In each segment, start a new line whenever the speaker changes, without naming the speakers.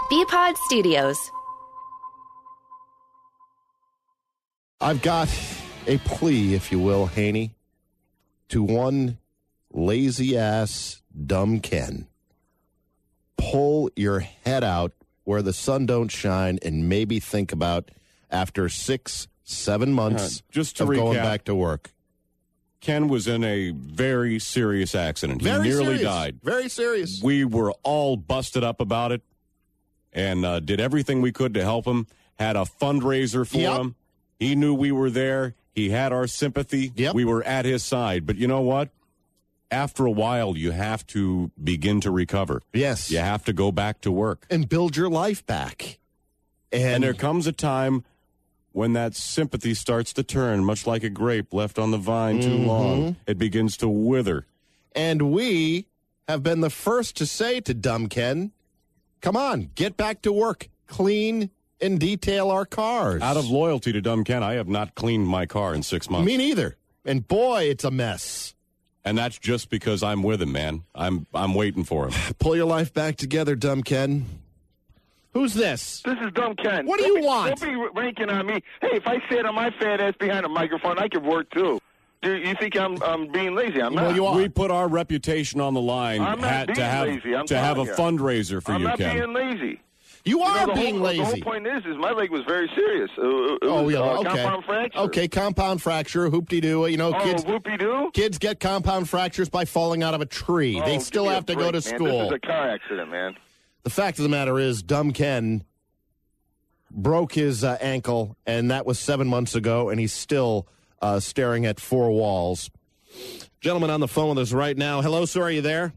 BPod Studios.
I've got a plea, if you will, Haney, to one lazy-ass dumb Ken. Pull your head out where the sun don't shine and maybe think about after 6-7 months
just to
of
recap,
going back to work.
Ken was in a very serious accident. He
Very
nearly
serious.
died.
Very serious.
We were all busted up about it and did everything we could to help him. Had a fundraiser for him. He knew we were there. He had our sympathy.
Yep.
We were at his side. But you know what? After a while, you have to begin to recover.
Yes.
You have to go back to work.
And build your life back.
And there comes a time when that sympathy starts to turn, much like a grape left on the vine too long. It begins to wither.
And we have been the first to say to dumb Ken, come on, get back to work. Clean and detail our cars.
Out of loyalty to dumb Ken, I have not cleaned my car in 6 months.
Me neither. And boy, it's a mess.
And that's just because I'm with him, man. I'm waiting for him.
Pull your life back together, dumb Ken. Who's this?
This is Dumb Ken.
What do you want?
Don't be ranking on me. Hey, if I sit on my fat ass behind a microphone, I could work too. Do you think I'm being lazy? I'm not.
Well, you are.
We put our reputation on the line
I'm not being
to have
lazy. I'm
to have a
telling you.
fundraiser for
I'm
you,
not
Ken.
being lazy.
You are
the
being
whole,
lazy.
The whole point is my leg was very serious. It was,
okay.
Compound fracture.
Okay, compound fracture, hoop-de-doo. You know,
Oh, whoopie-doo?
kids get compound fractures by falling out of a tree. They still
give me
have to
a
go
break,
to
man.
school.
This is a car accident, man.
The fact of the matter is, dumb Ken broke his ankle, and that was 7 months ago, and he's still staring at four walls. Gentleman on the phone with us right now. Hello, sir, are you there?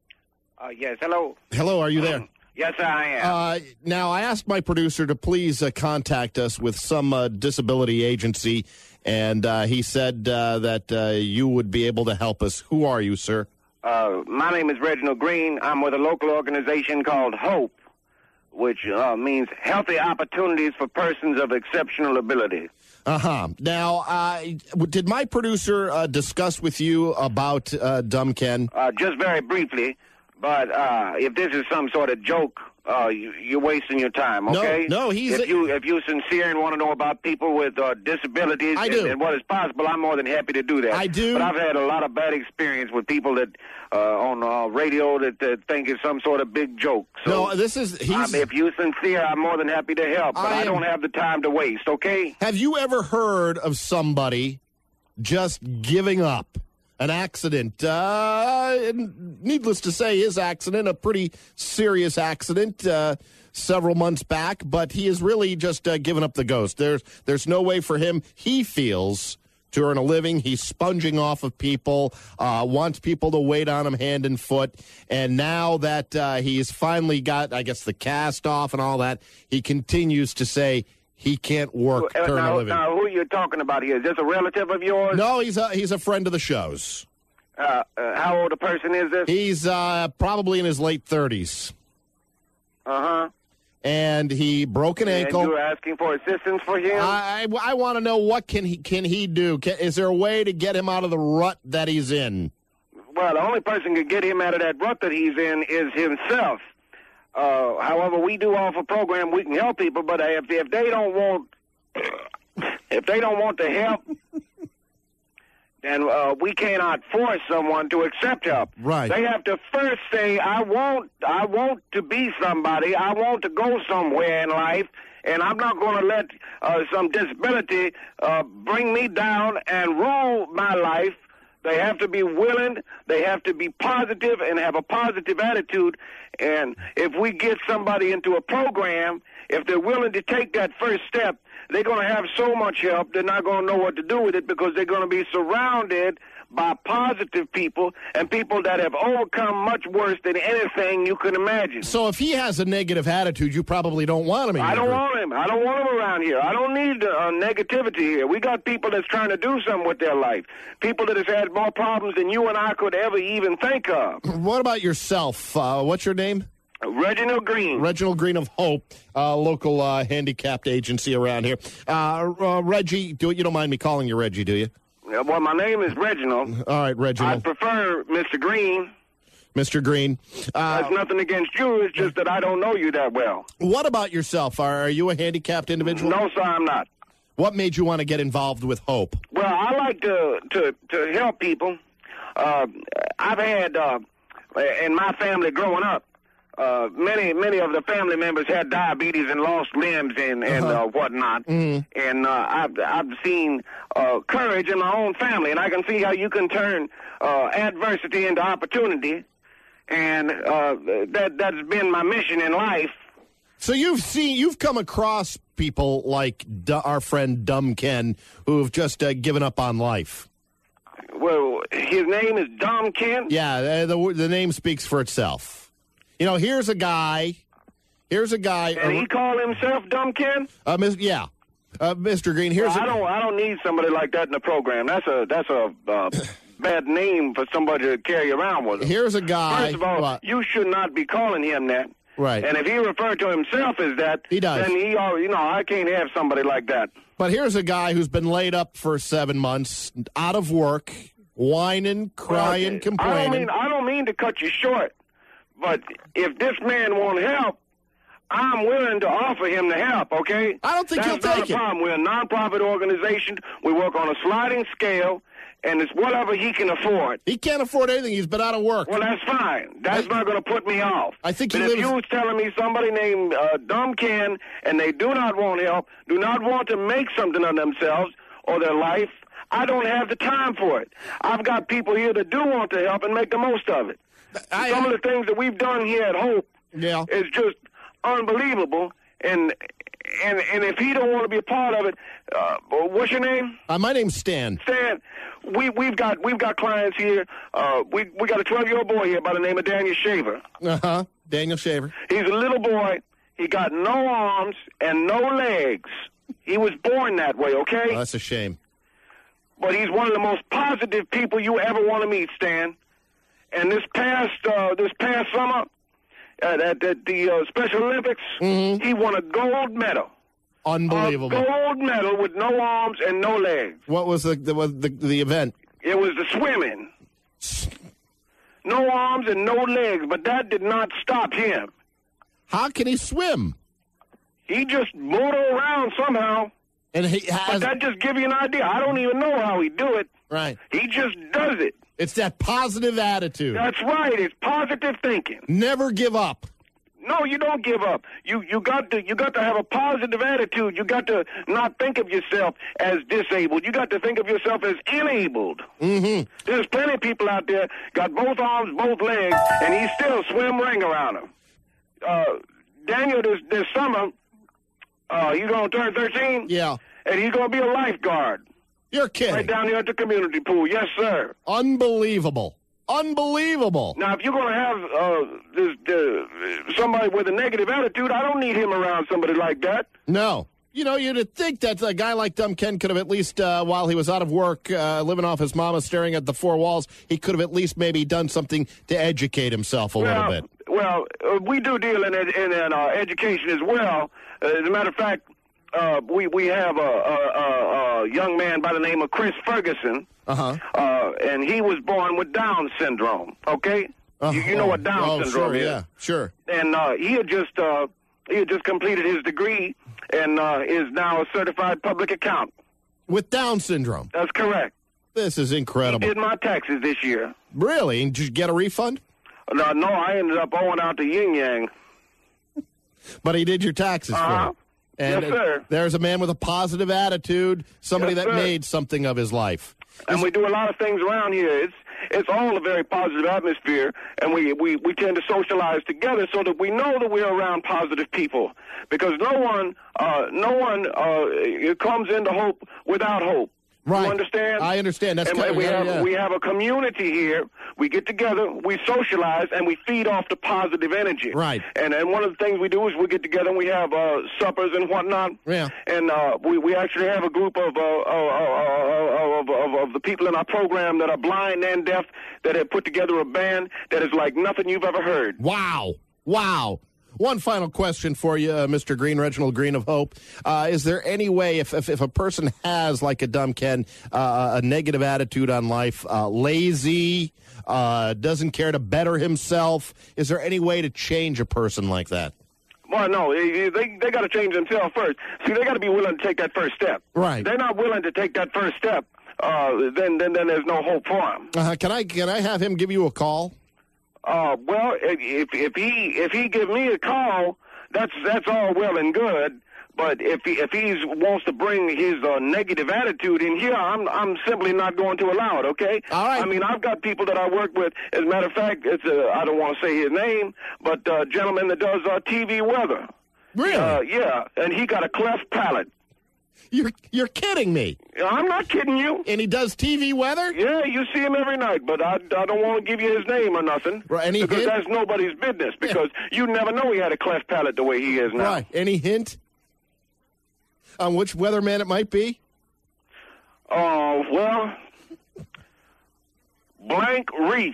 Yes, hello.
Hello, are you there?
Yes, I am.
Now, I asked my producer to please contact us with some disability agency, and he said that you would be able to help us. Who are you, sir?
My name is Reginald Green. I'm with a local organization called HOPE, which means Healthy Opportunities for Persons of Exceptional Ability.
Uh-huh. Now, did my producer discuss with you about dumb Ken?
Just very briefly, but if this is some sort of joke, you're wasting your time, okay?
No, he's...
If you're sincere and want to know about people with disabilities and what is possible, I'm more than happy to do that.
I do.
But I've had a lot of bad experience with people that on radio that think it's some sort of big joke. So
no, this is...
if you're sincere, I'm more than happy to help, but I don't have the time to waste, okay?
Have you ever heard of somebody just giving up? An accident. Needless to say, his accident, a pretty serious accident several months back, but he has really just given up the ghost. There's no way for him, he feels, to earn a living. He's sponging off of people, wants people to wait on him hand and foot, and now that he's finally got, I guess, the cast off and all that, he continues to say he can't work to earn a living.
Now, who are you talking about here? Is this a relative of yours?
No, he's a friend of the show's.
How old a person is this?
He's probably in his late 30s.
Uh-huh.
And he broke an ankle.
And you're asking for assistance for him?
I want to know, what can he do? Is there a way to get him out of the rut that he's in?
Well, the only person who can get him out of that rut that he's in is himself. However, we do offer a program. We can help people, but if they don't want the help, then we cannot force someone to accept help.
Right.
They have to first say, I want to be somebody. I want to go somewhere in life, and I'm not going to let some disability bring me down and rule my life. They have to be willing, they have to be positive and have a positive attitude. And if we get somebody into a program, if they're willing to take that first step, they're going to have so much help, they're not going to know what to do with it because they're going to be surrounded by positive people and people that have overcome much worse than anything you can imagine.
So if he has a negative attitude, you probably don't want him in
I don't want him. I don't want him around here. I don't need negativity here. We got people that's trying to do something with their life. People that have had more problems than you and I could ever even think of.
What about yourself? What's your name?
Reginald Green.
Reginald Green of Hope, local handicapped agency around here. Reggie, you don't mind me calling you Reggie, do you?
Well, my name is Reginald.
All right, Reginald.
I prefer Mr. Green.
Mr. Green.
That's nothing against you. It's just that I don't know you that well.
What about yourself? Are you a handicapped individual?
No, sir, I'm not.
What made you want to get involved with Hope?
Well, I like to help people. I've had in my family growing up, many of the family members had diabetes and lost limbs and whatnot. Mm-hmm. And I've seen courage in my own family, and I can see how you can turn adversity into opportunity. And that's been my mission in life.
So you've come across people like our friend Dumb Ken who have just given up on life.
Well, his name is Dumb Ken?
Yeah, the name speaks for itself. You know, here's a guy.
And he called himself Dumb Ken?
Mr. Green,
I don't need somebody like that in the program. That's a bad name for somebody to carry around with him.
Here's a guy.
First of all, you should not be calling him that.
Right.
And if he referred to himself as that,
he does.
Then he already, I can't have somebody like that.
But here's a guy who's been laid up for 7 months, out of work, whining, crying, complaining.
I don't mean to cut you short, but if this man won't help, I'm willing to offer him the help, okay?
I don't think he'll take it.
That's not a problem. We're a nonprofit organization. We work on a sliding scale, and it's whatever he can afford.
He can't afford anything. He's been out of work.
Well, that's fine. That's not going to put me off.
I think
but if you was telling me somebody named Dumb Ken, and they do not want help, do not want to make something of themselves or their life, I don't have the time for it. I've got people here that do want to help and make the most of it. Some of the things that we've done here at Hope is just unbelievable, and if he don't want to be a part of it, what's your name?
My name's Stan.
Stan, we've got clients here. We got a 12-year-old boy here by the name of Daniel Shaver.
Daniel Shaver.
He's a little boy. He got no arms and no legs. He was born that way. Okay.
Oh, that's a shame.
But he's one of the most positive people you ever want to meet, Stan. And this past summer, at the Special Olympics, he won a gold medal.
Unbelievable.
A gold medal with no arms and no legs.
What was the event?
It was the swimming. No arms and no legs, but that did not stop him.
How can he swim?
He just motor around somehow.
And
but that just gives you an idea. I don't even know how he do it.
Right.
He just does it.
It's that positive attitude.
That's right. It's positive thinking.
Never give up.
No, you don't give up. You got to have a positive attitude. You got to not think of yourself as disabled. You got to think of yourself as enabled. Mm-hmm. There's plenty of people out there got both arms, both legs, and he still swim ring around them. Daniel, this summer, he's going to turn 13.
Yeah.
And he's going to be a lifeguard.
You're kidding.
Right down there at the community pool. Yes, sir.
Unbelievable. Unbelievable.
Now, if you're going to have somebody with a negative attitude, I don't need him around somebody like that.
No. You know, you'd think that a guy like Dumb Ken could have at least, while he was out of work, living off his mama, staring at the four walls, he could have at least maybe done something to educate himself a little bit.
Well, we do deal in education as well. As a matter of fact, we have a young man by the name of Chris Ferguson. And he was born with Down syndrome. Okay, you know what Down syndrome is?
Yeah, sure.
And he had just completed his degree and is now a certified public accountant
with Down syndrome.
That's correct.
This is incredible.
He did my taxes this year.
Really? And did you get a refund?
No, I ended up owing out to Yin Yang.
But he did your taxes for you. And
yes, sir.
There's a man with a positive attitude, somebody that made something of his life.
And we do a lot of things around here. It's all a very positive atmosphere, and we tend to socialize together so that we know that we're around positive people. Because no one comes into Hope without hope.
Right.
You understand?
I understand. That's
and we have a community here. We get together, we socialize, and we feed off the positive energy.
Right.
And one of the things we do is we get together and we have suppers and whatnot.
Yeah.
And we actually have a group of the people in our program that are blind and deaf that have put together a band that is like nothing you've ever heard.
Wow. One final question for you, Mr. Green, Reginald Green of Hope. Is there any way, if a person has, like a dumb Ken, a negative attitude on life, lazy, doesn't care to better himself, is there any way to change a person like that?
Well, no, they got to change themselves first. See, they got to be willing to take that first step.
Right.
They're not willing to take that first step. Then there's no hope for them.
Can I have him give you a call?
Well, if he give me a call, that's all well and good. But if he wants to bring his negative attitude in here, I'm simply not going to allow it. Okay.
All right.
I mean, I've got people that I work with. As a matter of fact, it's I don't want to say his name, but a gentleman that does TV weather.
Really?
Yeah, and he got a cleft palate.
You're kidding me.
I'm not kidding you.
And he does TV weather?
Yeah, you see him every night, but I don't want to give you his name or nothing.
Right, any
because
hint?
That's nobody's business, because you never know he had a cleft palate the way he is now.
Right. Any hint on which weatherman it might be?
Well, Blank Reef.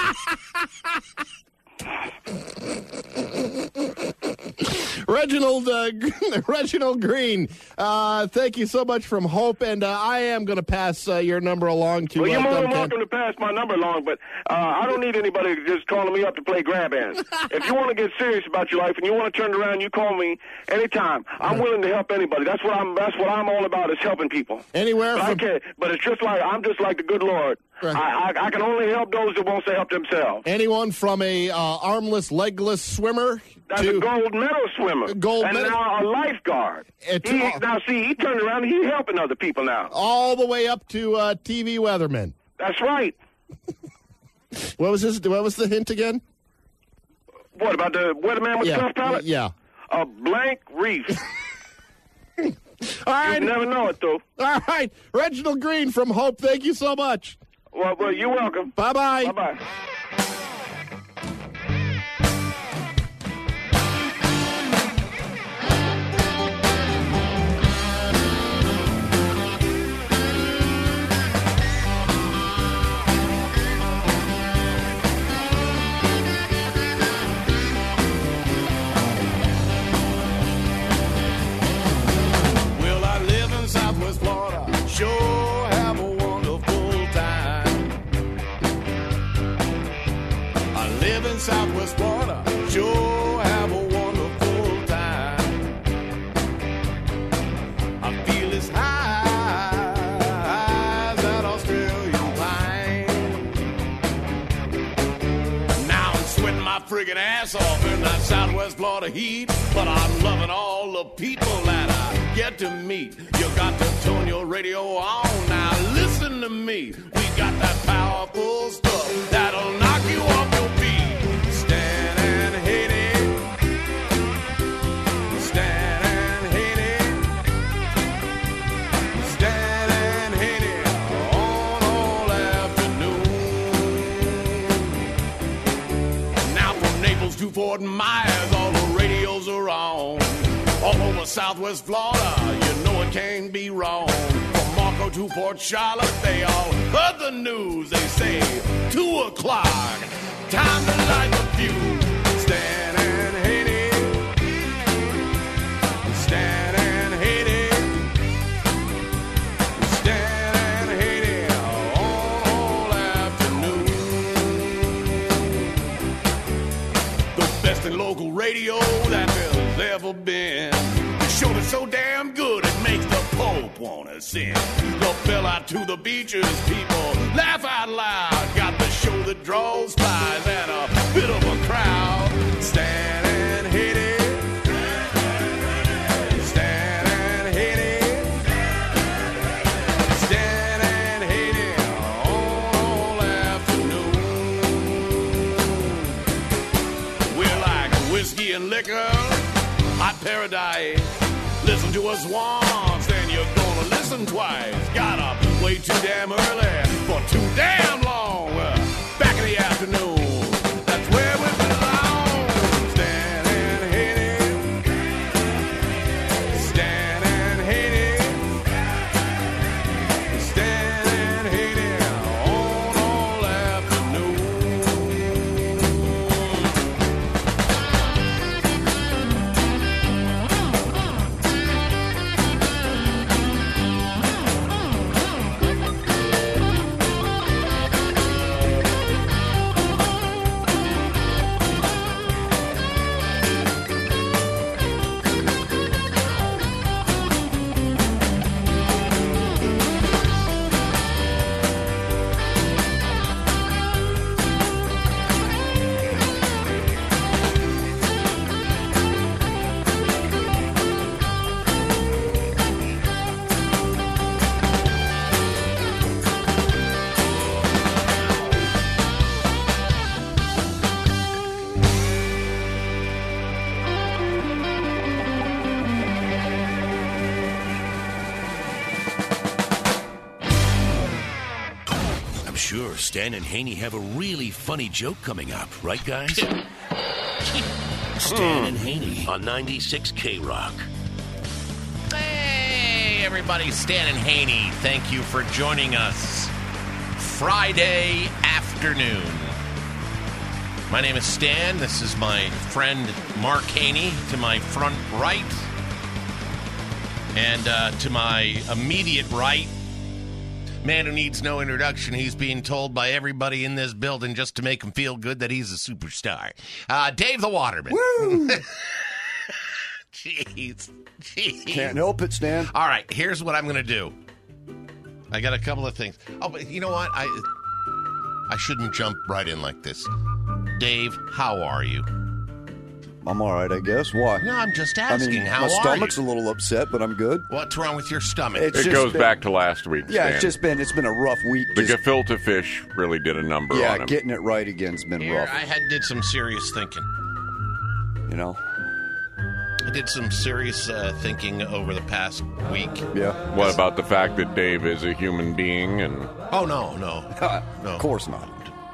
Reginald Green, thank you so much from Hope, and I am going to pass your number along to.
Well, you're more than welcome to pass my number along, but I don't need anybody just calling me up to play grab hands. If you want to get serious about your life and you want to turn around, you call me anytime. I'm willing to help anybody. That's what I'm all about, is helping people.
Anywhere.
But it's just like I'm just like the good Lord. Right. I can only help those that won't help themselves.
Anyone from a armless, legless swimmer
That's a gold medal swimmer. Now a lifeguard. He turned around and he's helping other people now.
All the way up to TV weatherman.
That's right.
What was the hint again?
What, about the weatherman with cleft palate?
Yeah.
A Blank Reef.
All right.
You never know it, though.
All right. Reginald Green from Hope, thank you so much.
Well, you're welcome.
Bye-bye.
Bye-bye.
Well, I live in Southwest Florida. Sure have a wonderful time. I live in Southwest Florida. Sure have a wonderful time. I feel as high as that Australian pine. Now I'm sweating my friggin' ass off in that Southwest Florida heat, but I'm loving all the people that I get to meet. You got to turn your radio on now. Listen to me. We got that powerful stuff that'll knock you off your feet. Stand and hit it. Stand and hit it. Stand and hit it on all afternoon. Now from Naples to Fort Myers, all the radios are on. All over Southwest Florida, you know it can't be wrong. From Marco to Port Charlotte, they all heard the news. They say 2 o'clock, time to light the fuse. Stand and hit it. Stand and hit it. Stand and hit it on all afternoon. The best in local radio that there's ever been. The show that's so damn good it makes the Pope wanna sing. The bell out to the beaches, people laugh out loud. Got the show that draws spies and a bit of a crowd. Stand and hit it. Stand and hit it. Stand and hit it all afternoon. We're like whiskey and liquor, hot paradise. Listen to us once, then you're gonna listen twice. Got up way too damn early for too damn long. Back in the afternoon, that's where we belong. Stand and hit it. Stand and hit it. Stand and hit it on all afternoon.
Stan and Haney have a really funny joke coming up, right, guys? Stan and Haney on 96 K-Rock.
Hey, everybody. Stan and Haney, thank you for joining us. Friday afternoon. My name is Stan. This is my friend Mark Haney to my front right. And to my immediate right, man who needs no introduction. He's being told by everybody in this building just to make him feel good that he's a superstar. Dave the Waterman. Woo! Jeez.
Can't help it, Stan.
All right, here's what I'm going to do. I got a couple of things. Oh, but you know what? I shouldn't jump right in like this. Dave, how are you?
I'm all right, I guess. Why?
No, I'm just asking. How are you?
My stomach's a little upset, but I'm good.
What's wrong with your stomach?
It goes back to last week,
Yeah,
Stan.
it's been a rough week.
The gefilte fish really did a number on him.
Yeah, getting it right again's been
Here,
rough.
I did some serious thinking.
You know?
I did some serious thinking over the past week.
Yeah.
What about the fact that Dave is a human being? And
Oh, no.
Of course not.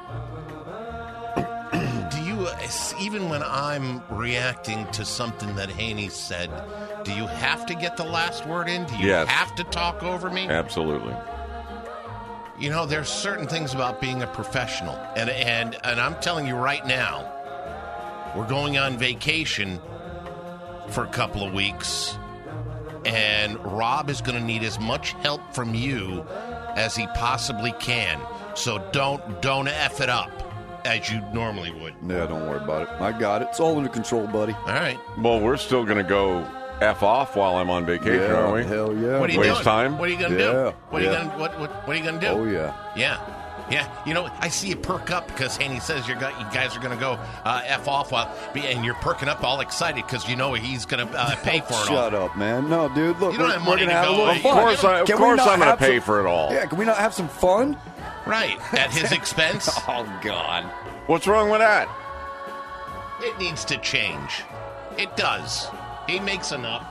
Do you, even when I'm reacting to something that Haney said, do you have to get the last word in? Do you
Yes.
have to talk over me?
absolutely.
You know, there's certain things about being a professional. And I'm telling you right now, we're going on vacation for a couple of weeks, and Rob is going to need as much help from you as he possibly can. So don't F it up as you normally would.
Yeah, don't worry about it. I got it. It's all under control, buddy.
All right.
Well, we're still going to go F off while I'm on vacation,
Yeah,
aren't we?
hell yeah.
What are you
Waste
doing?
time?
What are you going to
Yeah,
do? What are you
yeah.
going what are you going to do?
Oh, yeah.
Yeah. You know, I see you perk up because Haney says you guys are going to go F off and you're perking up all excited because you know he's going to pay for it all.
Shut up, man. No, dude, look,
You don't
we're
have money
going to
to
have a
go.
little
Of
fun.
Of
Can we
course
not
I'm going to
have
pay
some-
for it all.
Yeah, can we not have some fun?
Right. At his expense.
Oh, God.
What's wrong with that?
It needs to change. It does. He makes enough.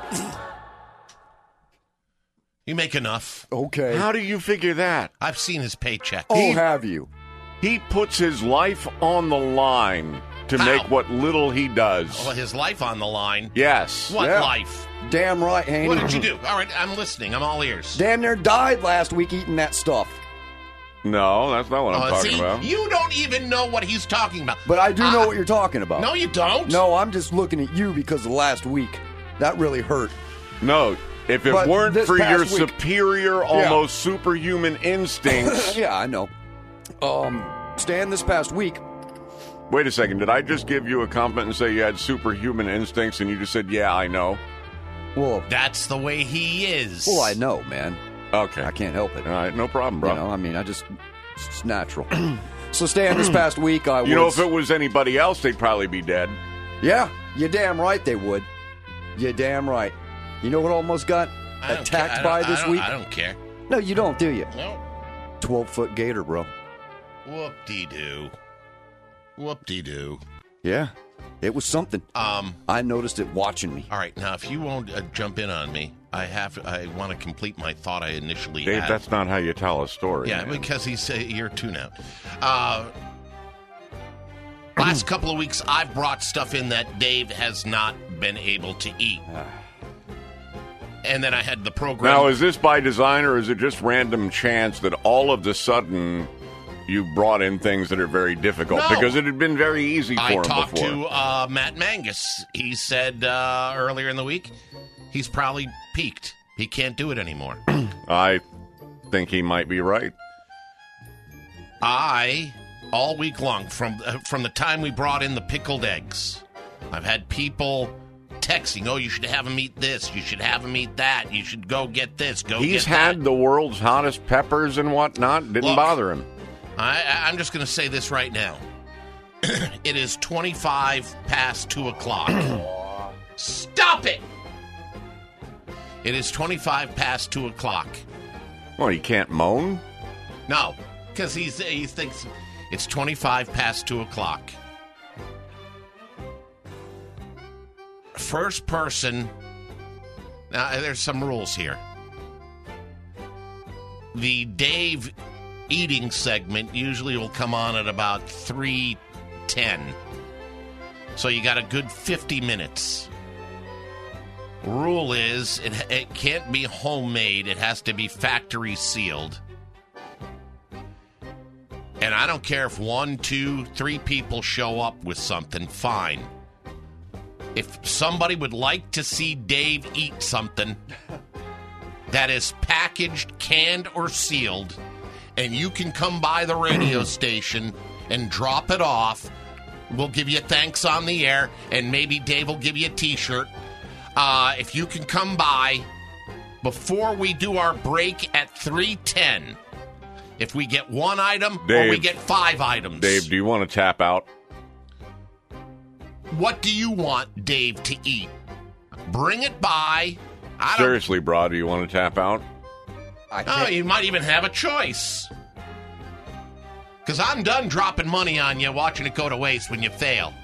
You make enough.
Okay.
How do you figure that?
I've seen his paycheck.
Oh, have you?
He puts his life on the line to
How?
make what little he does.
Well, his life on the line.
Yes.
What
Yeah.
life?
Damn right, Haney.
What did you do? All right, I'm listening. I'm all ears.
Damn near died last week eating that stuff.
No, that's not what I'm talking
see,
about.
you don't even know what he's talking about.
But I do know what you're talking about.
No, you don't.
No, I'm just looking at you because of last week. That really hurt.
No, if it
But
weren't
this
for your
past week-
superior, almost superhuman instincts.
Yeah, I know. Stan, this past week,
Wait a second. Did I just give you a compliment and say you had superhuman instincts and you just said, yeah, I know?
well,
That's the way he is.
I know, man.
Okay.
I can't help it.
All right, no problem, bro.
You know, I mean, it's natural. So, Stan, this past week, I was...
You know, if it was anybody else, they'd probably be dead.
Yeah, you're damn right they would. You're damn right. You know what almost got
I don't
attacked
care.
by
I don't-
this
I don't-
week?
I don't care.
No, you don't, do you?
No.
12-foot gator, bro.
Whoop-de-doo. Whoop-de-doo.
Yeah, it was something. I noticed it watching me.
All right, now if you won't jump in on me, I want to complete my thought I initially
Dave,
had.
that's not how you tell a story.
Yeah,
man.
because he's year two now. Last couple of weeks, I've brought stuff in that Dave has not been able to eat. And then I had the program.
Now, is this by design or is it just random chance that all of a sudden you brought in things that are very difficult?
No.
Because it had been very easy for
I
him
talked
before.
to Matt Mangus. He said earlier in the week he's probably peaked. He can't do it anymore.
I think he might be right.
All week long, from the time we brought in the pickled eggs, I've had people texting, oh, you should have him eat this, you should have him eat that, you should go get this,
He's
get
had
that.
the world's hottest peppers and whatnot. Didn't
Look.
bother him.
I'm just going to say this right now. It is 25 past 2 o'clock. Stop it! It is 25 past 2 o'clock.
Well, he can't moan.
No, because he thinks it's 25 past 2 o'clock. First person. Now, there's some rules here. The Dave eating segment usually will come on at about 3:10. So you got a good 50 minutes. Rule is it can't be homemade. It has to be factory sealed. And I don't care if 1, 2, 3 people show up with something, fine. If somebody would like to see Dave eat something that is packaged, canned, or sealed, and you can come by the radio station and drop it off, we'll give you thanks on the air, and maybe Dave will give you a T-shirt. If you can come by before we do our break at 3:10, if we get one item or we get 5 items.
Dave, do you want to tap out?
What do you want Dave to eat? Bring it by.
Seriously, bro, do you want to tap out?
Oh, you might even have a choice. Because I'm done dropping money on you, watching it go to waste when you fail.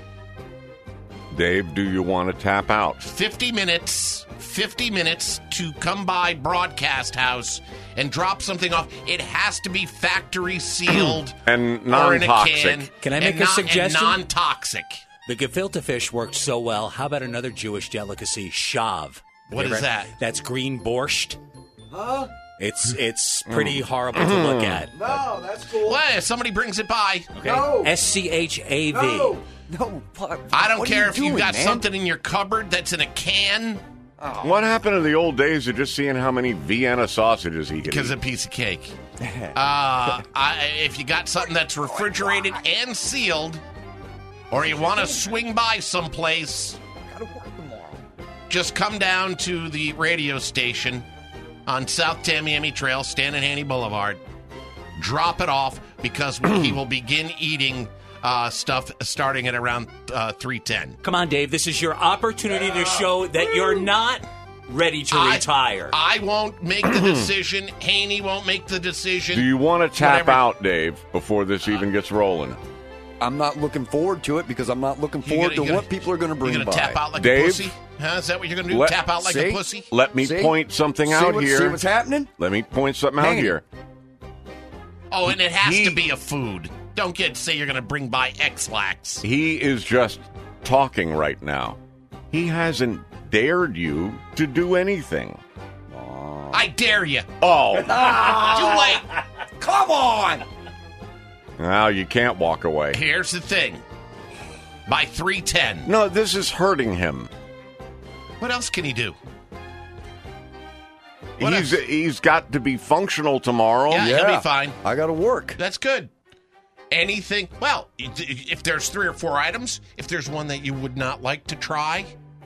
Dave, do you want to tap out?
50 minutes to come by Broadcast House and drop something off. It has to be factory sealed
and non-toxic.
Or in a can.
Can I make a suggestion?
And non-toxic.
The gefilte fish worked so well. How about another Jewish delicacy, shav?
What is that?
That's green borscht.
Huh?
It's pretty horrible to look at.
No, that's cool.
Well, if somebody brings it by.
Okay.
No.
SCHAV.
No.
I don't care if you've got something in your cupboard that's in a can.
What happened to the old days of just seeing how many Vienna sausages he could
Because
eat?
a piece of cake. If you got something that's refrigerated and sealed, or you want to swing by someplace, just come down to the radio station on South Tamiami Trail, Stan and Haney Boulevard. Drop it off because he will begin eating stuff starting at around 3:10.
Come on, Dave. This is your opportunity to show that you're not ready to retire.
I won't make the decision. Haney won't make the decision.
Do you want to tap out, Dave, before this even gets rolling?
I'm not looking forward to it because I'm not looking forward to what people are going to bring by.
You're going to tap out like
Dave?
a pussy? Huh? Is that what you're going to do? Tap out like a pussy?
Let me point something out here.
See what's happening?
Let me point something out here.
Oh, and it has to be a food. Don't say you're going to bring by X-Lax.
He is just talking right now. He hasn't dared you to do anything.
I dare you.
Oh.
Too late.
Come on.
Now you can't walk away.
Here's the thing. By 3:10.
No, this is hurting him.
What else can he do?
He's got to be functional tomorrow.
Yeah, he'll be fine.
I got to work.
That's good. Anything. Well, if there's 3 or 4 items, if there's one that you would not like to try.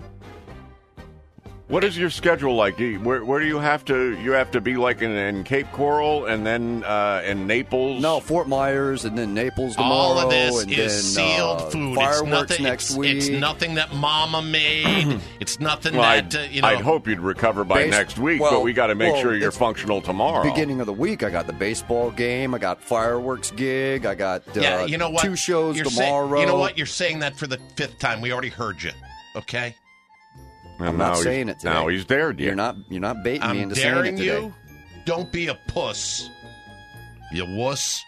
What is your schedule like? Where do you have to? You have to be like in Cape Coral and then in Naples.
No, Fort Myers and then Naples tomorrow.
All of this
and
is
then,
sealed food.
Fireworks next week.
It's nothing that Mama made. It's nothing that
I'd hope you'd recover by next week, but we got to make sure you're functional tomorrow.
Beginning of the week, I got the baseball game. I got fireworks gig. I got
you know what?
2 shows tomorrow.
You know what? You're saying that for the 5th time. We already heard you. Okay.
And
I'm not saying it today.
Now he's dared you.
You're not baiting me into saying it
daring
today.
you. Don't be a puss. You wuss.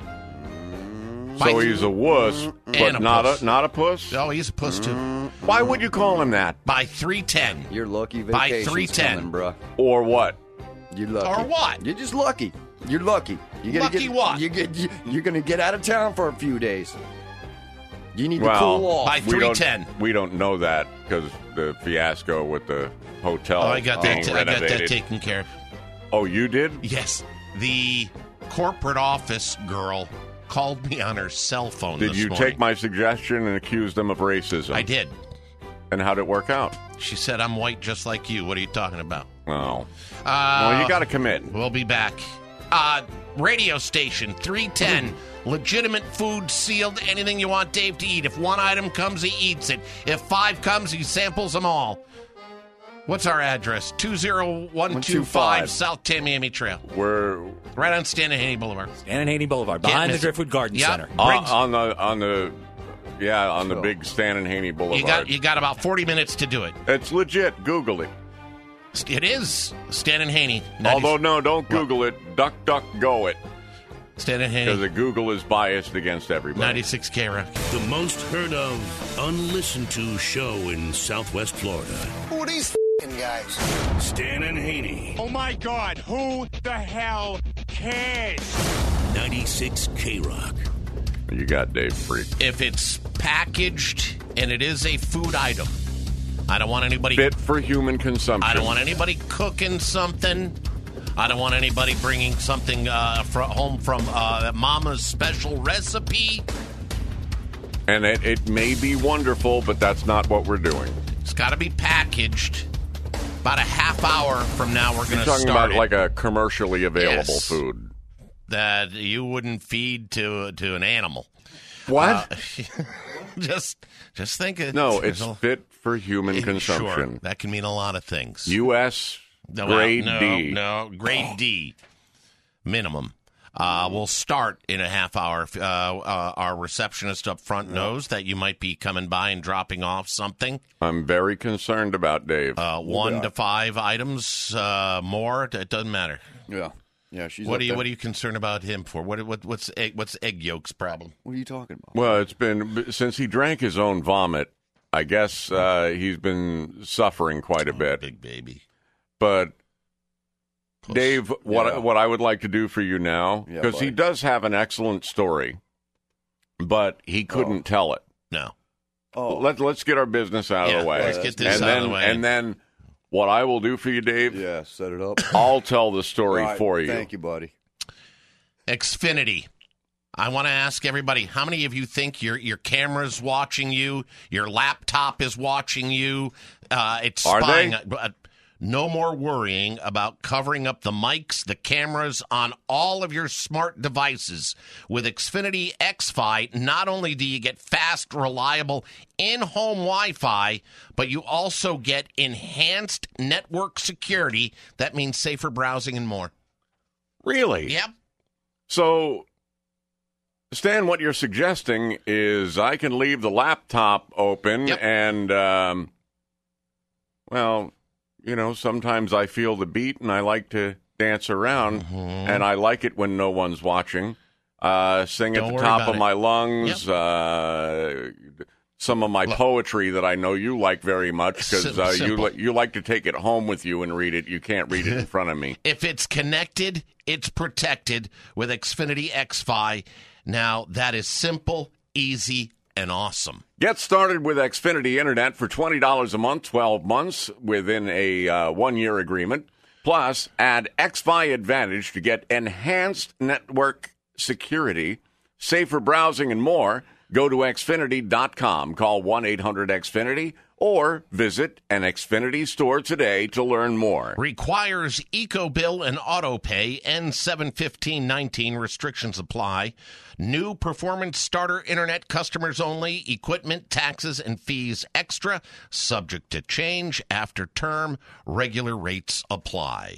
So he's a wuss, but not a puss?
Oh, he's a puss, too.
Why would you call him that?
By 3:10.
You're lucky
By
vacation's
3:10.
coming, bro.
Or what?
You're lucky.
Or what?
You're just lucky. You're lucky.
Lucky what?
You're going to get out of town for a few days. You need to cool off.
By 3:10.
We don't know that because the fiasco with the hotel.
Oh, I got that
renovated.
taken care of.
Oh, you did?
Yes. The corporate office girl called me on her cell phone
Did
this
you
morning.
take my suggestion and accuse them of racism?
I did.
And how'd it work out?
She said, I'm white just like you. What are you talking about?
Oh. Well, you got to commit.
We'll be back. Radio station, 310. Legitimate food, sealed, anything you want Dave to eat. If 1 item comes, he eats it. If 5 comes, he samples them all. What's our address? 20125 South Tamiami Trail.
We're
right on Stan and Haney Boulevard.
Stan and Haney Boulevard, behind the Driftwood Garden Center.
on the big Stan and Haney Boulevard.
You got about 40 minutes to do it.
It's legit. Google it.
It is Stan and Haney.
Although, no, don't Google it. Duck, go it.
Stan and
Because
Haney,
Google is biased against everybody.
96 K-Rock.
The most heard of, unlistened to show in Southwest Florida.
Who are these guys?
Stan and Haney.
Oh my God, who the hell cares?
96 K-Rock.
You got Dave Freak.
If it's packaged and it is a food item, I don't want anybody
Fit for human consumption.
I don't want anybody cooking something. I don't want anybody bringing something home from Mama's special recipe.
And it may be wonderful, but that's not what we're doing.
It's got to be packaged. About a half hour from now, we're going to start
You're talking about
it.
like a commercially available
Yes.
food.
That you wouldn't feed to an animal.
What?
Just think it.
No, it's fit for human consumption.
Sure, that can mean a lot of things.
U.S.
No,
grade
no,
D.
No, grade D minimum. We'll start in a half hour. Our receptionist up front knows that you might be coming by and dropping off something.
I'm very concerned about Dave.
1 to 5 items, more. It doesn't matter.
Yeah. Yeah, she's
What
up
are you
there.
What are you concerned about him for? What's egg yolk's problem?
What are you talking about?
Well, it's been since he drank his own vomit. I guess he's been suffering quite a bit.
Big baby.
But Dave, what I would like to do for you now, because he does have an excellent story, but he couldn't tell it.
No.
Oh,
Let's get our business out of the way.
Let's get this out of the way.
And then what I will do for you, Dave,
yeah, set it up.
I'll tell the story
All right,
for you.
Thank you, buddy.
Xfinity. I want to ask everybody, how many of you think your camera's watching you, your laptop is watching you? It's
Are
spying.
they?
No more worrying about covering up the mics, the cameras on all of your smart devices. With Xfinity X-Fi, not only do you get fast, reliable, in-home Wi-Fi, but you also get enhanced network security. That means safer browsing and more.
Really?
Yep.
So, Stan, what you're suggesting is I can leave the laptop open and, well, you know, sometimes I feel the beat and I like to dance around, and I like it when no one's watching. Sing at the top of my lungs, some of my poetry that I know you like very much because you like to take it home with you and read it. You can't read it in front of me.
If it's connected, it's protected with Xfinity X-Fi. Now, that is simple, easy, and awesome.
Get started with Xfinity Internet for $20 a month, 12 months within a 1-year agreement. Plus, add X-Fi Advantage to get enhanced network security, safer browsing, and more. Go to Xfinity.com, call 1-800-XFINITY, or visit an Xfinity store today to learn more.
Requires EcoBill and AutoPay. N7-1519. Restrictions apply. New performance starter internet customers only. Equipment, taxes, and fees extra. Subject to change after term. Regular rates apply.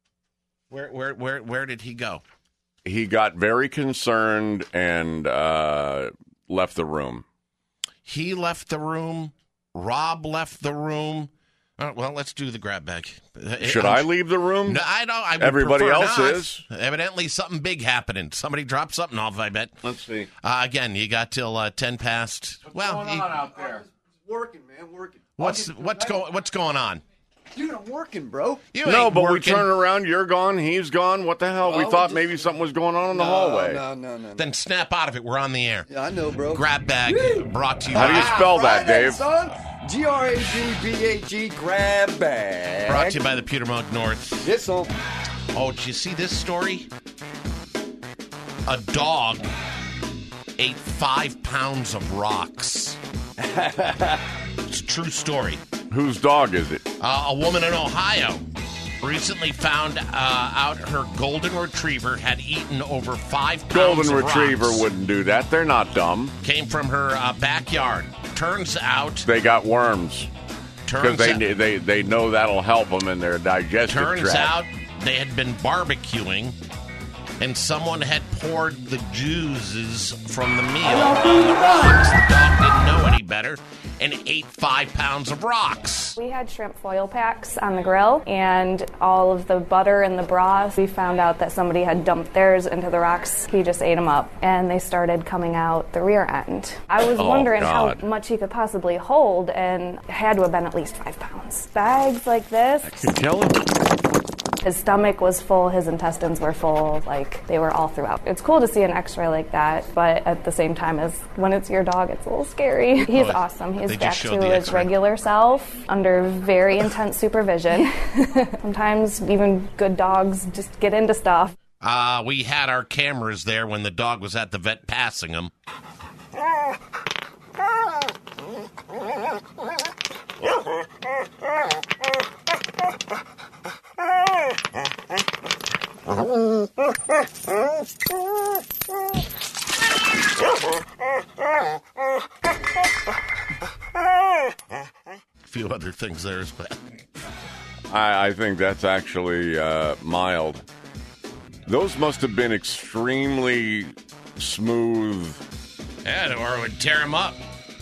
Where did he go?
He got very concerned and left the room.
He left the room. Rob left the room. Well, let's do the grab bag.
Should I leave the room?
No, I don't. I would
Everybody
prefer
else
not.
is.
Evidently, something big happening. Somebody dropped something off, I bet.
Let's see.
Again, you got till 10 past.
What's going on out there? Working, man, working.
What's going on?
Dude, I'm working, bro.
No, but we turn around, you're gone, he's gone. What the hell? We thought maybe something was going on in the hallway.
No.
Then snap out of it. We're on the air.
Yeah, I know, bro.
Grab bag brought to you.
How do you spell that, Dave?
Son? G-R-A-B-B-A-G, grab bag.
Brought to you by the Peter Munk North.
This one.
Oh, did you see this story? A dog ate 5 pounds of rocks. It's a true story.
Whose dog is it?
A woman in Ohio recently found out her golden retriever had eaten over 5 pounds
Golden
of
retriever
rocks.
wouldn't do that. They're not dumb.
Came from her backyard. Turns out...
They got worms. Because they know that'll help them in their digestive tract.
Turns out they had been barbecuing, and someone had poured the juices from the meal on the rocks. The dog didn't know any better. and ate 5 pounds of rocks.
We had shrimp foil packs on the grill, and all of the butter and the broth, we found out that somebody had dumped theirs into the rocks. He just ate them up, and they started coming out the rear end. I was wondering how much he could possibly hold, and it had to have been at least 5 pounds. Bags like this.
I can tell it.
His stomach was full, his intestines were full, like they were all throughout. It's cool to see an x-ray like that, but at the same time as when it's your dog, it's a little scary. He's awesome. He's back to his regular self under very intense supervision. Sometimes even good dogs just get into stuff.
We had our cameras there when the dog was at the vet passing him. A few other things there as well.
I think that's actually mild. Those must have been extremely smooth.
Yeah, or it would tear him up.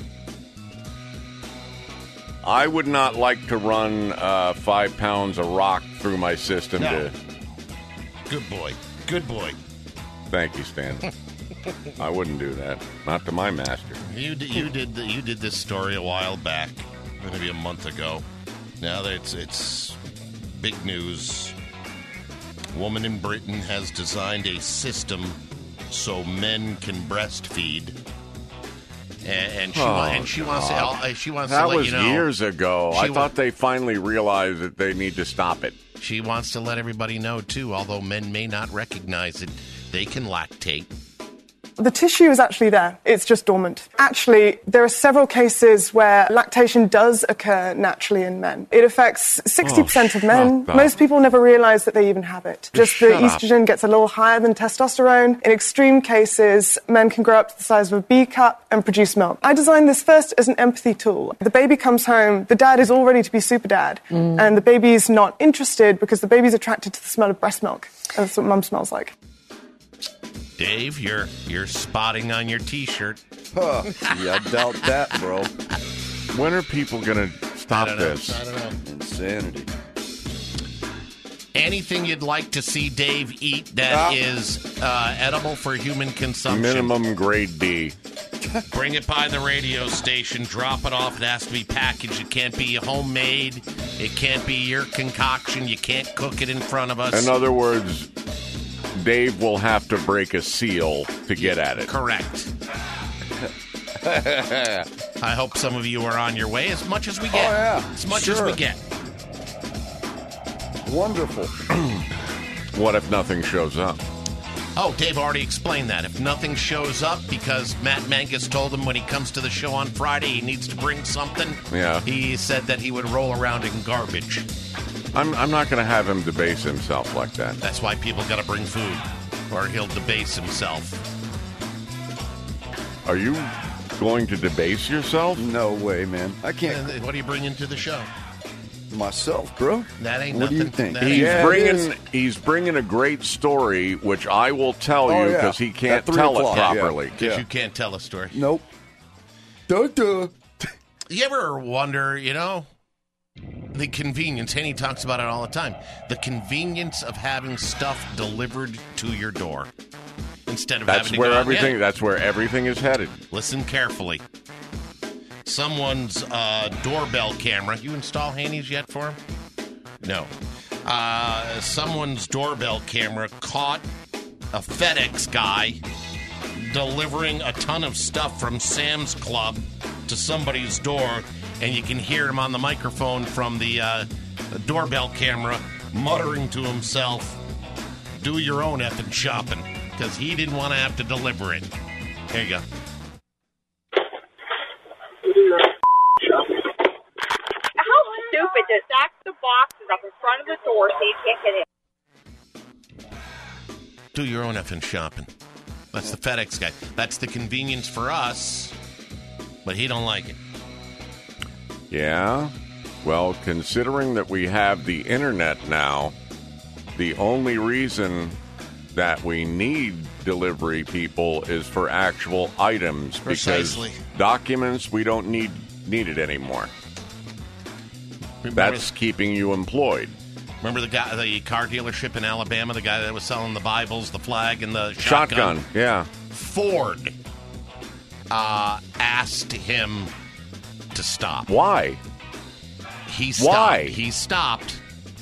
I would not like to run 5 pounds of rock through my system.
No. Good boy. Good boy.
Thank you, Stan. I wouldn't do that. Not to my master.
You did this story a while back, maybe a month ago. Now that it's big news. Woman in Britain has designed a system so men can breastfeed. And she wants to let you know.
That was years ago. I thought they finally realized that they need to stop it.
She wants to let everybody know, too, although men may not recognize it, they can lactate.
The tissue is actually there. It's just dormant. Actually, there are several cases where lactation does occur naturally in men. It affects 60% of men. Most people never realize that they even have it. Just the estrogen gets a little higher than testosterone. In extreme cases, men can grow up to the size of a B cup and produce milk. I designed this first as an empathy tool. The baby comes home, the dad is all ready to be super dad, and the baby's not interested because the baby's attracted to the smell of breast milk. That's what mum smells like.
Dave, you're spotting on your T-shirt.
Yeah, I doubt that, bro.
When are people going to stop this?
I don't know.
Insanity.
Anything you'd like to see Dave eat that is edible for human consumption?
Minimum grade D.
Bring it by the radio station. Drop it off. It has to be packaged. It can't be homemade. It can't be your concoction. You can't cook it in front of us.
In other words, Dave will have to break a seal to get at it.
Correct. I hope some of you are on your way as much as we get.
Oh, yeah.
As much as we get.
Wonderful.
What if nothing shows up?
Oh, Dave already explained that. If nothing shows up, because Matt Mangus told him when he comes to the show on Friday he needs to bring something, he said that he would roll around in garbage.
I'm not going to have him debase himself like that.
That's why people got to bring food, or he'll debase himself.
Are you going to debase yourself?
No way, man. I can't.
What are you bringing to the show?
Myself, bro.
That ain't
what
nothing.
What do you think?
He's bringing a great story, which I will tell you because he can't tell it properly.
Because you can't tell a story.
Nope. Duh.
You ever wonder, the convenience, Haney talks about it all the time, the convenience of having stuff delivered to your door instead of having to go out.
That's where everything is headed.
Listen carefully. Someone's doorbell camera. You install Haney's yet for him? No. Someone's doorbell camera caught a FedEx guy delivering a ton of stuff from Sam's Club to somebody's door, and you can hear him on the microphone from the doorbell camera muttering to himself, "Do your own effing shopping," because he didn't want to have to deliver it. There you go.
How stupid to stack the boxes up in front of the door so you can't get in?
Do your own effing shopping. That's the FedEx guy. That's the convenience for us, but he don't like it.
Yeah? Well, considering that we have the internet now, the only reason that we need delivery people is for actual items.
Precisely.
Because documents, we don't need need it anymore. That's keeping you employed.
Remember the car dealership in Alabama, the guy that was selling the Bibles, the flag, and the shotgun?
Yeah.
Ford asked him to stop.
Why?
He stopped.
Why?
He stopped.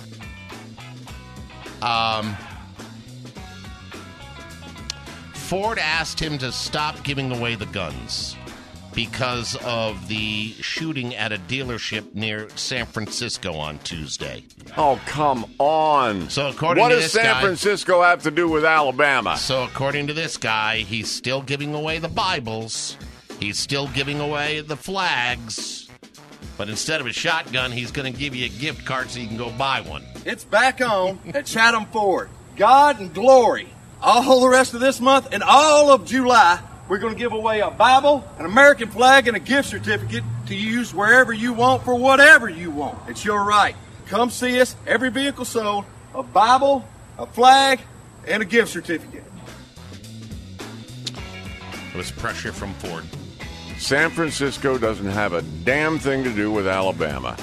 Ford asked him to stop giving away the guns because of the shooting at a dealership near San Francisco on Tuesday.
Oh, come on.
So according
what
to
does
this
San
guy,
Francisco have to do with Alabama?
So according to this guy, he's still giving away the Bibles. He's still giving away the flags. But instead of a shotgun, he's going to give you a gift card so you can go buy one.
It's back on at Chatham Ford. God and glory. All the rest of this month and all of July, we're going to give away a Bible, an American flag, and a gift certificate to use wherever you want for whatever you want. It's your right. Come see us. Every vehicle sold, a Bible, a flag, and a gift certificate.
It was pressure from Ford.
San Francisco doesn't have a damn thing to do with Alabama.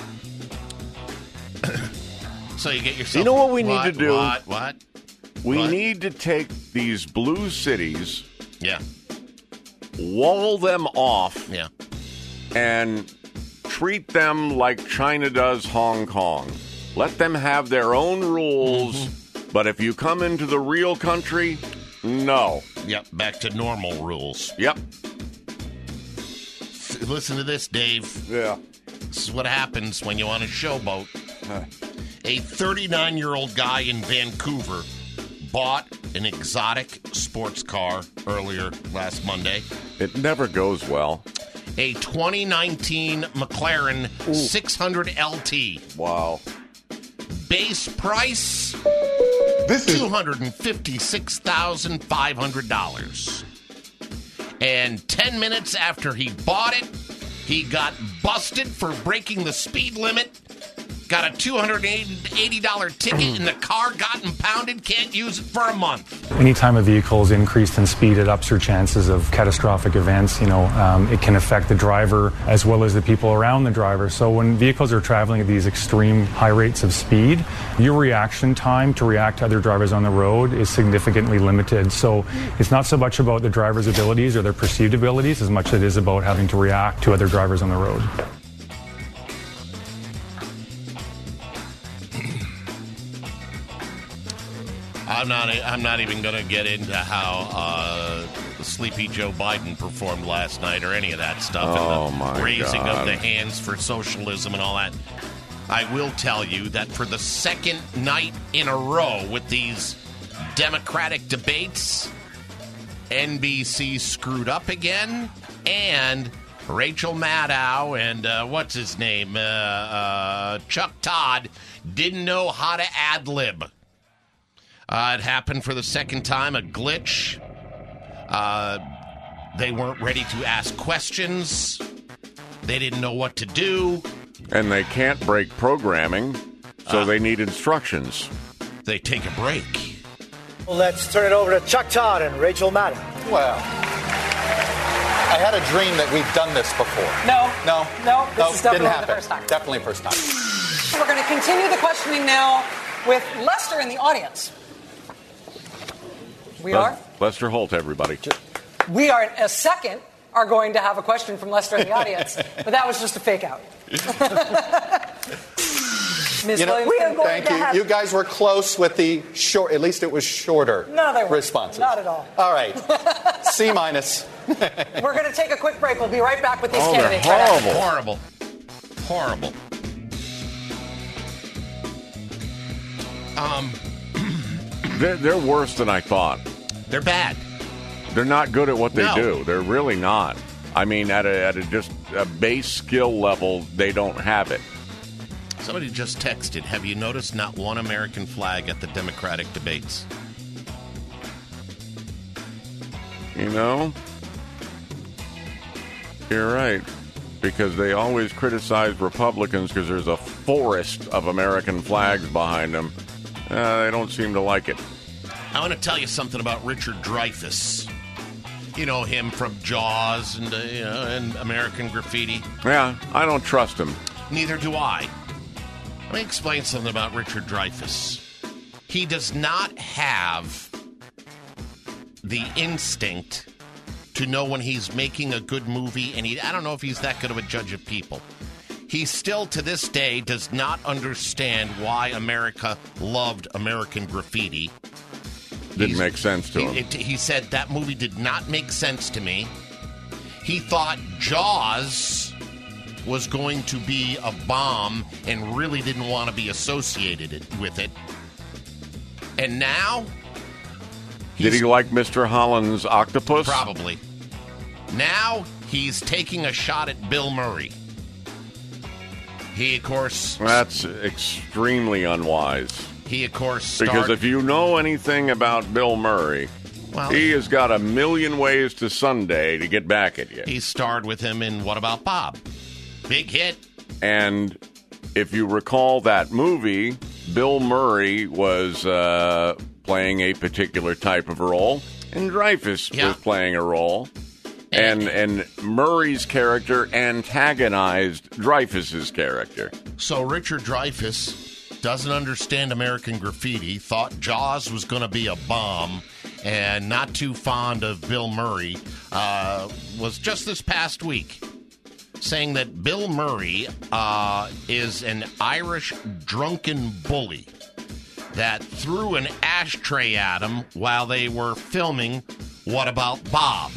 So you get yourself...
You know what we need to do?
What?
We need to take these blue cities...
Yeah.
Wall them off.
Yeah.
And treat them like China does Hong Kong. Let them have their own rules. Mm-hmm. But if you come into the real country, no.
Yep, back to normal rules.
Yep.
Listen to this, Dave.
Yeah.
This is what happens when you're on a showboat. A 39-year-old guy in Vancouver bought an exotic sports car earlier last Monday.
It never goes well.
A 2019 McLaren 600 LT.
Wow.
Base price, $256,500. And 10 minutes after he bought it, he got busted for breaking the speed limit. Got a $280 ticket, and the car got impounded. Can't use it for a month.
Anytime a vehicle is increased in speed, it ups your chances of catastrophic events. It can affect the driver as well as the people around the driver. So when vehicles are traveling at these extreme high rates of speed, your reaction time to react to other drivers on the road is significantly limited. So it's not so much about the driver's abilities or their perceived abilities as much as it is about having to react to other drivers on the road.
I'm not even going to get into how sleepy Joe Biden performed last night or any of that stuff.
Oh, my
raising
God.
of the hands for socialism and all that. I will tell you that for the second night in a row with these Democratic debates, NBC screwed up again, and Rachel Maddow and what's his name, Chuck Todd, didn't know how to ad-lib. It happened for the second time, a glitch. They weren't ready to ask questions. They didn't know what to do.
And they can't break programming, so they need instructions.
They take a break.
Let's turn it over to Chuck Todd and Rachel Maddow.
Well, I had a dream that we've done this before.
No.
This
is definitely
didn't happen.
the first time.
Definitely first time.
We're going to continue the questioning now with Lester in the audience. We are?
Lester Holt, everybody.
We are, in a second, are going to have a question from Lester in the audience. But that was just a fake out. Ms. Williams,
thank you. You guys were close with the short, at least it was shorter responses.
Not at all.
All right. C minus.
We're going to take a quick break. We'll be right back with these
they're
candidates.
Horrible.
They're worse than I thought.
They're bad.
They're not good at what they
No.
do. They're really not. I mean, at a just a base skill level, they don't have it.
Somebody just texted, have you noticed not one American flag at the Democratic debates?
You know? You're right. Because they always criticize Republicans because there's a forest of American flags behind them. They don't seem to like it.
I want to tell you something about Richard Dreyfuss. You know him from Jaws and American Graffiti.
Yeah, I don't trust him.
Neither do I. Let me explain something about Richard Dreyfuss. He does not have the instinct to know when he's making a good movie, and I don't know if he's that good of a judge of people. He still, to this day, does not understand why America loved American Graffiti.
Didn't make sense to him.
He said, that movie did not make sense to me. He thought Jaws was going to be a bomb and really didn't want to be associated with it. And now...
Did he like Mr. Holland's octopus?
Probably. Now he's taking a shot at Bill Murray. He, of course...
That's extremely unwise.
He, of course,
because if you know anything about Bill Murray, he has got a million ways to Sunday to get back at you.
He starred with him in What About Bob? Big hit.
And if you recall that movie, Bill Murray was playing a particular type of role, and Dreyfuss was playing a role. And Murray's character antagonized Dreyfuss's character.
So Richard Dreyfuss doesn't understand American Graffiti, thought Jaws was going to be a bomb, and not too fond of Bill Murray, was just this past week saying that Bill Murray is an Irish drunken bully that threw an ashtray at him while they were filming What About Bob?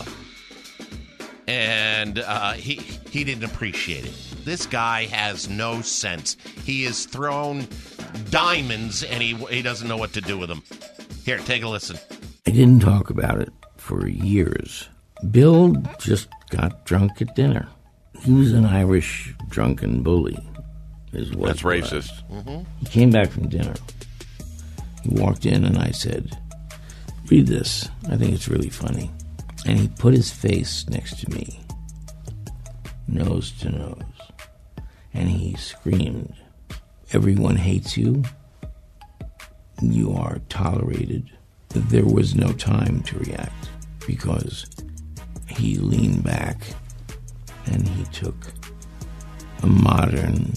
And he didn't appreciate it. This guy has no sense. He has thrown diamonds, and he doesn't know what to do with them. Here, take a listen.
I didn't talk about it for years. Bill just got drunk at dinner. He was an Irish drunken bully.
That's racist.
Mm-hmm. He came back from dinner. He walked in, and I said, "Read this. I think it's really funny." And he put his face next to me, nose to nose, and he screamed, "Everyone hates you. You are tolerated." There was no time to react because he leaned back and he took a modern,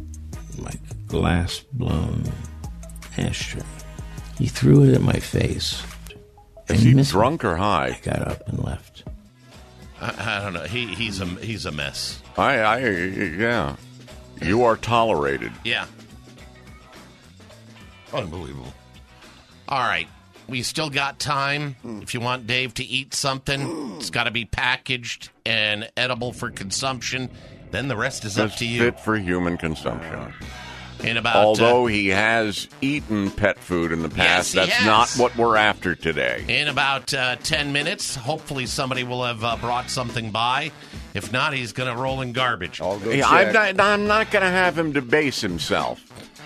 glass-blown ashtray. He threw it at my face.
Is he drunk or high?
I got up and left.
I don't know. He's a mess.
Yeah. You are tolerated.
Yeah. Unbelievable. All right. We still got time. If you want Dave to eat something, it's got to be packaged and edible for consumption. Then the rest is up to you.
Fit for human consumption.
In about,
although he has eaten pet food in the past, that's not what we're after today.
In about 10 minutes, hopefully somebody will have brought something by. If not, he's going to roll in garbage.
I'll go check. I'm not going to have him debase himself.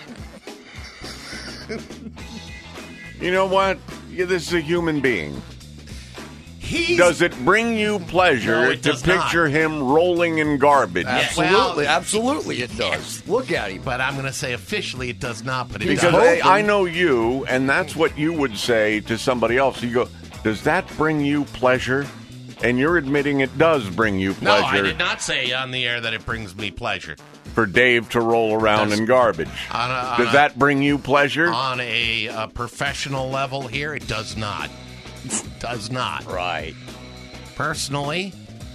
You know what? This is a human being. Does it bring you pleasure to picture him rolling in garbage?
Absolutely, absolutely it does. Look at him.
But I'm going to say officially it does not. But
because I know you, and that's what you would say to somebody else. You go, does that bring you pleasure? And you're admitting it does bring you pleasure.
No, I did not say on the air that it brings me pleasure.
For Dave to roll around in garbage. Does that bring you pleasure?
On a professional level here, it does not. Does not.
Right.
Personally,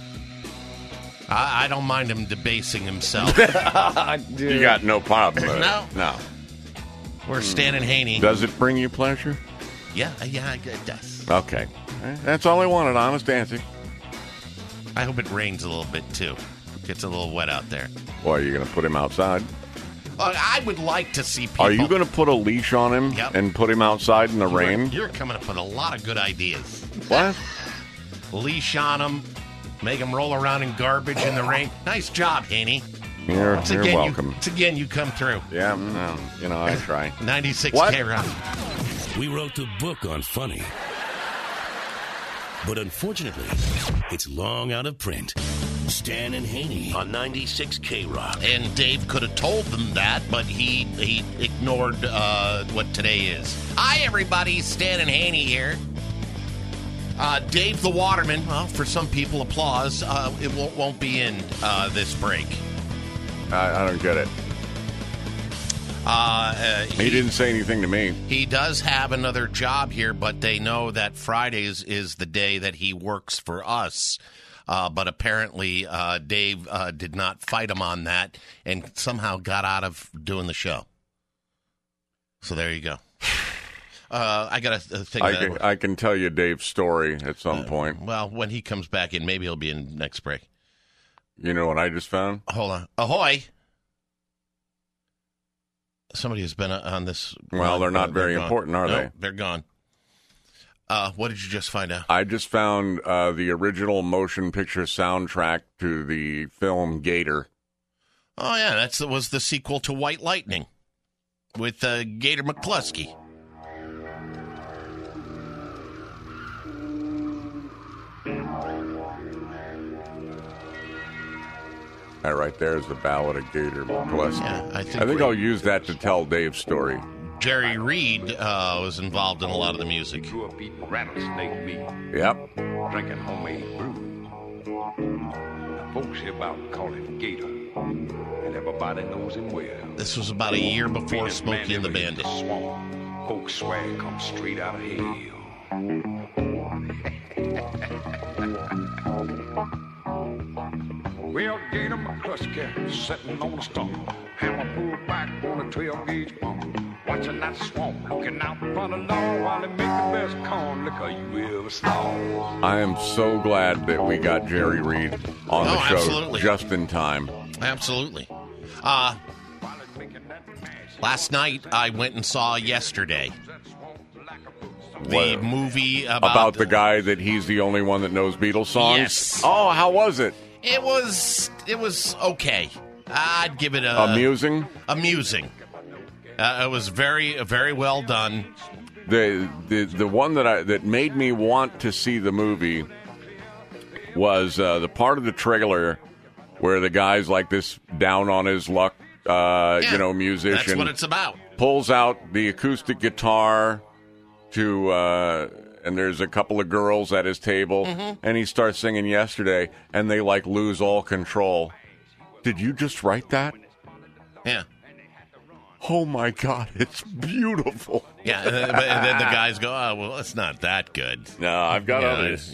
I don't mind him debasing himself.
You got no problem with it. No.
We're Stan and Haney.
Does it bring you pleasure?
Yeah, it does.
Okay. That's all I wanted, honest answer.
I hope it rains a little bit, too. Gets a little wet out there.
Boy, are you going to put him outside?
I would like to see people...
Are you going to put a leash on him and put him outside in the rain?
You're coming up with a lot of good ideas.
What?
Leash on him, make him roll around in garbage in the rain. Nice job, Haney.
You're welcome.
Once again, you come through.
Yeah, I try.
96 K-Rock.
We wrote the book on funny. But unfortunately, it's long out of print. Stan and Haney on 96 K-Rock.
And Dave could have told them that, but he ignored what today is. Hi, everybody. Stan and Haney here. Dave the Waterman, well, for some people, applause. It won't be in this break.
I don't get it. He didn't say anything to me.
He does have another job here, but they know that Fridays is the day that he works for us. But apparently Dave did not fight him on that and somehow got out of doing the show. So there you go. I got to think.
I can tell you Dave's story at some point.
Well, when he comes back in, maybe he'll be in next break.
You know what I just found?
Hold on. Ahoy! Somebody has been on this.
Well, they're not very important, are they?
They're gone. What did you just find out?
I just found the original motion picture soundtrack to the film Gator.
Oh, yeah, that was the sequel to White Lightning with Gator McCluskey.
That right there is the Ballad of Gator McCluskey.
Yeah, I
think I'll use that to tell Dave's story.
Jerry Reed was involved in a lot of the music.
Grew up eating rattlesnake meat.
Yep.
Drinking homemade brew. The folks here about call him Gator. And everybody knows him well.
This was about a year before Smokey and the Bandit.
Swamp. Folks swear he comes straight out of hell. Well, Gator McCluskey sitting on a stump, hammer pulled back on a 12-gauge pump, watching that swamp, looking out front of law while they make the best corn liquor you ever saw.
I am so glad that we got Jerry Reed on the show
absolutely.
Just in time.
Absolutely. Last night I went and saw Yesterday. The movie
about the guy that he's the only one that knows Beatles songs?
Yes.
Oh, how was it?
It was okay. I'd give it
amusing.
Amusing. It was very, very well done.
The one that made me want to see the movie was the part of the trailer where the guy's like this down on his luck, musician.
That's what it's about.
Pulls out the acoustic guitar and there's a couple of girls at his table, and he starts singing Yesterday, and they lose all control. Did you just write that?
Yeah.
Oh my God, it's beautiful.
Yeah, and then the guys go, "Oh, well, it's not that good."
No, I've got others.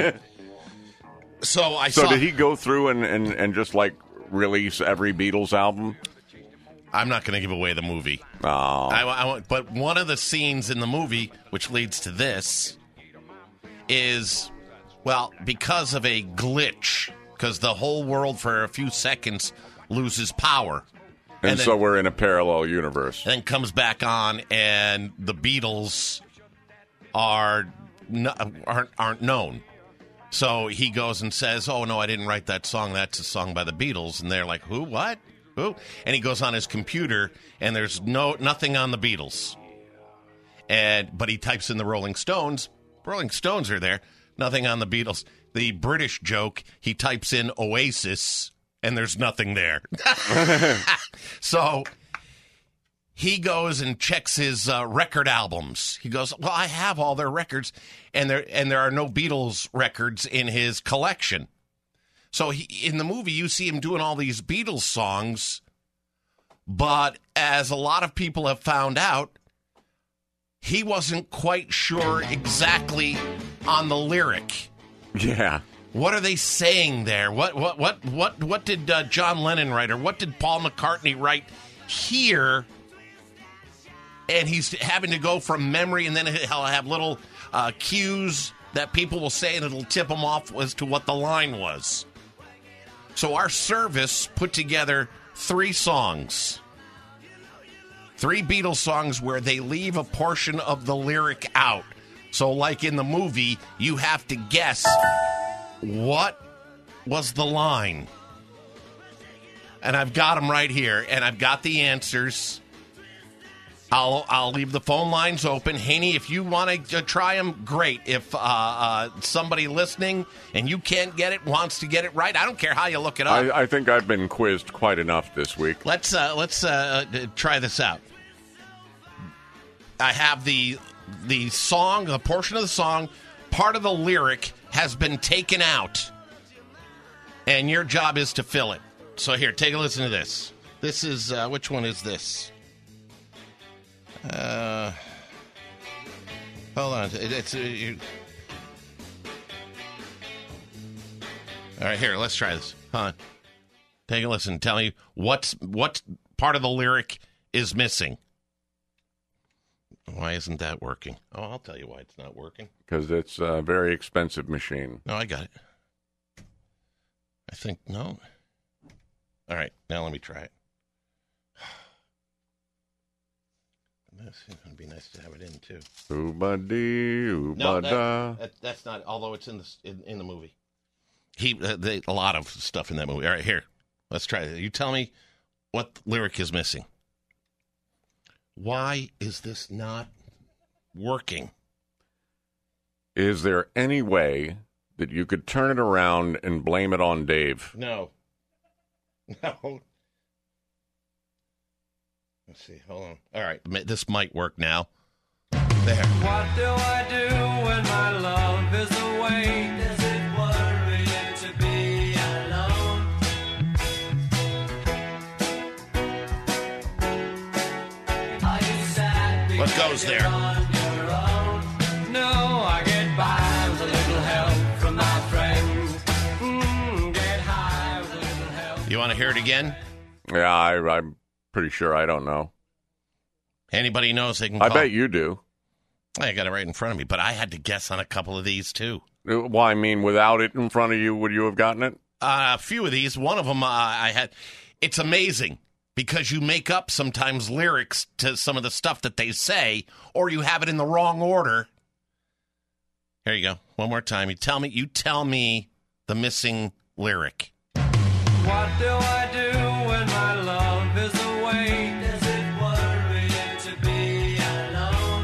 So
did he go through and just release every Beatles album?
I'm not going to give away the movie.
Oh.
But one of the scenes in the movie, which leads to this, is, because of a glitch, because the whole world for a few seconds loses power.
And so we're in a parallel universe.
And then comes back on, and the Beatles aren't known. So he goes and says, "Oh, no, I didn't write that song. That's a song by the Beatles." And they're like, "Who? What? Who?" And he goes on his computer, and there's nothing on the Beatles. But he types in the Rolling Stones. Rolling Stones are there. Nothing on the Beatles. The British joke, he types in Oasis, and there's nothing there. So he goes and checks his record albums. He goes, "Well, I have all their records, and there are no Beatles records in his collection." So in the movie, you see him doing all these Beatles songs, but as a lot of people have found out, he wasn't quite sure exactly on the lyric.
Yeah.
What are they saying there? What did John Lennon write, or what did Paul McCartney write here? And he's having to go from memory, and then he'll have little cues that people will say, and it'll tip him off as to what the line was. So our service put together 3 songs. 3 Beatles songs where they leave a portion of the lyric out. So like in the movie, you have to guess what was the line. And I've got them right here, and I've got the answers. I'll leave the phone lines open. Haney, if you want to try them, great. If somebody listening and you can't get it, wants to get it right, I don't care how you look it up.
I think I've been quizzed quite enough this week.
Let's try this out. I have the song, a portion of the song part of the lyric has been taken out, and your job is to fill it. So here, take a listen to this. This is, which one is this? Hold on. All right, here, let's try this. Hold on. Take a listen. Tell me what part of the lyric is missing. Why isn't that working? Oh, I'll tell you why it's not working.
Because it's a very expensive machine.
No, I got it. I think, no. All right, now let me try it. It would be nice to have it in, too. No, that's not, although it's in the movie. A lot of stuff in that movie. All right, here. Let's try it. You tell me what lyric is missing. Why is this not working?
Is there any way that you could turn it around and blame it on Dave?
No. Let's see. Hold on. All right. This might work now. There.
What do I do when my love is away? Is it worrying to be alone? Are you sad?
What goes there?
No, I get by with a little help from my friends. Get high with a little help.
You want to hear it again?
Yeah, I'm pretty sure I don't know.
Anybody knows they can call.
I bet you do.
I got it right in front of me, but I had to guess on a couple of these, too.
Well, I mean, without it in front of you, would you have gotten it?
A few of these. One of them I had. It's amazing because you make up sometimes lyrics to some of the stuff that they say, or you have it in the wrong order. Here you go. One more time. You tell me the missing lyric.
What do I do when my love is away? Is it worrying to be alone?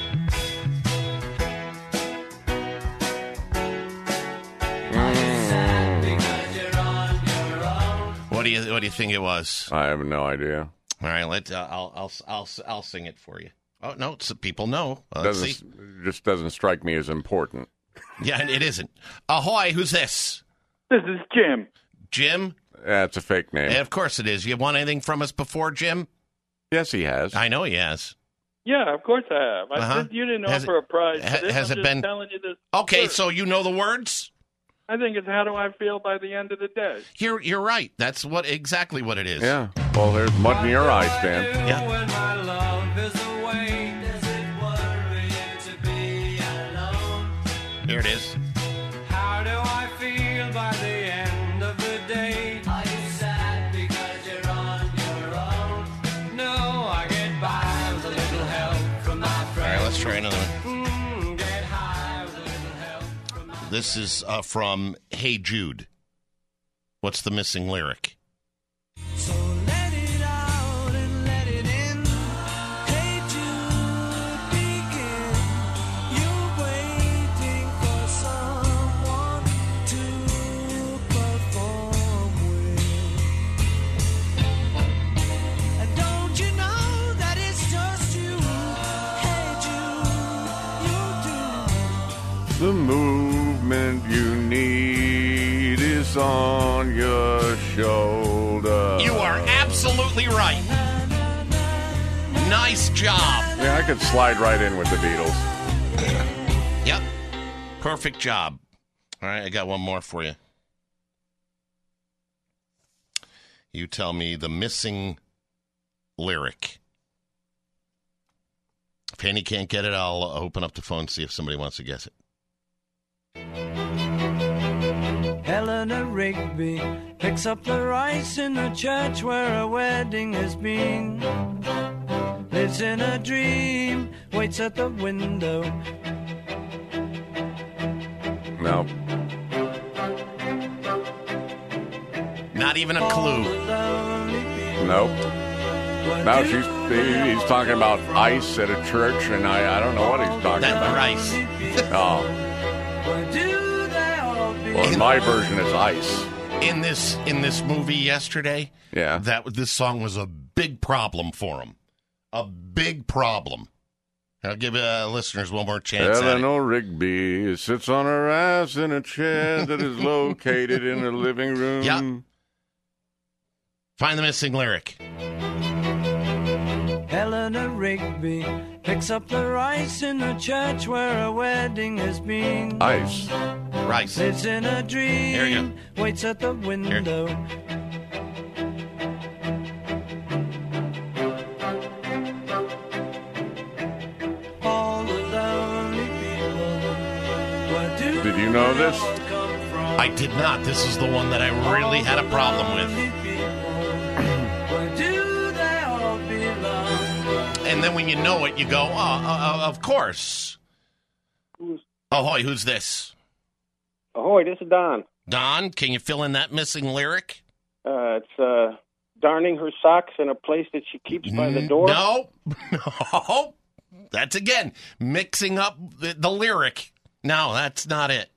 Are you sad because you're on your own?
What do you think it was?
I have no idea.
All right, I'll sing it for you. Oh no, people know.
Just doesn't strike me as important.
Yeah, it isn't. Ahoy! Who's this?
This is Jim.
Jim?
That's a fake name.
Yeah, of course it is. You want anything from us before, Jim?
Yes, he has.
I know he has.
Yeah, of course I have. You didn't offer a prize for this.
Has
I'm
it
just
been?
telling you this.
Okay,
first.
so you know the words?
I think it's how do I feel by the end of the day.
You're right. That's exactly what it is.
Yeah. Well, there's mud in your eyes, Dan.
Yeah.
When my love is away, does it worrying to be alone?
Here it is.
How do I feel by the end of the day? Are you sad because you're on your own? No, I get by with a little help from my friends.
All right, let's try another one.
Get high with a little help from my
This is from Hey Jude. What's the missing lyric?
So let it out and let it in. Hey Jude, begin. You're waiting for someone to perform with. And don't you know that it's just you? Hey Jude, you do.
The movement you need is on your shoulder.
You are absolutely right. Nice job.
Yeah, I could slide right in with the Beatles.
Yep. Perfect job. All right, I got one more for you. You tell me the missing lyric. If Haney can't get it, I'll open up the phone and see if somebody wants to guess it.
Eleanor Rigby picks up the rice in the church where a wedding has been. Lives in a dream, waits at the window.
No.
Not even a clue.
Nope. No, he's talking about ice at a church, and I don't know what he's talking about.
Rice.
Oh. Well, in my version, it's ice.
In this movie yesterday,
yeah,
this song was a big problem for him. A big problem. I'll give listeners one more chance.
Eleanor Rigby sits on her ass in a chair that is located in the living room.
Yep. Find the missing lyric.
Eleanor Rigby picks up the rice in the church where a wedding has been.
Ice.
Rice.
Lives in a dream.
Here you go.
Waits at the window. All the lonely people. Where do
Did you know this?
I did not. This is the one that I really had a problem with.
Where do they all belong?
And then when you know it, you go, of course. Ahoy, who's this?
Ahoy, this is Don.
Don, can you fill in that missing lyric?
It's darning her socks in a place that she keeps by the door.
No. That's, again, mixing up the lyric. No, that's not it.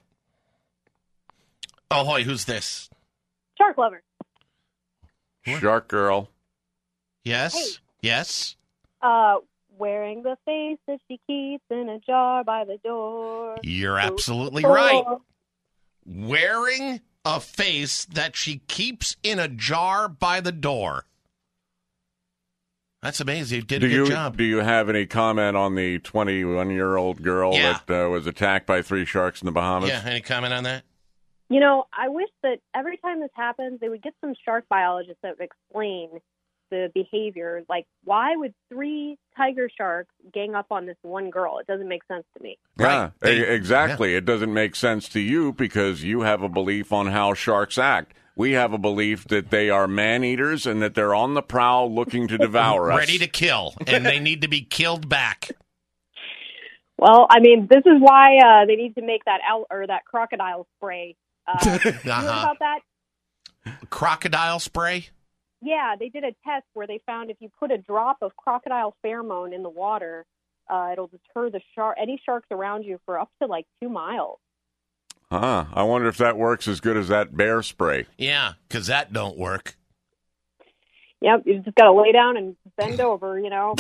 Ahoy, who's this?
Shark lover.
Shark girl.
Yes?
Hey.
Yes?
Wearing the face that she keeps in a jar by the door.
You're absolutely right. Wearing a face that she keeps in a jar by the door. That's amazing. You did a good job.
Do you have any comment on the 21-year-old girl that was attacked by 3 sharks in the Bahamas?
Yeah, any comment on that?
You know, I wish that every time this happens, they would get some shark biologists that would explain the behavior. Like, why would 3 tiger sharks gang up on this one girl? It doesn't make sense to me.
Yeah, exactly. Yeah. It doesn't make sense to you because you have a belief on how sharks act. We have a belief that they are man-eaters and that they're on the prowl looking to devour us.
Ready to kill, and they need to be killed back.
Well, I mean, this is why they need to make that crocodile spray. You heard about that?
Crocodile spray?
Yeah, they did a test where they found if you put a drop of crocodile pheromone in the water, it'll deter any sharks around you for up to like 2 miles.
Huh. I wonder if that works as good as that bear spray.
Yeah, because that don't work.
Yep, you just got to lay down and bend over, you know.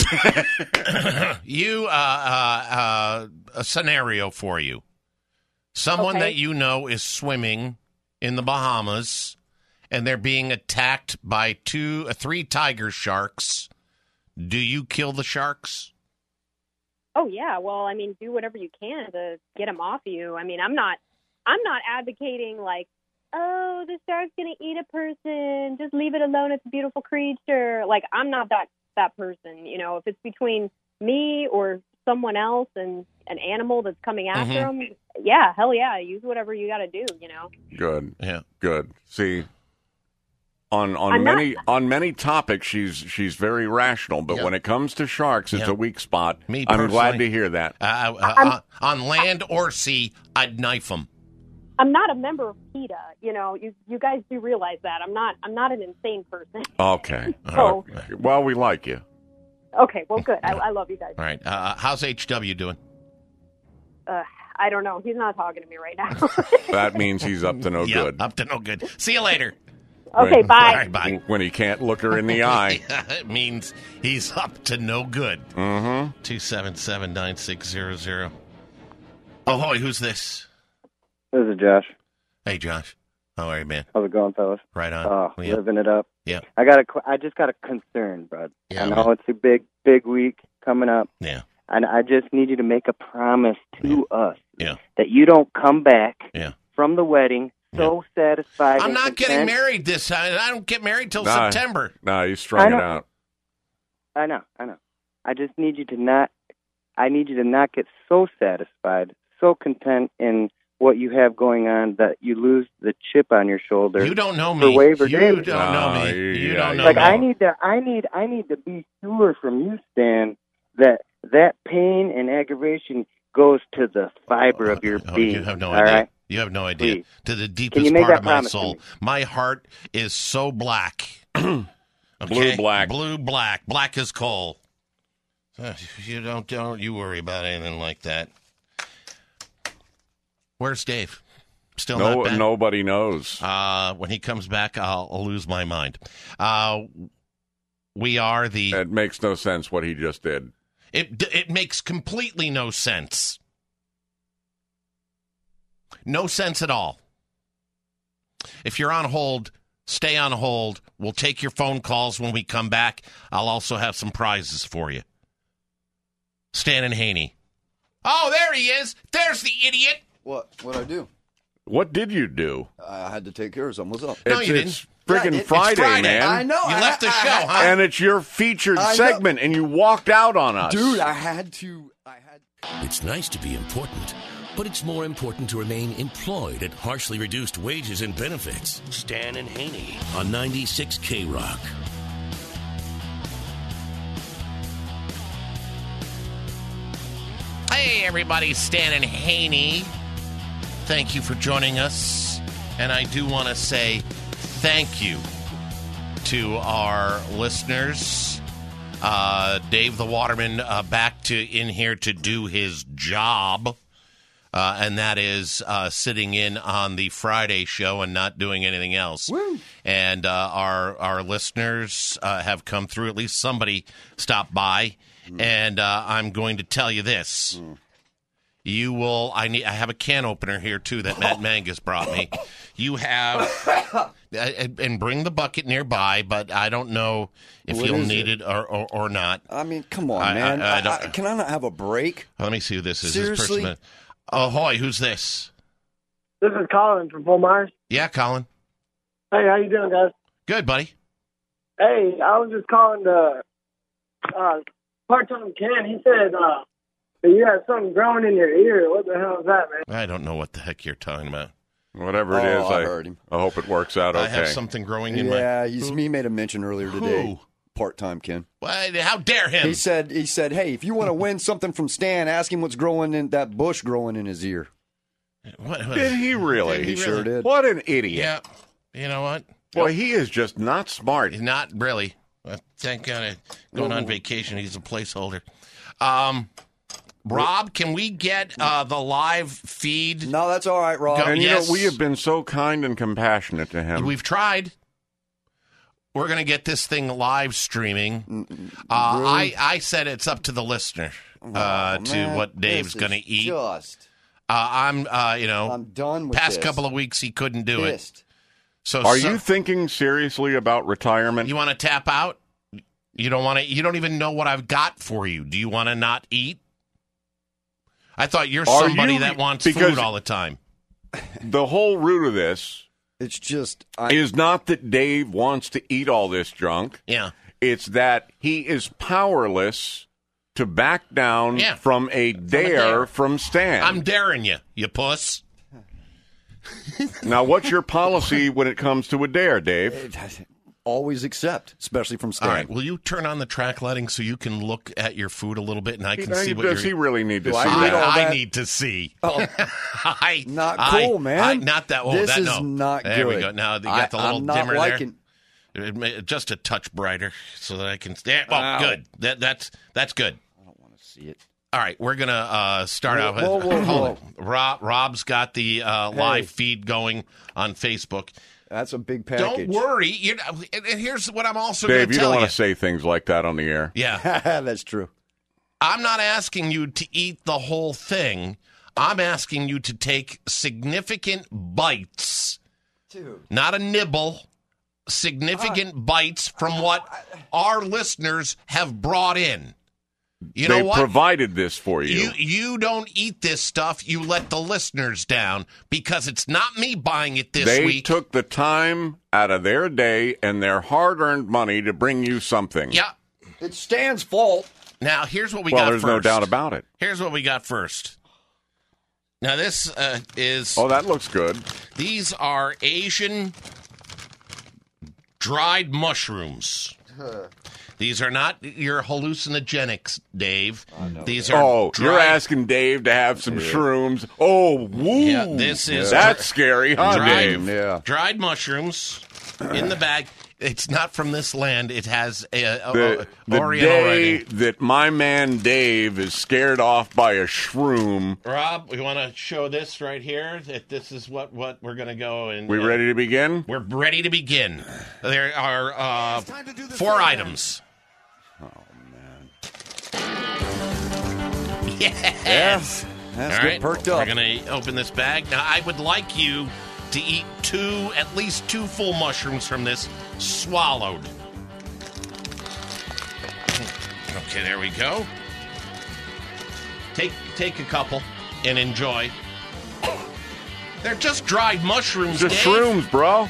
A scenario for you. Someone that you know is swimming in the Bahamas, and they're being attacked by 3 tiger sharks. Do you kill the sharks?
Oh, yeah. Well, I mean, do whatever you can to get them off you. I mean, I'm not advocating like, oh, the shark's going to eat a person. Just leave it alone. It's a beautiful creature. Like, I'm not that person. You know, if it's between me or someone else and an animal that's coming after them, yeah, hell yeah, use whatever you got to do, you know.
Good. Yeah. Good. See, on many topics, she's very rational, but when it comes to sharks, it's a weak spot. I'm glad to hear that.
On land or sea, I'd knife them.
I'm not a member of PETA. You know, you guys do realize that. I'm not an insane person.
Okay.
So,
well, we like you.
Okay, well, good. I love you guys.
All right. How's HW doing?
I don't know. He's not talking to me right now.
That means he's up to no good.
Up to no good. See you later.
Okay, bye.
All right, bye.
When he can't look her in the eye.
It means he's up to no good. 277-9600. Ahoy, who's this?
This is Josh.
Hey, Josh. How are you, man?
How's it going, fellas?
Right on.
Living it up.
Yeah.
I just got a concern, bud.
Yeah,
I know it's a big week coming up.
Yeah.
And I just need you to make a promise to us that you don't come back from the wedding so satisfied.
I'm not getting married this time. I don't get married till September.
No, you strung it out.
I know. I just need you to not get so satisfied, so content in what you have going on that you lose the chip on your shoulder.
You don't know
me.
You don't know me. You don't know me.
I need to be sure from you, Stan, that pain and aggravation goes to the fiber of your being.
You have no idea.
Right?
You have no idea.
Please.
To the deepest part of my soul. My heart is so black. Okay?
Blue black.
Blue black. Black as coal. You don't you worry about anything like that. Where's Dave? Still not back?
Nobody knows.
When he comes back, I'll lose my mind. We are the...
It makes no sense what he just did.
It makes completely no sense. No sense at all. If you're on hold, stay on hold. We'll take your phone calls when we come back. I'll also have some prizes for you. Stan and Haney. Oh, there he is. There's the idiot.
What'd I do?
What did you do?
I had to take care of something. What's up?
No, you didn't.
It's friggin' Friday, man.
I know.
You left the show, huh?
And it's your featured segment, and you walked out on us.
Dude, I had to.
It's nice to be important, but it's more important to remain employed at harshly reduced wages and benefits. Stan and Haney on 96 K-Rock.
Hey, everybody, Stan and Haney. Thank you for joining us. And I do want to say thank you to our listeners. Dave the Waterman back in here to do his job. And that is sitting in on the Friday show and not doing anything else.
Woo.
And our listeners have come through. At least somebody stopped by. And I'm going to tell you this. You will. I have a can opener here, too, that Matt Mangus brought me. You have, and bring the bucket nearby, but I don't know if you'll need it or not.
I mean, come on, man. Can I not have a break?
Let me see who this is.
Seriously?
This person. Ahoy, who's this?
This is Colin from Fort Myers.
Yeah, Colin.
Hey, how you doing, guys?
Good, buddy.
Hey, I was just calling to part-time Ken. He said that you had something growing in your ear. What the hell is that, man?
I don't know what the heck you're talking about.
Whatever it is,
I heard him.
I hope it works out okay.
I have something growing in my...
Yeah, he made a mention earlier today. Part-time Ken.
What? How dare him?
He said, hey, if you want to win something from Stan, ask him what's growing in that bush growing in his ear.
What? Did he really?
He sure did.
What an idiot.
Yeah. You know what?
Boy, he is just not smart.
Not really. Thank God going on vacation. He's a placeholder. Rob, can we get the live feed?
No, that's all right, Rob.
And you know, we have been so kind and compassionate to him.
We've tried. We're going to get this thing live streaming. Really? I said it's up to the listener to what Dave's going to eat. I'm
done with
past
this.
Couple of weeks he couldn't do it. So
are you thinking seriously about retirement?
You want to tap out? You don't want to. You don't even know what I've got for you. Do you want to not eat? I thought you're somebody that wants food all the time.
The whole root of this,
it's just
is not that Dave wants to eat all this junk.
Yeah,
it's that he is powerless to back down from a dare from Stan.
I'm daring you, you puss.
Now, what's your policy when it comes to a dare, Dave?
Always accept, especially from Stan.
All right, will you turn on the track lighting so you can look at your food a little bit and I can see what
does he really need to see
I need to see.
Oh, not cool, man.
Not that.
This is not
there
good.
There we go. Now you got the little
I'm not
dimmer
liking...
there. Just a touch brighter so that I can. Oh, good. That's good.
I don't want to see it.
All right, we're gonna start out.
Whoa.
Rob's got the live feed going on Facebook.
That's a big package.
Don't worry. And here's what I'm also going to tell you.
Dave, you don't want to say things like that on the air.
Yeah.
That's true.
I'm not asking you to eat the whole thing. I'm asking you to take significant bites.
Dude.
Not a nibble. Significant bites from what our listeners have brought in. You know what?
They provided this for you.
You don't eat this stuff. You let the listeners down because it's not me buying it this
week. They took the time out of their day and their hard-earned money to bring you something.
Yeah.
It's Stan's fault.
Now, here's what we got first.
Well, there's no doubt about it.
Here's what we got first. Now, this is...
Oh, that looks good.
These are Asian dried mushrooms. These are not your hallucinogenics, Dave. These are dried...
you're asking Dave to have some shrooms. Oh, woo!
Yeah, this is...
That's scary, huh, Dave?
Yeah.
Dried mushrooms in the bag. It's not from this land. It has
the
Oriental
day
writing.
that my man Dave is scared off by a shroom.
Rob, we want to show this right here, that this is what we're going to go and...
We ready to begin?
We're ready to begin. There are 4 items.
Oh, man.
Yes.
That's
All
good
right.
perked up.
We're going to open this bag. Now, I would like you to eat at least two full mushrooms from this swallowed. Okay, there we go. Take a couple and enjoy. They're just dried mushrooms,
Just
Dave.
shrooms, bro.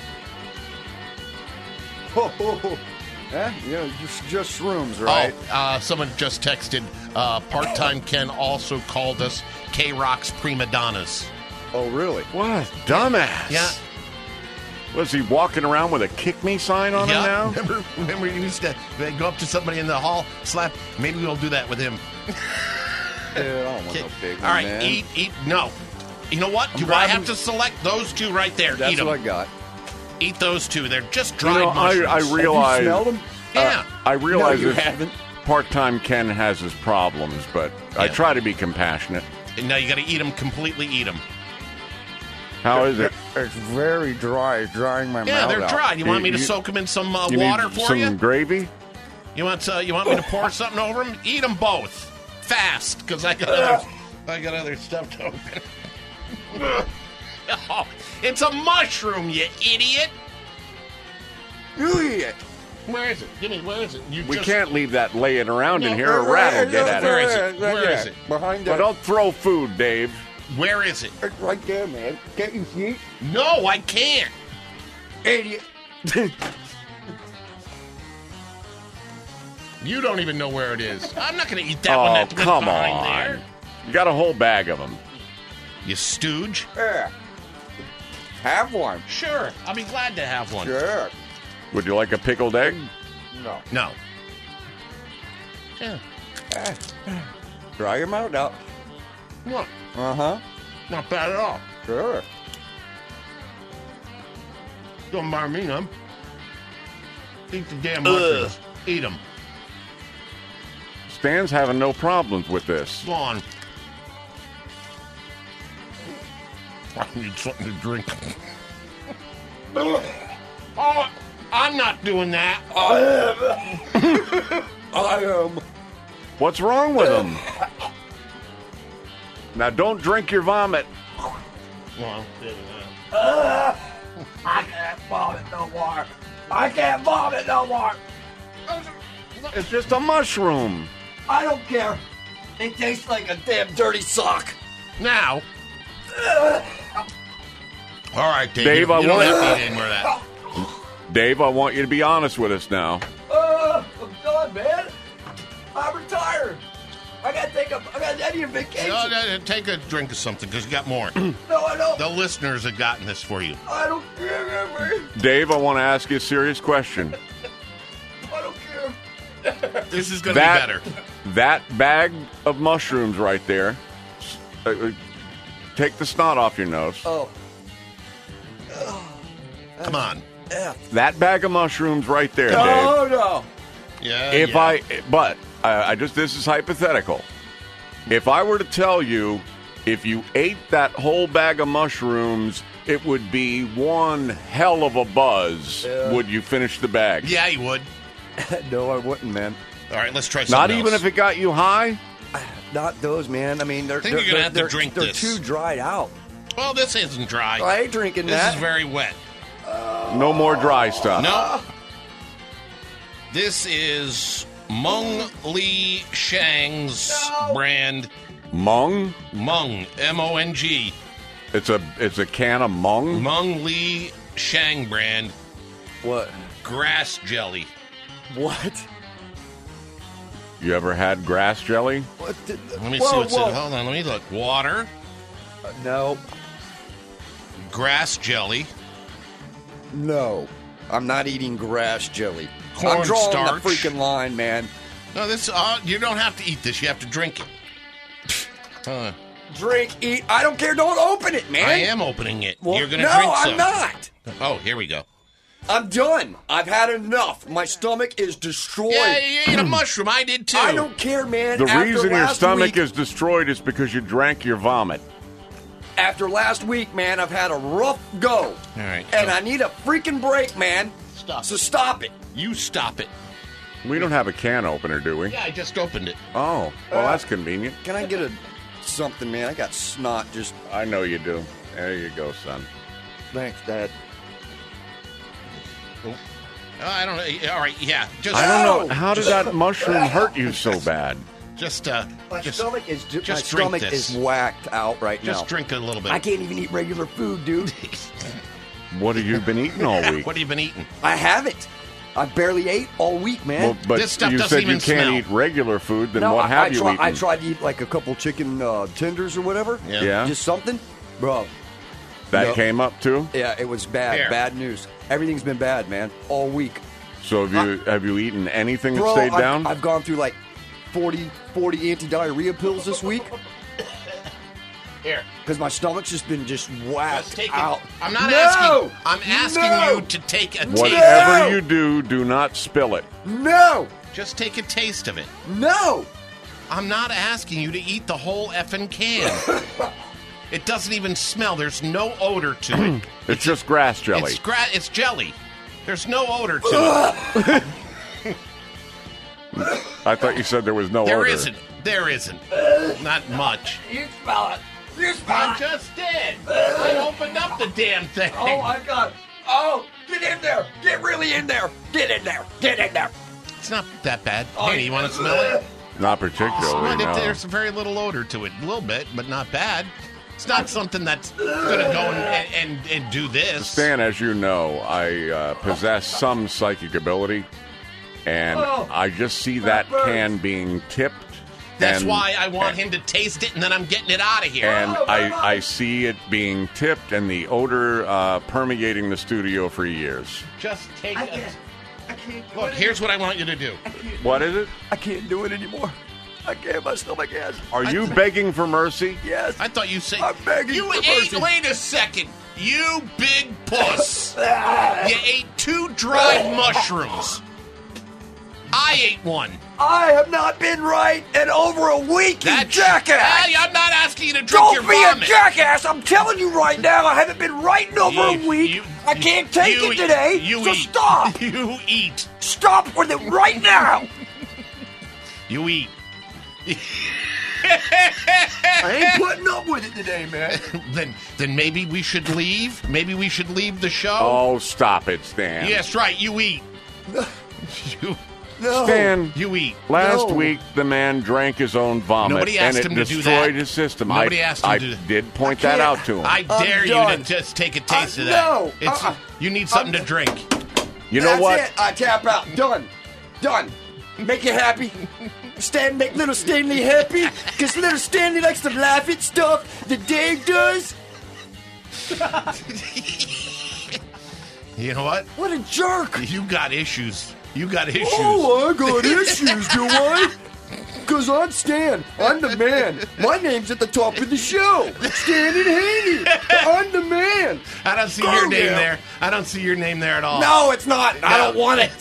Just shrooms, right?
Oh, someone just texted, part-time Ken also called us K-Rock's prima donnas.
Oh, really?
What? Dumbass.
Yeah.
Was he walking around with a kick me sign on him now?
Remember you used to go up to somebody in the hall, slap. Maybe we'll do that with him.
Dude, I don't want no big one,
All right,
man.
eat. No. You know what? Do I have to select those two right there?
That's
Eat them.
what I got.
Eat those two. They're just dried mushrooms.
I realize.
Have you smelled them?
Yeah.
I realize
No, you
that
haven't.
part-time Ken has his problems, but I try to be compassionate.
No, you got to eat them completely. Eat them.
How is it?
It's very dry. It's drying my mouth
Yeah, they're
out.
dry. You want me to soak them in some
you
water
need
for
some
you?
gravy?
You want me to pour something over them? Eat them both fast, because I got other stuff to open. Oh, it's a mushroom, you idiot!
You eat it.
Where is it? Where is it?
We can't leave that laying around in here. A rat will get at
Where
it.
is it? Where is it?
Behind
But
that.
don't throw food, Dave.
Where is it?
It's right there, man. Can't you see it?
No, I can't.
Idiot.
You don't even know where it is. I'm not going to eat that one.
Oh,
That's
come
behind
on.
there.
You got a whole bag of them.
You stooge?
Yeah. Have one.
Sure. I'll be glad to have one.
Sure.
Would you like a pickled egg?
No.
No. Yeah.
Dry your mouth out.
What?
Uh-huh.
Not bad at all.
Sure.
Don't mind me, huh? Eat the damn mushrooms. Eat them.
Stan's having no problems with this.
Go on. I need something to drink. Oh, I'm not doing that.
I am.
What's wrong with him? Now, don't drink your vomit.
Well,
I can't vomit no more. I can't vomit no more.
It's just a mushroom.
I don't care. It tastes like a damn dirty sock.
Now. All right, Dave.
Dave,
you
I
don't
want-
have to eat any more of that.
Dave, I want you to be honest with us now.
I'm done, man. I'm retired. I need a vacation.
No, take a drink of something, because you got more.
No, I don't.
The listeners have gotten this for you.
I don't care, man.
Dave, I want to ask you a serious question.
I don't care.
This is going to be better.
That bag of mushrooms right there, take the snot off your nose.
Oh.
Come on.
That bag of mushrooms right there, Dave.
No.
Yeah.
This is hypothetical. If I were to tell you, if you ate that whole bag of mushrooms, it would be one hell of a buzz. Would you finish the bag?
Yeah, you would.
No, I wouldn't, man.
All right, let's try
Not
something
even
else.
if it got you high?
Not those, man. I mean,
I think you're going to have to drink
they're
this.
too dried out.
Well, this isn't dry.
I ain't drinking
This
that.
is very wet.
No more dry stuff.
No. This is Mung Li Shang's brand.
Mung?
Mung, M-O-N-G.
It's a can of Mung?
Mung Li Shang brand.
What?
Grass jelly.
What?
You ever had grass jelly?
What?
Let me see what's in it. Hold on, let me look. Water.
No.
Grass jelly.
No. I'm not eating grass jelly. I'm
Corn
drawing
starch.
the freaking line, man.
No, this. You don't have to eat this. You have to drink it.
Drink, eat. I don't care. Don't open it, man.
I am opening it.
Well,
You're going to
no,
drink some.
I'm not.
Oh, here we go.
I'm done. I've had enough. My stomach is destroyed.
Yeah, you ate a mushroom. I did too.
I don't care, man.
The
After
reason your
last
stomach
week-
is destroyed is because you drank your vomit.
After last week, man, I've had a rough go.
All right.
And I need a freaking break, man.
Stop.
So stop it.
You stop it.
We don't have a can opener, do we?
Yeah, I just opened it.
Oh, well, that's convenient.
Can I get something, man? I got snot just...
I know you do. There you go, son.
Thanks, Dad.
Oh. I don't know. All right, yeah.
I don't know. How did that mushroom hurt you so bad?
My stomach is
this.
whacked out right now.
Just drink a little bit.
I can't even eat regular food, dude.
What have you been eating all week?
What have you been eating?
I haven't. I barely ate all week, man.
Well, but
this stuff
you
doesn't
said
even
you can't
smell.
eat regular food, then what have you eaten?
I tried to eat like a couple chicken tenders or whatever.
Yeah.
Just something. Bro.
That came up too?
Yeah, it was bad.
Here.
Bad news. Everything's been bad, man, all week.
So have you eaten anything
Bro,
that stayed down?
I've gone through like 40 anti-diarrhea pills this week.
Here.
Because my stomach's just been whacked out.
I'm not asking. I'm asking you to take a taste.
Whatever you do not spill it.
No!
Just take a taste of it.
No!
I'm not asking you to eat the whole effing can. It doesn't even smell. There's no odor to it.
It's just grass jelly.
It's jelly. There's no odor to it.
I thought you said there was no odor.
There isn't. Not much.
You smell it. You smell
I just did. I opened up the damn thing.
Oh, my God. Oh, get in there. Get really in there. Get in there. Get in there.
It's not that bad. Hey, you want to smell it?
Not particularly, no.
There's very little odor to it. A little bit, but not bad. It's not something that's going to go and do this.
Stan, as you know, I possess some psychic ability, and I just see that can being tipped.
That's why I want him to taste it, and then I'm getting it out of here.
And I see it being tipped and the odor permeating the studio for years.
Just take it. Look, here's what I want you to do.
What is it?
I can't do it anymore. I can't. My stomach has.
Are you begging for mercy?
Yes.
I thought you said...
I'm begging for mercy.
Wait a second. You big puss. You ate 2 dried mushrooms. I ate one.
I have not been right in over a week, you jackass!
Hey, I'm not asking you to drink your vomit.
Don't be a jackass! I'm telling you right now, I haven't been right in over a week. I can't take it today, so stop!
You eat.
Stop with it right now!
You eat.
I ain't putting up with it today, man.
Then maybe we should leave? Maybe we should leave the show?
Oh, stop it, Stan.
Yes, right, you eat.
No.
Stan,
you eat.
Last week, the man drank his own vomit,
Nobody asked
and
him
it
to do
destroyed
that.
his system.
Nobody asked him
I
to do that.
did point that out to him.
I dare you to just take a taste of that.
No.
You need something to drink.
You know what?
That's it. I tap out. Done. Make you happy. Make little Stanley happy. Because little Stanley likes to laugh at stuff that Dave does.
You know what?
What a jerk.
You got issues. You got issues.
Oh, I got issues, do I? Because I'm Stan. I'm the man. My name's at the top of the show. Stan and Haney. I'm the man.
I don't see your name there. I don't see your name there at all.
No, it's not. No. I don't want it.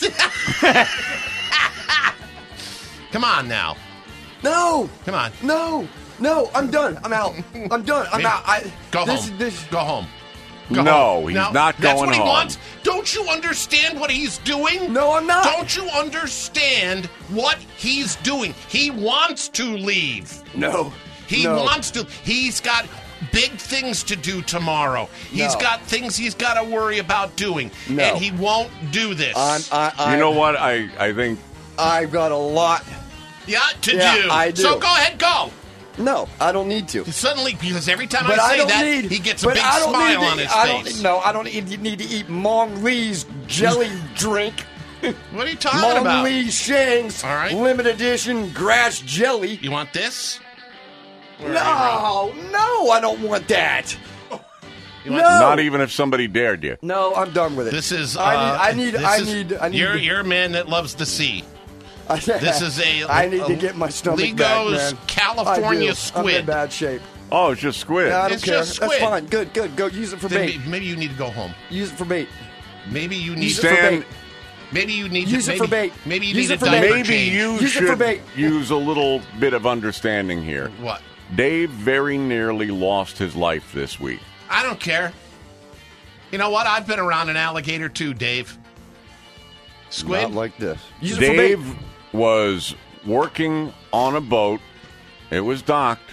Come on now.
No.
Come on.
No, I'm done. I'm out. I'm done. I'm out.
Go home. Go home.
No, he's not going home.
That's what he wants. Don't you understand what he's doing?
No, I'm not.
Don't you understand what he's doing? He wants to leave.
No.
He wants to. He's got big things to do tomorrow. He's got things he's got to worry about doing.
No.
And he won't do this.
You know what? I think
I've got a lot
to do.
I do.
So go ahead, go.
No, I don't need to.
Suddenly, because every time I say that, he gets a big smile on his face.
I don't need to eat Mong Lee's jelly drink.
What are you talking about?
Mong Lee Shang's limited edition grass jelly.
You want this?
No, I don't want that.
Not even if somebody dared you.
No, I'm done with it.
This is.
I need.
You're a man that loves the sea. This is
I need to get my stomach back, man.
California squid.
I'm in bad shape.
Oh, it's just squid.
No, I don't
It's
care.
just squid.
That's fine. Good. Go use it for bait.
Maybe you need to go home.
Use it for bait.
Maybe you need
Use it for bait.
Maybe you need
Use it for bait.
Maybe you
Use
need
it
a
for bait.
diaper
Maybe
change.
you
Use it for
should
bait.
use a little bit of understanding here.
What?
Dave very nearly lost his life this week.
I don't care. You know what? I've been around an alligator too, Dave. Squid?
Not like this. Use it for
Dave
bait.
was working on a boat. It was docked.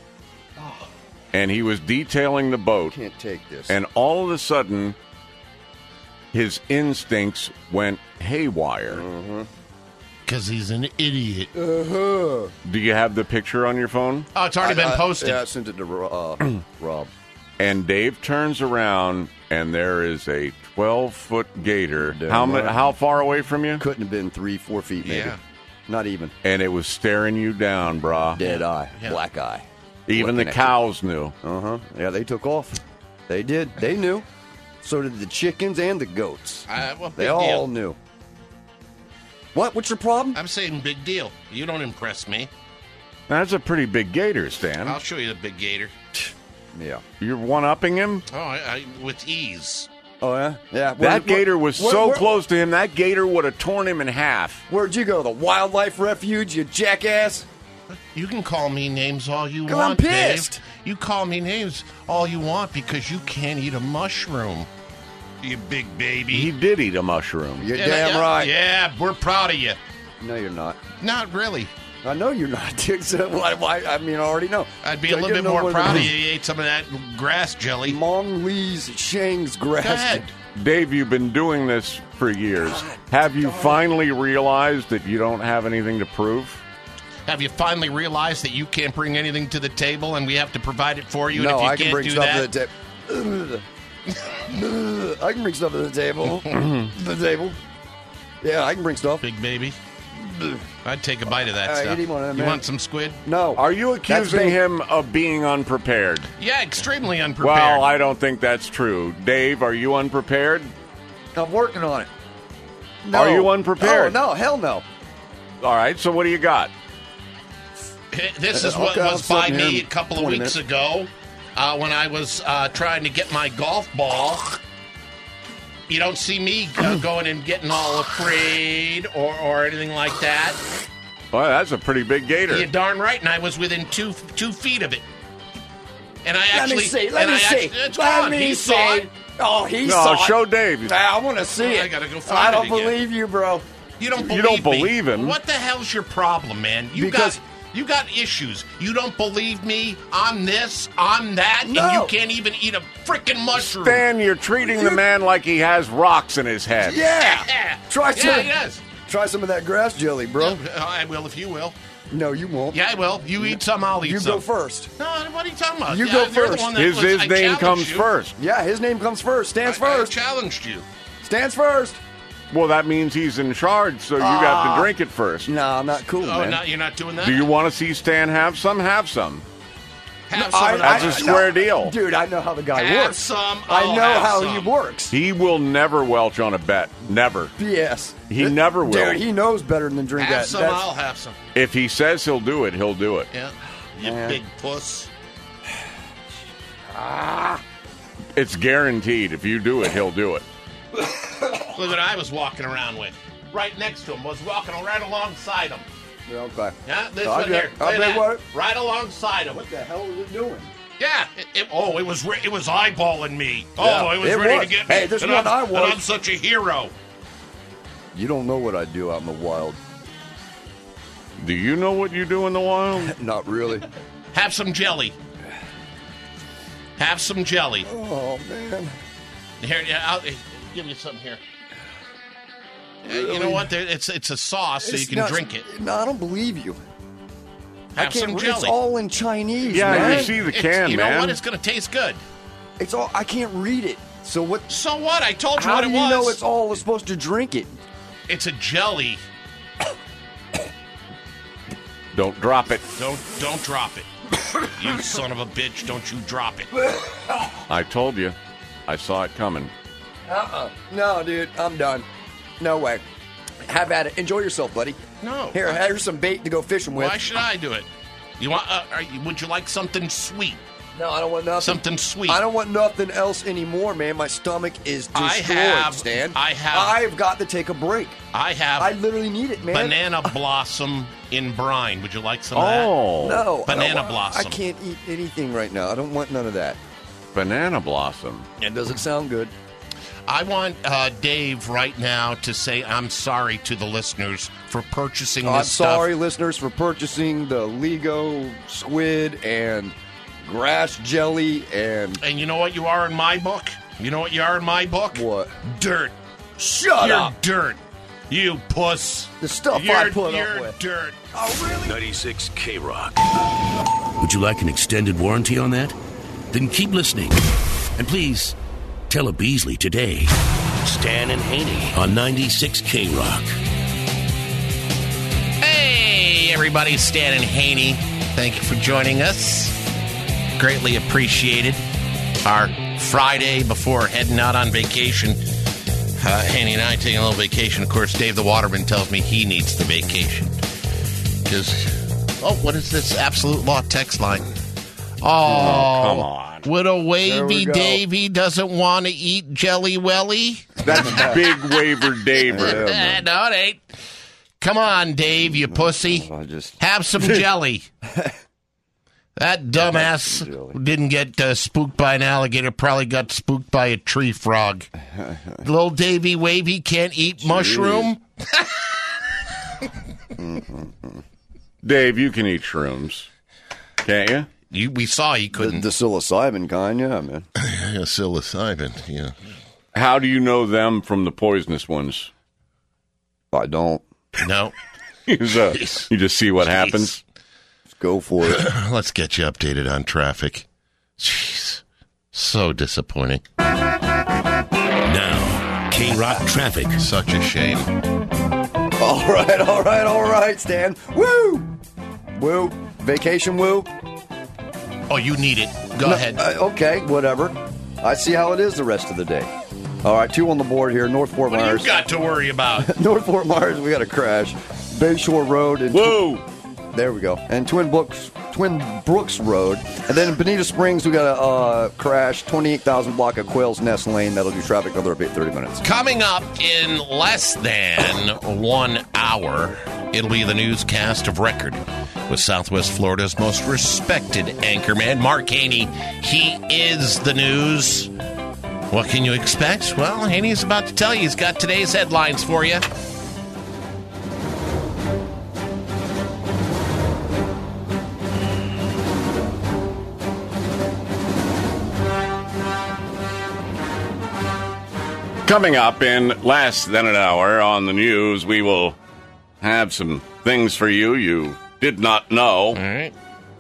And he was detailing the boat.
Can't take this.
And all of a sudden, his instincts went haywire.
Because he's an idiot.
Do you have the picture on your phone?
Oh, it's already been posted.
Yeah, I sent it to Rob.
And Dave turns around, and there is a 12-foot gator. How far away from you?
Couldn't have been 3-4 feet, maybe.
Yeah.
Not even.
And it was staring you down, brah.
Dead eye. Yeah. Black eye.
Even the cows knew.
Yeah, they took off. They did. They knew. So did the chickens and the goats. They all knew. What? What's your problem?
I'm saying big deal. You don't impress me.
That's a pretty big gator, Stan.
I'll show you the big gator.
Yeah. You're one-upping him?
Oh, with ease.
Oh, yeah? Yeah.
That gator was so close to him, that gator would have torn him in half.
Where'd you go? The wildlife refuge, you jackass?
You can call me names all you
'Cause
want,
I'm pissed.
Dave. You call me names all you want because you can't eat a mushroom. You big baby.
He did eat a mushroom.
You're damn right.
Yeah, we're proud of you.
No, you're not.
Not really.
I know you're not, Dick. So why? I mean, I already know.
I'd be a little bit more proud of you. You ate some of that grass jelly.
Mong Lee's Shang's grass.
Dave, you've been doing this for years. Have you finally realized that you don't have anything to prove?
Have you finally realized that you can't bring anything to the table and we have to provide it for you?
No,
and if you
I can
can't
bring
do
stuff
that,
to the table. I can bring stuff to the table. The table. Yeah, I can bring stuff.
Big baby. I'd take a bite of that
All right,
stuff.
eat one of them,
You
man.
want some squid?
No.
Are you accusing him of being unprepared?
Yeah, extremely unprepared.
Well, I don't think that's true. Dave, are you unprepared?
I'm working on it. No.
Are you unprepared?
Oh, no, hell no.
All right, so what do you got?
This is what was by me a couple of weeks ago when I was trying to get my golf ball. You don't see me going and getting all afraid or anything like that.
Well, that's a pretty big gator.
You're darn right, and I was within 2 feet of it. And I
Let
actually...
me see. Let me see.
It's
Let
gone.
me
He
see.
saw it.
Oh, he
No,
saw it.
show Dave.
I want to see it.
I gotta go find
I don't
it again.
believe you, bro.
You don't
You
believe
don't believe
me.
him.
What the hell's your problem, man? You got issues. You don't believe me on this, on that, and you can't even eat a freaking mushroom.
Stan, you're treating the man like he has rocks in his head.
Yeah. Try some.
Yeah, he does.
Try some of that grass jelly, bro.
I will if you will.
No, you won't.
Yeah, I will. You eat some, I'll eat
You
some.
go first.
No, what are you talking about?
You
Yeah,
go
you're the
first.
one that
His
I
name
challenged
comes
you.
first.
Yeah, his name comes first. Stands
I
first.
challenged you.
Stands first.
Well, that means he's in charge, so you got to drink it first.
No, I'm not cool,
Oh,
man.
no, you're not doing that?
Do you want to see Stan have some? Have some.
Have some of
That's
that.
a square deal.
Dude, I know how the guy
Have
works.
some.
I
I'll
know
have
how
some.
he works.
He will never welch on a bet. Never.
BS.
He never will.
Dude, he knows better than drink
Have
that.
some, I'll have some.
If he says he'll do it, he'll do it.
Yeah. You big puss.
It's guaranteed. If you do it, he'll do it.
Look what I was walking around with. Right next to him. Was walking right alongside him.
Yeah, okay.
Yeah, this
I'll
one
bet-
here.
I'll
Look at
bet
that.
what?
Right alongside him.
What the hell is it doing?
Yeah. It was eyeballing me.
Yeah,
Oh, it was
it
ready
was.
to get me.
Hey, this
and
one I
and
was.
I'm such a hero.
You don't know what I do out in the wild.
Do you know what you do in the wild?
Not really.
Have some jelly. Have some jelly.
Oh, man.
Here, yeah, I'll give you some here. You know what? It's a sauce, so you can drink it.
No, I don't believe you.
Have some
It's
jelly.
all in Chinese,
Yeah,
man.
you see the
It's-
can,
you
man.
know what? It's going to taste good.
It's all. I can't read it. So what?
So what? I told you
How
what
do
it
you
was.
know it's all supposed to drink it?
It's a jelly.
Don't drop it.
Don't drop it. You son of a bitch! Don't you drop it.
I told you. I saw it coming.
No, dude, I'm done. No way. Have at it. Enjoy yourself, buddy.
No.
Here's some bait to go fishing with.
Why should I do it? You want? Would you like something sweet?
No, I don't want nothing.
Something sweet.
I don't want nothing else anymore, man. My stomach is destroyed, Stan. I've got to take a break.
I have.
I literally need it, man.
Banana blossom in brine. Would you like some of that?
Oh.
No.
Banana
I
blossom.
can't eat anything right now. I don't want none of that.
Banana blossom.
It doesn't sound good.
I want Dave right now to say I'm sorry to the listeners for purchasing this stuff.
I'm sorry, listeners, for purchasing the Lego squid and grass jelly and...
And you know what you are in my book? You know what you are in my book?
What?
Dirt.
Shut up.
You're dirt. You puss.
The stuff I put up with.
You're dirt.
Oh, really?
96 K-Rock. Would you like an extended warranty on that? Then keep listening. And please, tell a Beasley today. Stan and Haney on 96 K-Rock.
Hey, everybody. Stan and Haney. Thank you for joining us. Greatly appreciated. Our Friday before heading out on vacation. Haney and I taking a little vacation. Of course, Dave the Waterman tells me he needs the vacation. Because, what is this Absolute Law text line? Oh,
come on.
Widow Wavy Davy doesn't want to eat Jelly Welly?
That's Big Waver Daver.
No, it ain't. Come on, Dave, you pussy. Have some jelly. That dumbass didn't get spooked by an alligator, probably got spooked by a tree frog. Little Davy Wavy can't eat mushroom?
Dave, you can eat shrooms. Can't you?
We saw you couldn't.
The psilocybin kind, yeah, man.
Yeah, psilocybin, yeah.
How do you know them from the poisonous ones?
I don't.
No.
You just see what happens.
Go for it.
Let's get you updated on traffic. Jeez. So disappointing.
Now, K-Rock traffic.
Such a shame.
All right, Stan. Woo! Woo. Vacation woo.
Oh, you need it. Go ahead.
Okay, whatever. I see how it is the rest of the day. All right, 2 on the board here. North Fort Myers.
What do you got to worry about?
North Fort Myers, we got a crash. Bayshore Road. And
woo!
There we go. And Twin Brooks Road. And then in Bonita Springs, we got a crash, 28,000 block of Quail's Nest Lane. That'll do traffic another 30 minutes.
Coming up in less than 1 hour, it'll be the newscast of record with Southwest Florida's most respected anchorman, Mark Haney. He is the news. What can you expect? Well, Haney's about to tell you. He's got today's headlines for you.
Coming up in less than an hour on the news, we will have some things for you did not know.
All right.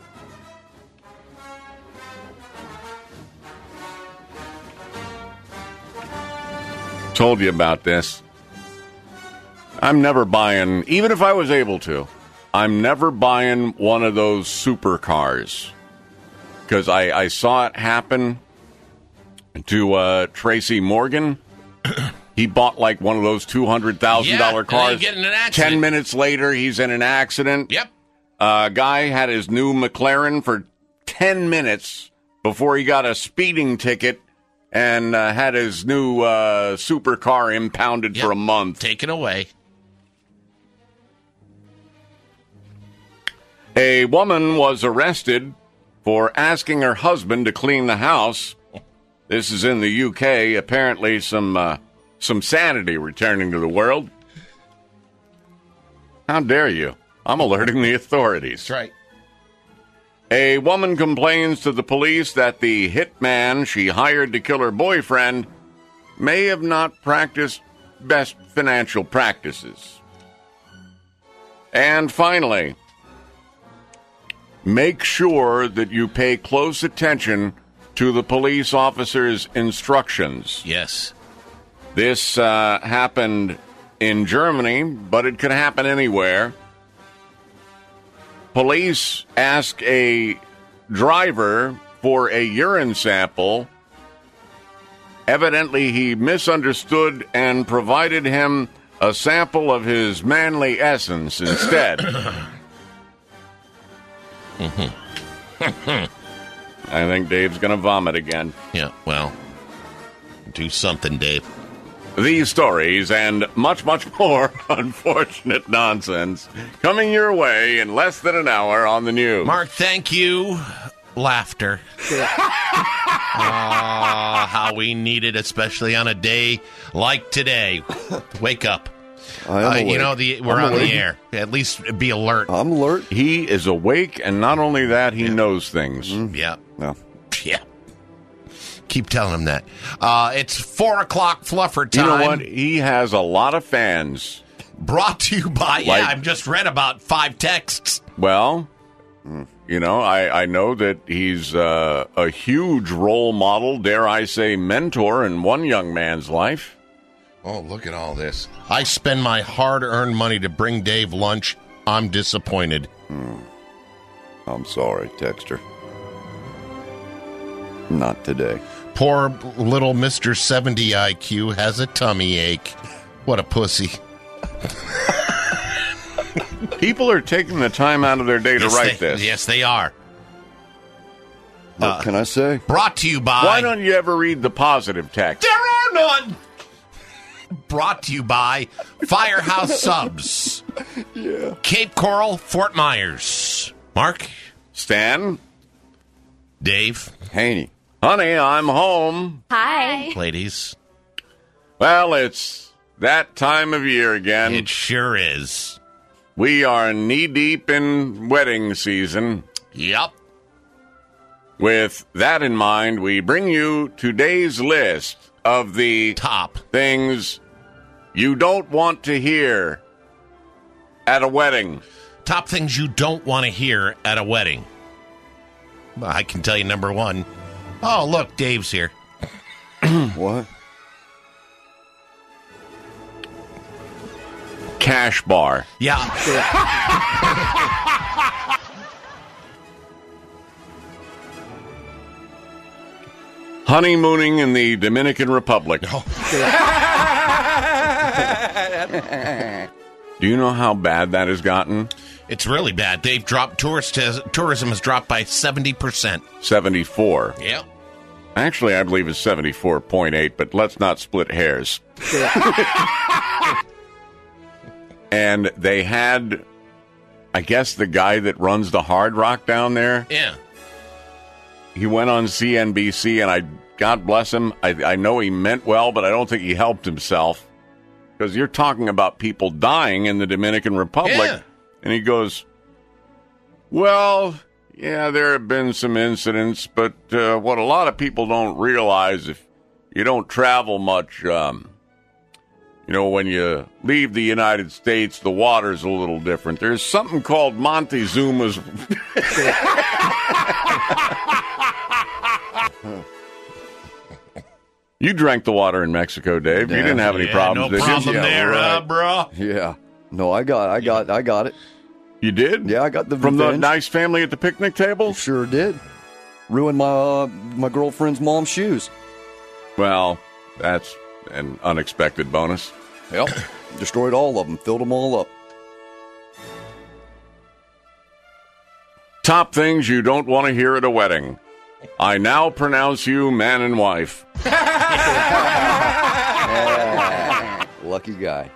Told you about this. I'm never buying, even if I was able to, I'm never buying one of those supercars. Because I saw it happen to Tracy Morgan. He bought like one of those $200,000 cars.
Get in an accident.
10 minutes later, he's in an accident.
Yep.
Guy had his new McLaren for 10 minutes before he got a speeding ticket and had his new supercar impounded for a month.
Taken away.
A woman was arrested for asking her husband to clean the house. This is in the UK. Apparently some sanity returning to the world. How dare you? I'm alerting the authorities.
That's right.
A woman complains to the police that the hitman she hired to kill her boyfriend may have not practiced best financial practices. And finally, make sure that you pay close attention to the police officer's instructions.
Yes.
This happened in Germany, but it could happen anywhere. Police ask a driver for a urine sample. Evidently, he misunderstood and provided him a sample of his manly essence instead. I think Dave's going to vomit again.
Yeah, well, do something, Dave.
These stories and much, much more unfortunate nonsense coming your way in less than an hour on the news.
Mark, thank you. Laughter. how we need it, especially on a day like today. Wake up.
I am awake.
You know, we're on the air. At least be alert.
I'm alert.
He is awake, and not only that, he knows things.
Yeah.
No.
Yeah. Keep telling him that. It's 4 o'clock fluffer time.
You know what? He has a lot of fans.
Brought to you by, I've just read about 5 texts.
Well, you know, I know that he's a huge role model, dare I say mentor in one young man's life.
Oh, look at all this. I spend my hard-earned money to bring Dave lunch. I'm disappointed.
I'm sorry, Texter. Not today.
Poor little Mr. 70 IQ has a tummy ache. What a pussy.
People are taking the time out of their day to write this.
Yes, they are.
What can I say?
Brought to you by...
Why don't you ever read the positive text?
There are none! Brought to you by Firehouse Subs.
Yeah.
Cape Coral, Fort Myers. Mark?
Stan?
Dave?
Haney.
Honey, I'm home.
Hi.
Ladies?
Well, it's that time of year again.
It sure is.
We are knee-deep in wedding season.
Yep.
With that in mind, we bring you today's list of the
top
things you don't want to hear at a wedding.
Top things you don't want to hear at a wedding. Well, I can tell you number 1. Oh, look, Dave's here.
What?
Cash bar.
Yeah.
Honeymooning in the Dominican Republic.
Oh.
Do you know how bad that has gotten?
It's really bad. They've dropped tourism has dropped by 70%.
74.
Yep.
Actually, I believe it's 74.8, but let's not split hairs. And they had, I guess, the guy that runs the Hard Rock down there.
Yeah.
He went on CNBC, and God bless him, I know he meant well, but I don't think he helped himself. Because you're talking about people dying in the Dominican Republic.
Yeah.
And he goes, well, yeah, there have been some incidents, but what a lot of people don't realize, if you don't travel much, you know, when you leave the United States, the water's a little different. There's something called Montezuma's. You drank the water in Mexico, Dave. You didn't have any problems,
no
did
problem
you?
there, bro.
Yeah. No, I got it.
You did?
Yeah, I got the
From
revenge.
the nice family at the picnic table?
Sure did. Ruined my girlfriend's mom's shoes.
Well, that's an unexpected bonus.
Yep. Destroyed all of them. Filled them all up.
Top things you don't want to hear at a wedding. I now pronounce you man and wife.
Lucky guy.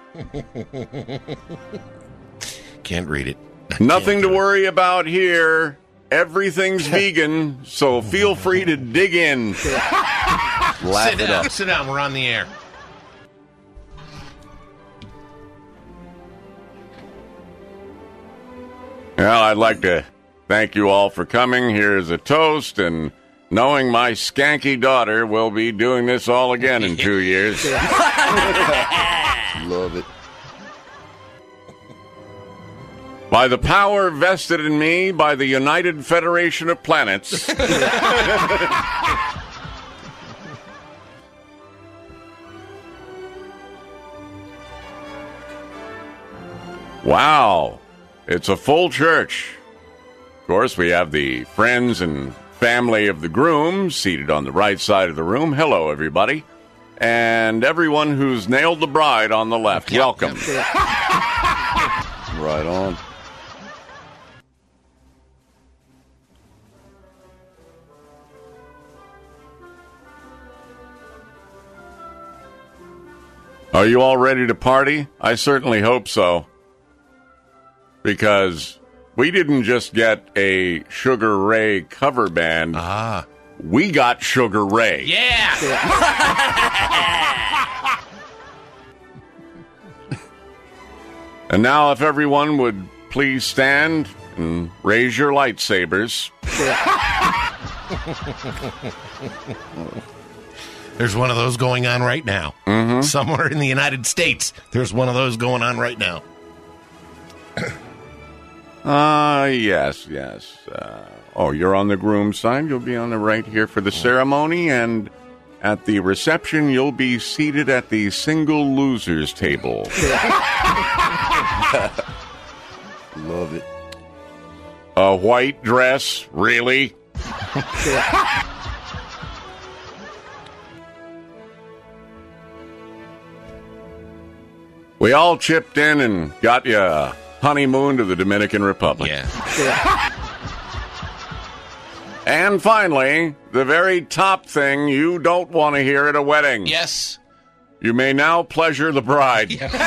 Can't read it.
Nothing to worry about here. Everything's vegan, so feel free to dig in.
Laugh it up.
Sit down. We're on the air.
Well, I'd like to thank you all for coming. Here's a toast, and knowing my skanky daughter will be doing this all again in 2 years.
Love it.
By the power vested in me by the United Federation of Planets. Wow. It's a full church. Of course, we have the friends and family of the groom seated on the right side of the room. Hello, everybody. And everyone who's nailed the bride on the left. Welcome.
Right on.
Are you all ready to party? I certainly hope so. Because we didn't just get a Sugar Ray cover band. We Got Sugar Ray.
Yeah.
And now, if everyone would please stand and raise your lightsabers.
There's one of those going on right now.
Mm-hmm.
Somewhere in the United States, there's one of those going on right now.
Yes. You're on the groom's side. You'll be on the right here for the ceremony, and at the reception, you'll be seated at the single losers table.
Love it.
A white dress, really? We all chipped in and got you a honeymoon to the Dominican Republic.
Yeah.
And finally, the very top thing you don't want to hear at a wedding.
Yes.
You may now pleasure the bride.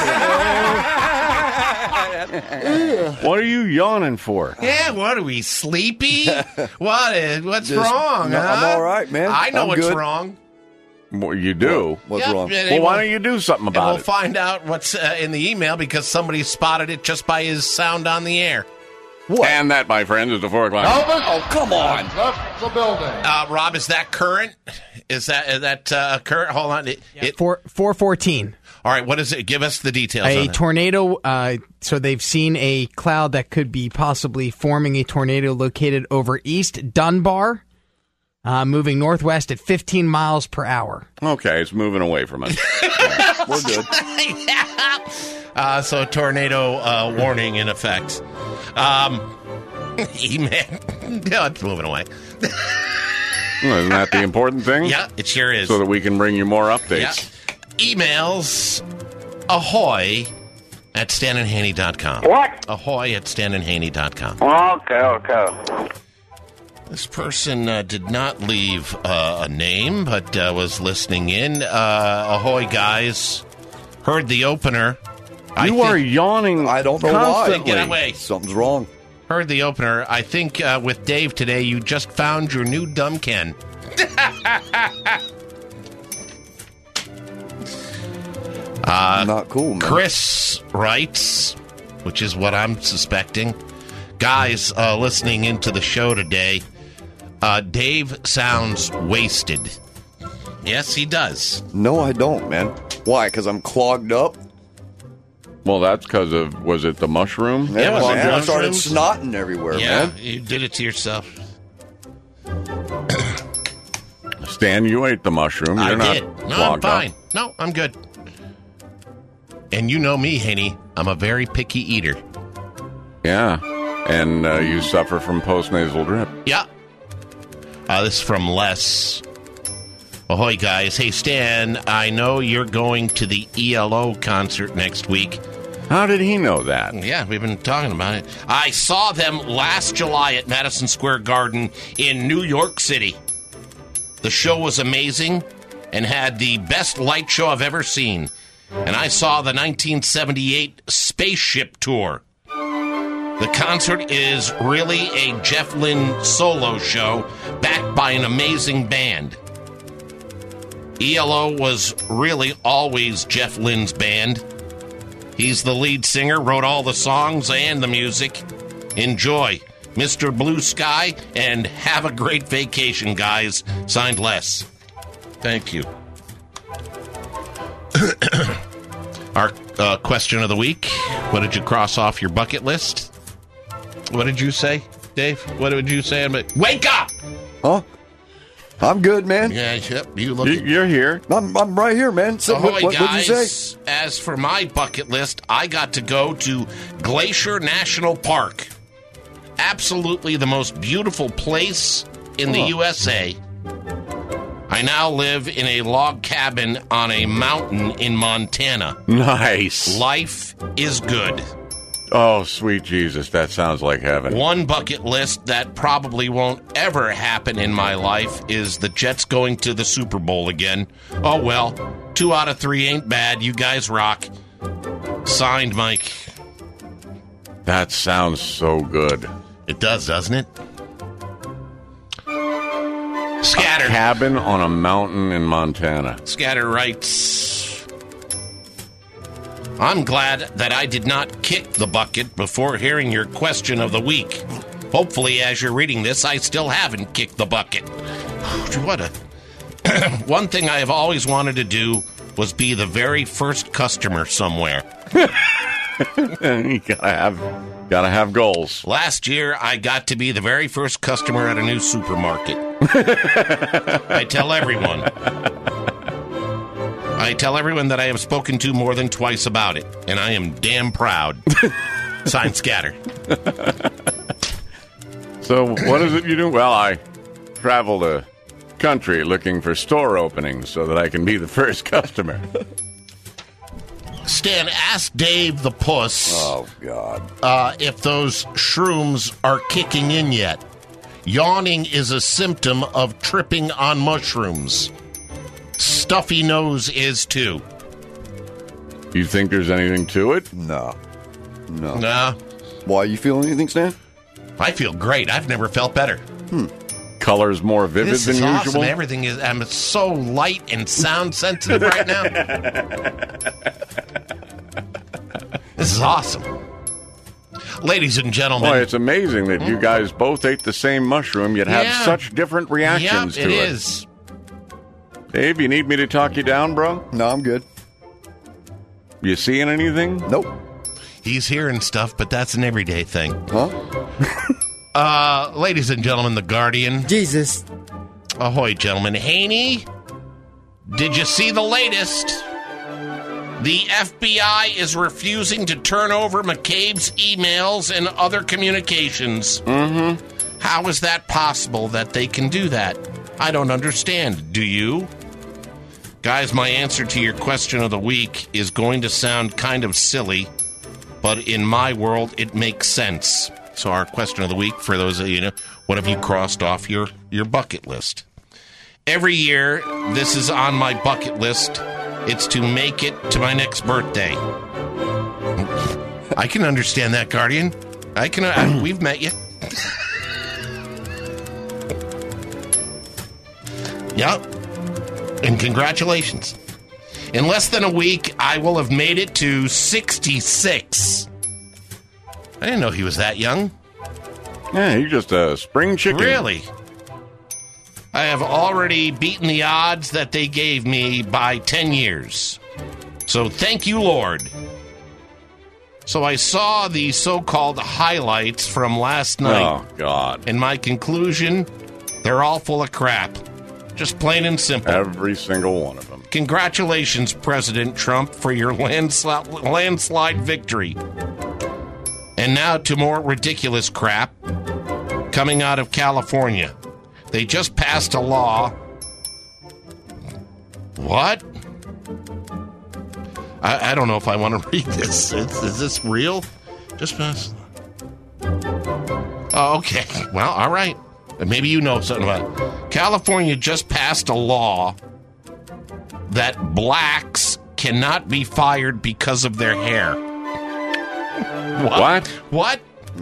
What are you yawning for?
Yeah, what are we, sleepy? What's wrong?
No, I'm all right, man.
I know
I'm
what's
good.
wrong.
Well, you do?
What's wrong?
Well, why don't you do something about
We'll
it?
find out what's in the email because somebody spotted it just by his sound on the air.
What?
And that, my friends, is the 4 o'clock.
Oh, come on.
Left the building.
Rob, is that current? Is that current? Hold on.
414.
All right, what is it? Give us the details.
A
on it.
tornado, so they've seen a cloud that could be possibly forming a tornado located over East Dunbar, moving northwest at 15 miles per hour.
Okay, it's moving away from us.
We're good.
So tornado warning in effect. Email. Yeah, it's moving away.
Well, isn't that the important thing?
Yeah, it sure is.
So that we can bring you more updates.
Yeah. Emails ahoy at StanandHaney.com.
What?
Ahoy at StanandHaney.com.
Okay.
This person did not leave a name, but was listening in. Ahoy, guys. Heard the opener.
You are yawning.
I don't know
constantly.
Get away.
Something's wrong.
Heard the opener. I think with Dave today, you just found your new dumb Ken.
Not cool, man.
Chris writes, which is what I'm suspecting. Guys listening into the show today, Dave sounds wasted. Yes, he does.
No, I don't, man. Why? Because I'm clogged up?
Well, that's because of, was it the mushroom?
Yeah, was it
man. I started
mushrooms?
snotting everywhere,
Yeah,
man.
you did it to yourself.
Stan, you ate the mushroom. You're
I
not
did. No, I'm
clogged
fine.
up.
No, I'm good. And you know me, Haney. I'm a very picky eater.
Yeah. And you suffer from postnasal drip.
Yeah. This is from Les. Ahoy, guys. Hey, Stan, I know you're going to the ELO concert next week.
How did he know that?
Yeah, we've been talking about it. I saw them last July at Madison Square Garden in New York City. The show was amazing and had the best light show I've ever seen. And I saw the 1978 Spaceship Tour. The concert is really a Jeff Lynne solo show backed by an amazing band. ELO was really always Jeff Lynne's band. He's the lead singer, wrote all the songs and the music. Enjoy, Mr. Blue Sky, and have a great vacation, guys. Signed, Les. Thank you. Our question of the week. What did you cross off your bucket list? What did you say, Dave? What did you say? Wake up!
Huh? I'm good, man.
Yeah, yep. You look.
You're here.
I'm right here, man. So,
Ahoy,
what did you
guys.
say?
As for my bucket list, I got to go to Glacier National Park. Absolutely the most beautiful place in the USA. I now live in a log cabin on a mountain in Montana.
Nice.
Life is good.
Oh, sweet Jesus, that sounds like heaven.
One bucket list that probably won't ever happen in my life is the Jets going to the Super Bowl again. Oh, well, 2 out of 3 ain't bad. You guys rock. Signed, Mike.
That sounds so good.
It does, doesn't it? Scatter.
A cabin on a mountain in Montana.
Scatter writes, I'm glad that I did not kick the bucket before hearing your question of the week. Hopefully, as you're reading this, I still haven't kicked the bucket. What a... One thing I have always wanted to do was be the very first customer somewhere.
You gotta have goals.
Last year, I got to be the very first customer at a new supermarket. I tell everyone that I have spoken to more than twice about it, and I am damn proud. Signed, Scatter.
So, what is it you do? Well, I travel the country looking for store openings so that I can be the first customer.
Stan, ask Dave the Puss.
Oh, God.
If those shrooms are kicking in yet. Yawning is a symptom of tripping on mushrooms. Stuffy nose is too.
You think there's anything to it?
No.
Nah.
Why, you feel anything, Stan?
I feel great. I've never felt better.
Colors more vivid
this
than
is
usual?
Awesome. Everything is... I'm so light and sound sensitive right now. This is awesome. Ladies and gentlemen.
Boy, it's amazing that you guys both ate the same mushroom, yet have such different reactions to it.
It is.
Dave, you need me to talk you down, bro?
No, I'm good.
You seeing anything?
Nope.
He's hearing stuff, but that's an everyday thing.
Huh?
Ladies and gentlemen, the Guardian.
Jesus.
Ahoy, gentlemen. Haney, did you see the latest? The FBI is refusing to turn over McCabe's emails and other communications.
Mm-hmm.
How is that possible that they can do that? I don't understand. Do you? Guys, my answer to your question of the week is going to sound kind of silly, but in my world, it makes sense. So our question of the week, for those of you know, what have you crossed off your bucket list? Every year, this is on my bucket list. It's to make it to my next birthday. I can understand that, Guardian. We've met you. Yep. And congratulations. In less than a week, I will have made it to 66. I didn't know he was that young.
Yeah, he's just a spring chicken.
Really? I have already beaten the odds that they gave me by 10 years. So thank you, Lord. So I saw the so-called highlights from last night.
Oh, God.
And my conclusion, they're all full of crap. Just plain and simple.
Every single one of them.
Congratulations, President Trump, for your landslide victory. And now to more ridiculous crap coming out of California. They just passed a law. What? I don't know if I want to read this. Is this real? Just passed. Oh, okay. Well, all right. Maybe you know something about it. California just passed a law that blacks cannot be fired because of their hair.
What?
What?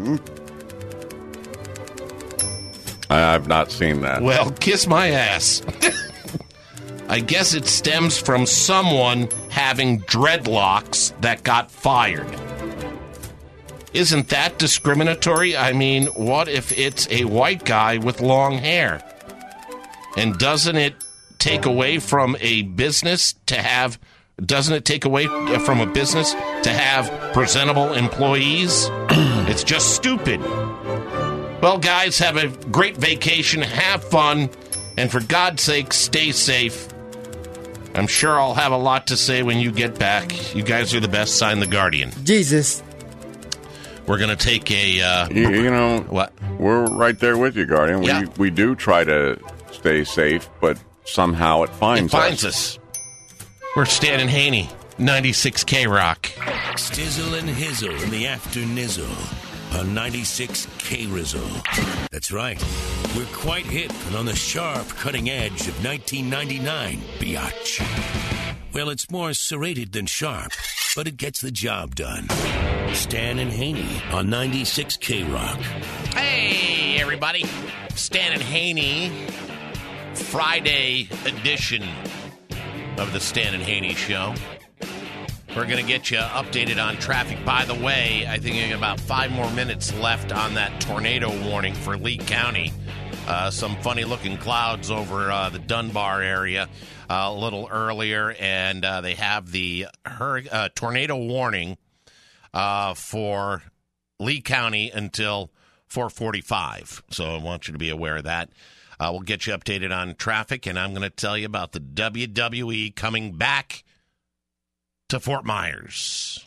I've not seen that.
Well, kiss my ass. I guess it stems from someone having dreadlocks that got fired. Isn't that discriminatory? I mean, what if it's a white guy with long hair? And doesn't it take away from a business to have... Doesn't it take away from a business to have presentable employees? It's just stupid. Well, guys, have a great vacation. Have fun. And for God's sake, stay safe. I'm sure I'll have a lot to say when you get back. You guys are the best. Sign the Guardian.
Jesus.
We're going to take a...
you know,
what?
We're right there with you, Guardian.
Yeah.
We do try to stay safe, but somehow it finds
us. We're Stan and Haney, 96 K-Rock.
Stizzle and Hizzle in the after nizzle on 96 K-Rizzle. That's right. We're quite hip and on the sharp cutting edge of 1999, biatch. Well, it's more serrated than sharp, but it gets the job done. Stan and Haney on 96 K-Rock.
Hey, everybody. Stan and Haney Friday edition of the Stan and Haney Show. We're going to get you updated on traffic. By the way, I think you got about 5 more minutes left on that tornado warning for Lee County. Some funny-looking clouds over the Dunbar area a little earlier, and they have the tornado warning for Lee County until 4:45. So I want you to be aware of that. We'll get you updated on traffic, and I'm going to tell you about the WWE coming back to Fort Myers.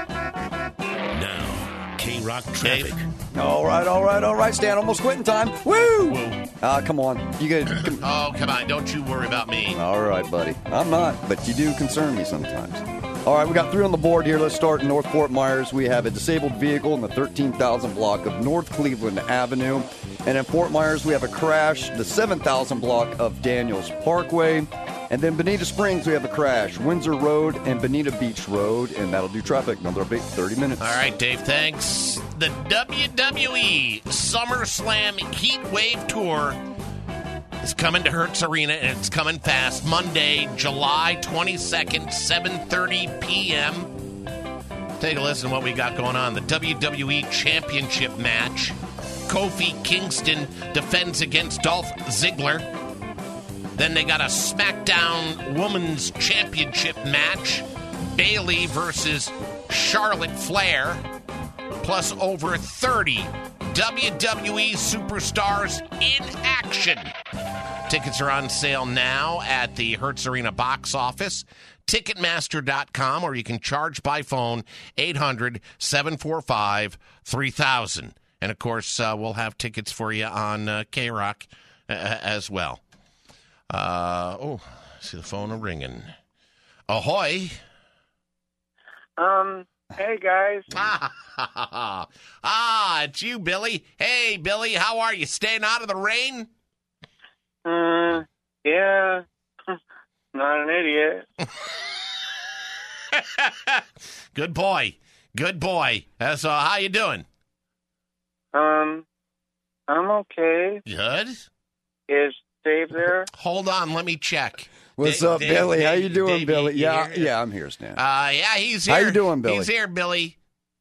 Now, K-Rock traffic.
All right, Stan. Almost quitting time. Woo! Come on. You get.
Oh, come on. Don't you worry about me.
All right, buddy. I'm not, but you do concern me sometimes. All right, we got 3 on the board here. Let's start in North Fort Myers. We have a disabled vehicle in the 13,000 block of North Cleveland Avenue. And in Fort Myers, we have a crash, the 7,000 block of Daniels Parkway. And then Bonita Springs, we have a crash, Windsor Road and Bonita Beach Road. And that'll do traffic. Another update, 30 minutes.
All right, Dave, thanks. The WWE SummerSlam Heat Wave Tour is coming to Hertz Arena, and it's coming fast. Monday, July 22nd, 7:30 p.m. Take a listen to what we got going on. The WWE Championship match. Kofi Kingston defends against Dolph Ziggler. Then they got a SmackDown Women's Championship match. Bayley versus Charlotte Flair. Plus over 30 WWE superstars in action. Tickets are on sale now at the Hertz Arena box office, Ticketmaster.com, or you can charge by phone 800-745-3000. And, of course, we'll have tickets for you on K-Rock as well. See the phone ringing. Ahoy.
Hey, guys.
It's you, Billy. Hey, Billy, how are you? Staying out of the rain?
Yeah. Not an idiot.
Good boy. So, how you doing?
I'm okay.
Good.
Is Dave there?
Hold on, let me check.
What's up, Billy? How you doing, Billy? Yeah, I'm here, Stan.
Yeah, he's here.
How you doing, Billy?
He's here, Billy.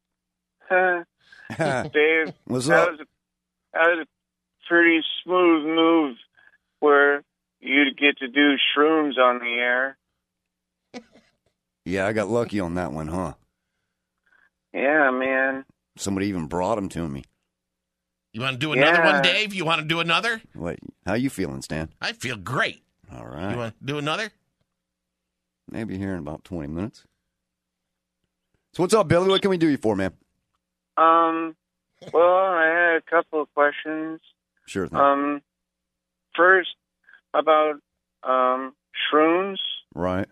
Dave,
what's up?
That was a pretty smooth move where you'd get to do shrooms on the air.
Yeah, I got lucky on that one, huh?
Yeah, man.
Somebody even brought them to me.
You want to do another one, Dave? You want to do another?
What? How you feeling, Stan?
I feel great.
All right.
You want to do another?
Maybe here in about 20 minutes. So what's up, Billy? What can we do you for, man?
Well, I had a couple of questions.
Sure thing.
First, about shrooms.
Right.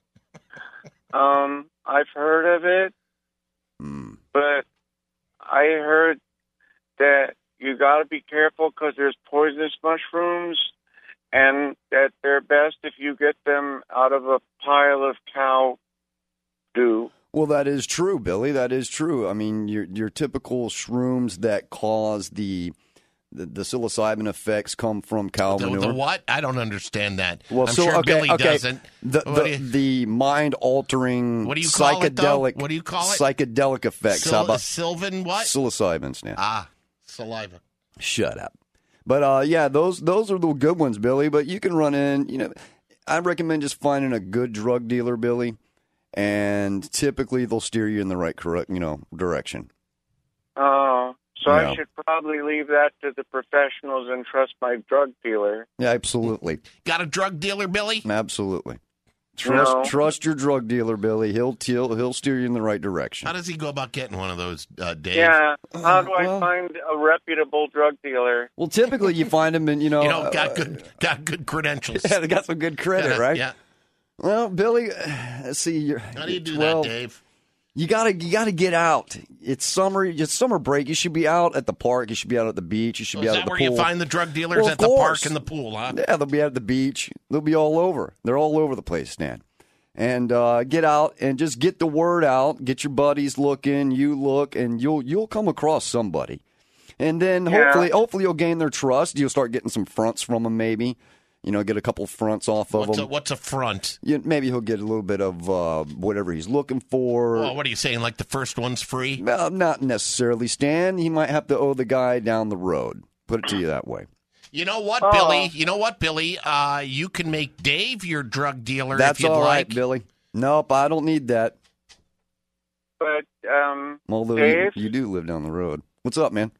I've heard of it, but I heard that you got to be careful because there's poisonous mushrooms, and that they're best if you get them out of a pile of cow doo.
Well, that is true, Billy. That is true. I mean, your typical shrooms that cause the psilocybin effects come from cow manure.
The what? I don't understand that.
Well,
I'm sure Billy doesn't.
The mind-altering
what do you call
psychedelic.
It, what do you call it?
Psychedelic effects. How about
Sylvan what?
Psilocybin, Stan.
Saliva.
Shut up. But yeah, those are the good ones, Billy. But you can run in. I recommend just finding a good drug dealer, Billy, and typically they'll steer you in the right direction.
Oh. So I should probably leave that to the professionals and trust my drug dealer.
Yeah, absolutely.
Got a drug dealer, Billy?
Absolutely. Trust your drug dealer, Billy. He'll steer you in the right direction.
How does he go about getting one of those, Dave?
Yeah. How do I find a reputable drug dealer?
Well, typically you find them in
got good credentials.
Yeah, they got some good credit, right?
Yeah.
Well, Billy, let's see.
How do you do that, Dave?
You gotta get out. It's summer. It's summer break. You should be out at the park. You should be out at the beach. You should be out at the pool.
Is that where you find the drug dealers at the park and the pool, huh?
Yeah, they'll be at the beach. They'll be all over. They're all over the place, Stan. And get out and just get the word out. Get your buddies looking. You look, and you'll come across somebody. And then hopefully you'll gain their trust. You'll start getting some fronts from them, maybe. get a couple fronts off of him.
What's a front?
Maybe he'll get a little bit of whatever he's looking for.
Well, what are you saying, like the first one's free?
Well, not necessarily, Stan. He might have to owe the guy down the road. Put it to you that way.
You know what, Billy? You can make Dave your drug dealer
That's
if you'd
all right,
like.
Billy. Nope, I don't need that.
But,
Although
Dave?
you do live down the road. What's up, man?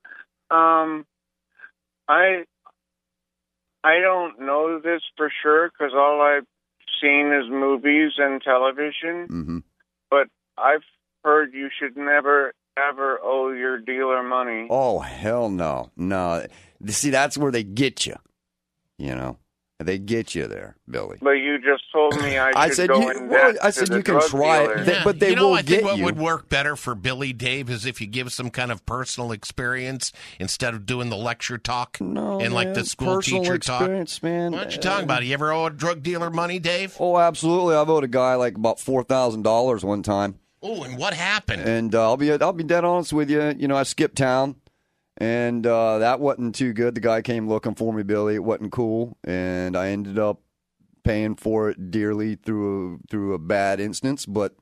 I don't know this for sure because all I've seen is movies and television.
Mm-hmm.
But I've heard you should never, ever owe your dealer money.
Oh, hell no. No. See, that's where they get you. They get you there, Billy.
But you just told me I should go in debt
I said
to the
you can
drug
try
dealer.
it, but they will
I
get
think what
you.
would work better for Billy, Dave, is if you give some kind of personal experience instead of doing the lecture talk and like the school
personal
teacher
experience,
talk.
man.
What you talking about? You ever owe a drug dealer money, Dave?
Oh, absolutely. I've owed a guy like about $4,000 one time.
Oh, and what happened?
And I'll be dead honest with you. I skipped town, and that wasn't too good. The guy came looking for me, Billy. It wasn't cool, and I ended up paying for it dearly through a bad instance. But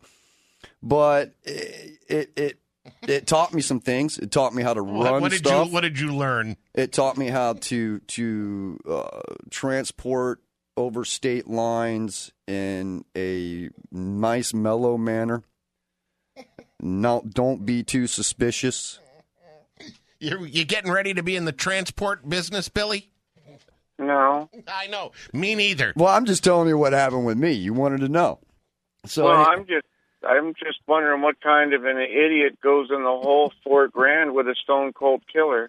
it taught me some things. It taught me how to run stuff.
What did you learn?
It taught me how to transport over state lines in a nice, mellow manner. Don't be too suspicious.
You getting ready to be in the transport business, Billy?
No.
I know. Me neither.
Well, I'm just telling you what happened with me. You wanted to know. So
Well, I'm just wondering what kind of an idiot goes in the whole $4,000 with a stone cold killer.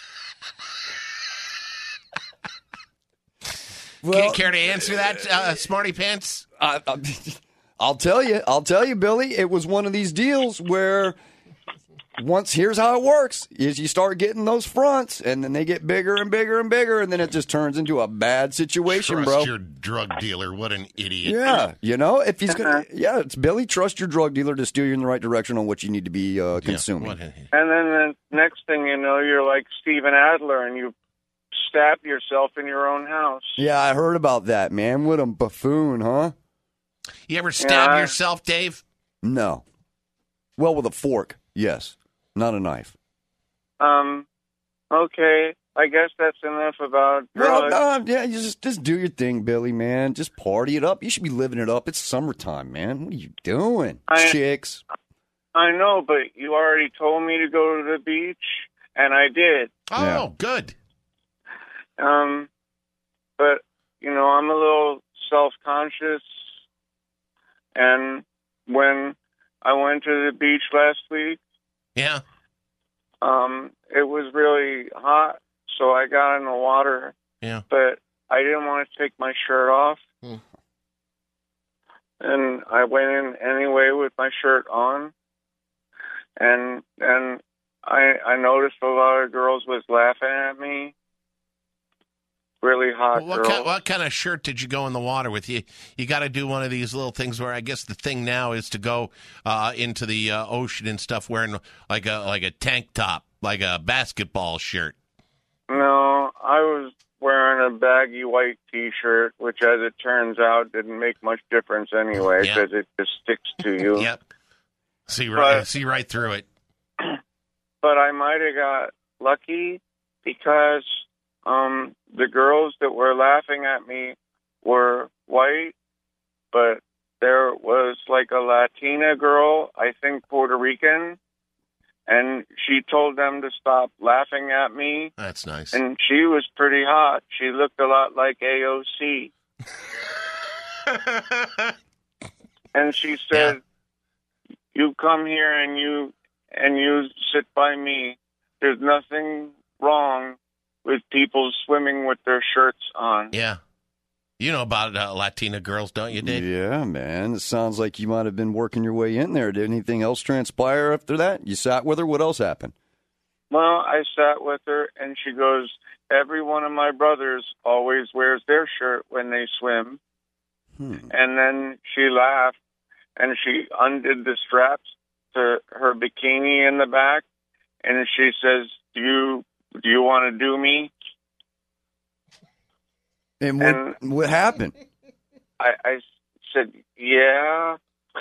Care to answer that, Smarty Pants?
I'll tell you, Billy. It was one of these deals where here's how it works: is you start getting those fronts, and then they get bigger and bigger and bigger, and then it just turns into a bad situation,
Trust
bro.
your drug dealer. What an idiot!
Yeah, if he's gonna, it's Billy. Trust your drug dealer to steer you in the right direction on what you need to be consuming.
And then the next thing you know, you're like Steven Adler, and you stab yourself in your own house.
Yeah, I heard about that, man. What a buffoon, huh?
You ever stab yourself, Dave?
No. Well, with a fork, yes. Not a knife.
Okay. I guess that's enough about drugs.
Well, yeah, you just do your thing, Billy, man. Just party it up. You should be living it up. It's summertime, man. What are you doing? Chicks.
I know, but you already told me to go to the beach, and I did.
Oh, good.
But, I'm a little self-conscious, and when I went to the beach last week,
yeah,
it was really hot, so I got in the water.
Yeah.
But I didn't want to take my shirt off. And I went in anyway with my shirt on. And I noticed a lot of girls was laughing at me. Really hot girls.
What kind of shirt did you go in the water with? You got to do one of these little things where I guess the thing now is to go into the ocean and stuff wearing like a tank top, like a basketball shirt.
No, I was wearing a baggy white T-shirt, which, as it turns out, didn't make much difference anyway because it just sticks to you.
Yep. See right through it.
But I might have got lucky because the girls that were laughing at me were white, but there was like a Latina girl, I think Puerto Rican, and she told them to stop laughing at me.
That's nice.
And she was pretty hot. She looked a lot like AOC. And she said, you come here and you sit by me. There's nothing wrong with people swimming with their shirts on.
Yeah. You know about Latina girls, don't you, Dave?
Yeah, man. It sounds like you might have been working your way in there. Did anything else transpire after that? You sat with her? What else happened?
Well, I sat with her, and she goes, every one of my brothers always wears their shirt when they swim. And then she laughed, and she undid the straps to her bikini in the back, and she says, do you want to do me?
And what happened?
I said, yeah.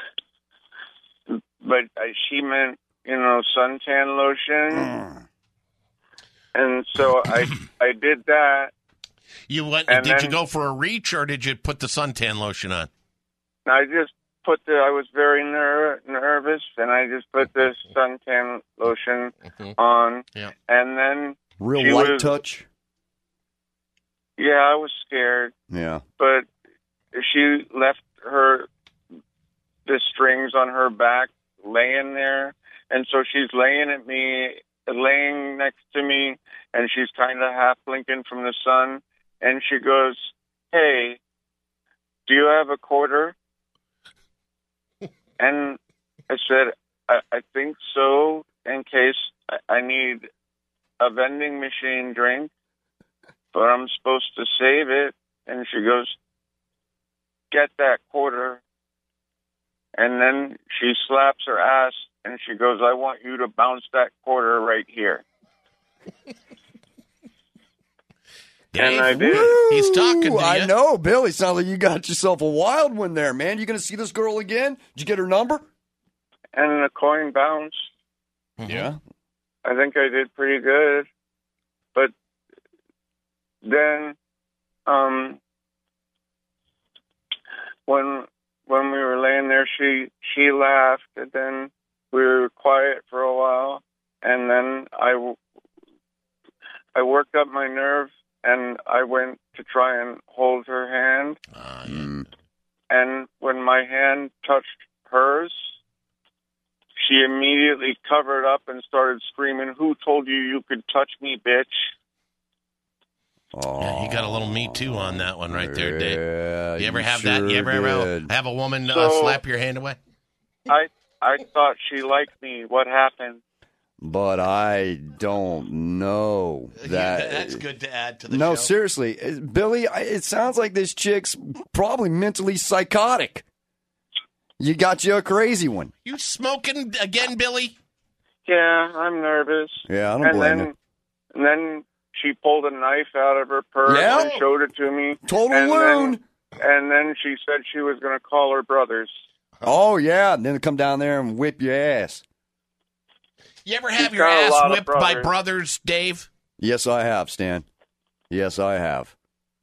But she meant, suntan lotion. And so I did that.
You went? Did you go for a reach, or did you put the suntan lotion on?
I just I was very nervous, and I just put the suntan lotion on.
Yeah.
And then
real light touch.
Yeah, I was scared.
Yeah.
But she left the strings on her back laying there, and so she's laying next to me, and she's kind of half blinking from the sun, and she goes, "Hey, do you have a quarter?" And I said, I think so, in case I need a vending machine drink, but I'm supposed to save it. And she goes, "Get that quarter." And then she slaps her ass, and she goes, "I want you to bounce that quarter right here." And I did.
He's talking to you.
I know, Billy. Sounds like you got yourself a wild one there, man. You going to see this girl again? Did you get her number?
And the coin bounced.
Yeah.
I think I did pretty good. But then when we were laying there, she laughed, and then we were quiet for a while, and then I worked up my nerve, and I went to try and hold her hand. And when my hand touched hers, she immediately covered up and started screaming, "Who told you could touch me, bitch?"
Yeah, you got a little Me Too on that one right there, Dave.
Yeah,
you ever have that? You ever have a woman slap your hand away?
I thought she liked me. What happened?
But I don't know that.
That's good to add to the show.
No, seriously. Billy, it sounds like this chick's probably mentally psychotic. You got you a crazy one.
You smoking again, Billy?
Yeah, I'm nervous.
Yeah, I don't blame you.
And then she pulled a knife out of her purse and showed it to me.
Total wound.
And then she said she was going to call her brothers.
Oh, yeah. And then come down there and whip your ass.
You ever have your ass whipped by brothers, Dave?
Yes, I have, Stan. Yes, I have.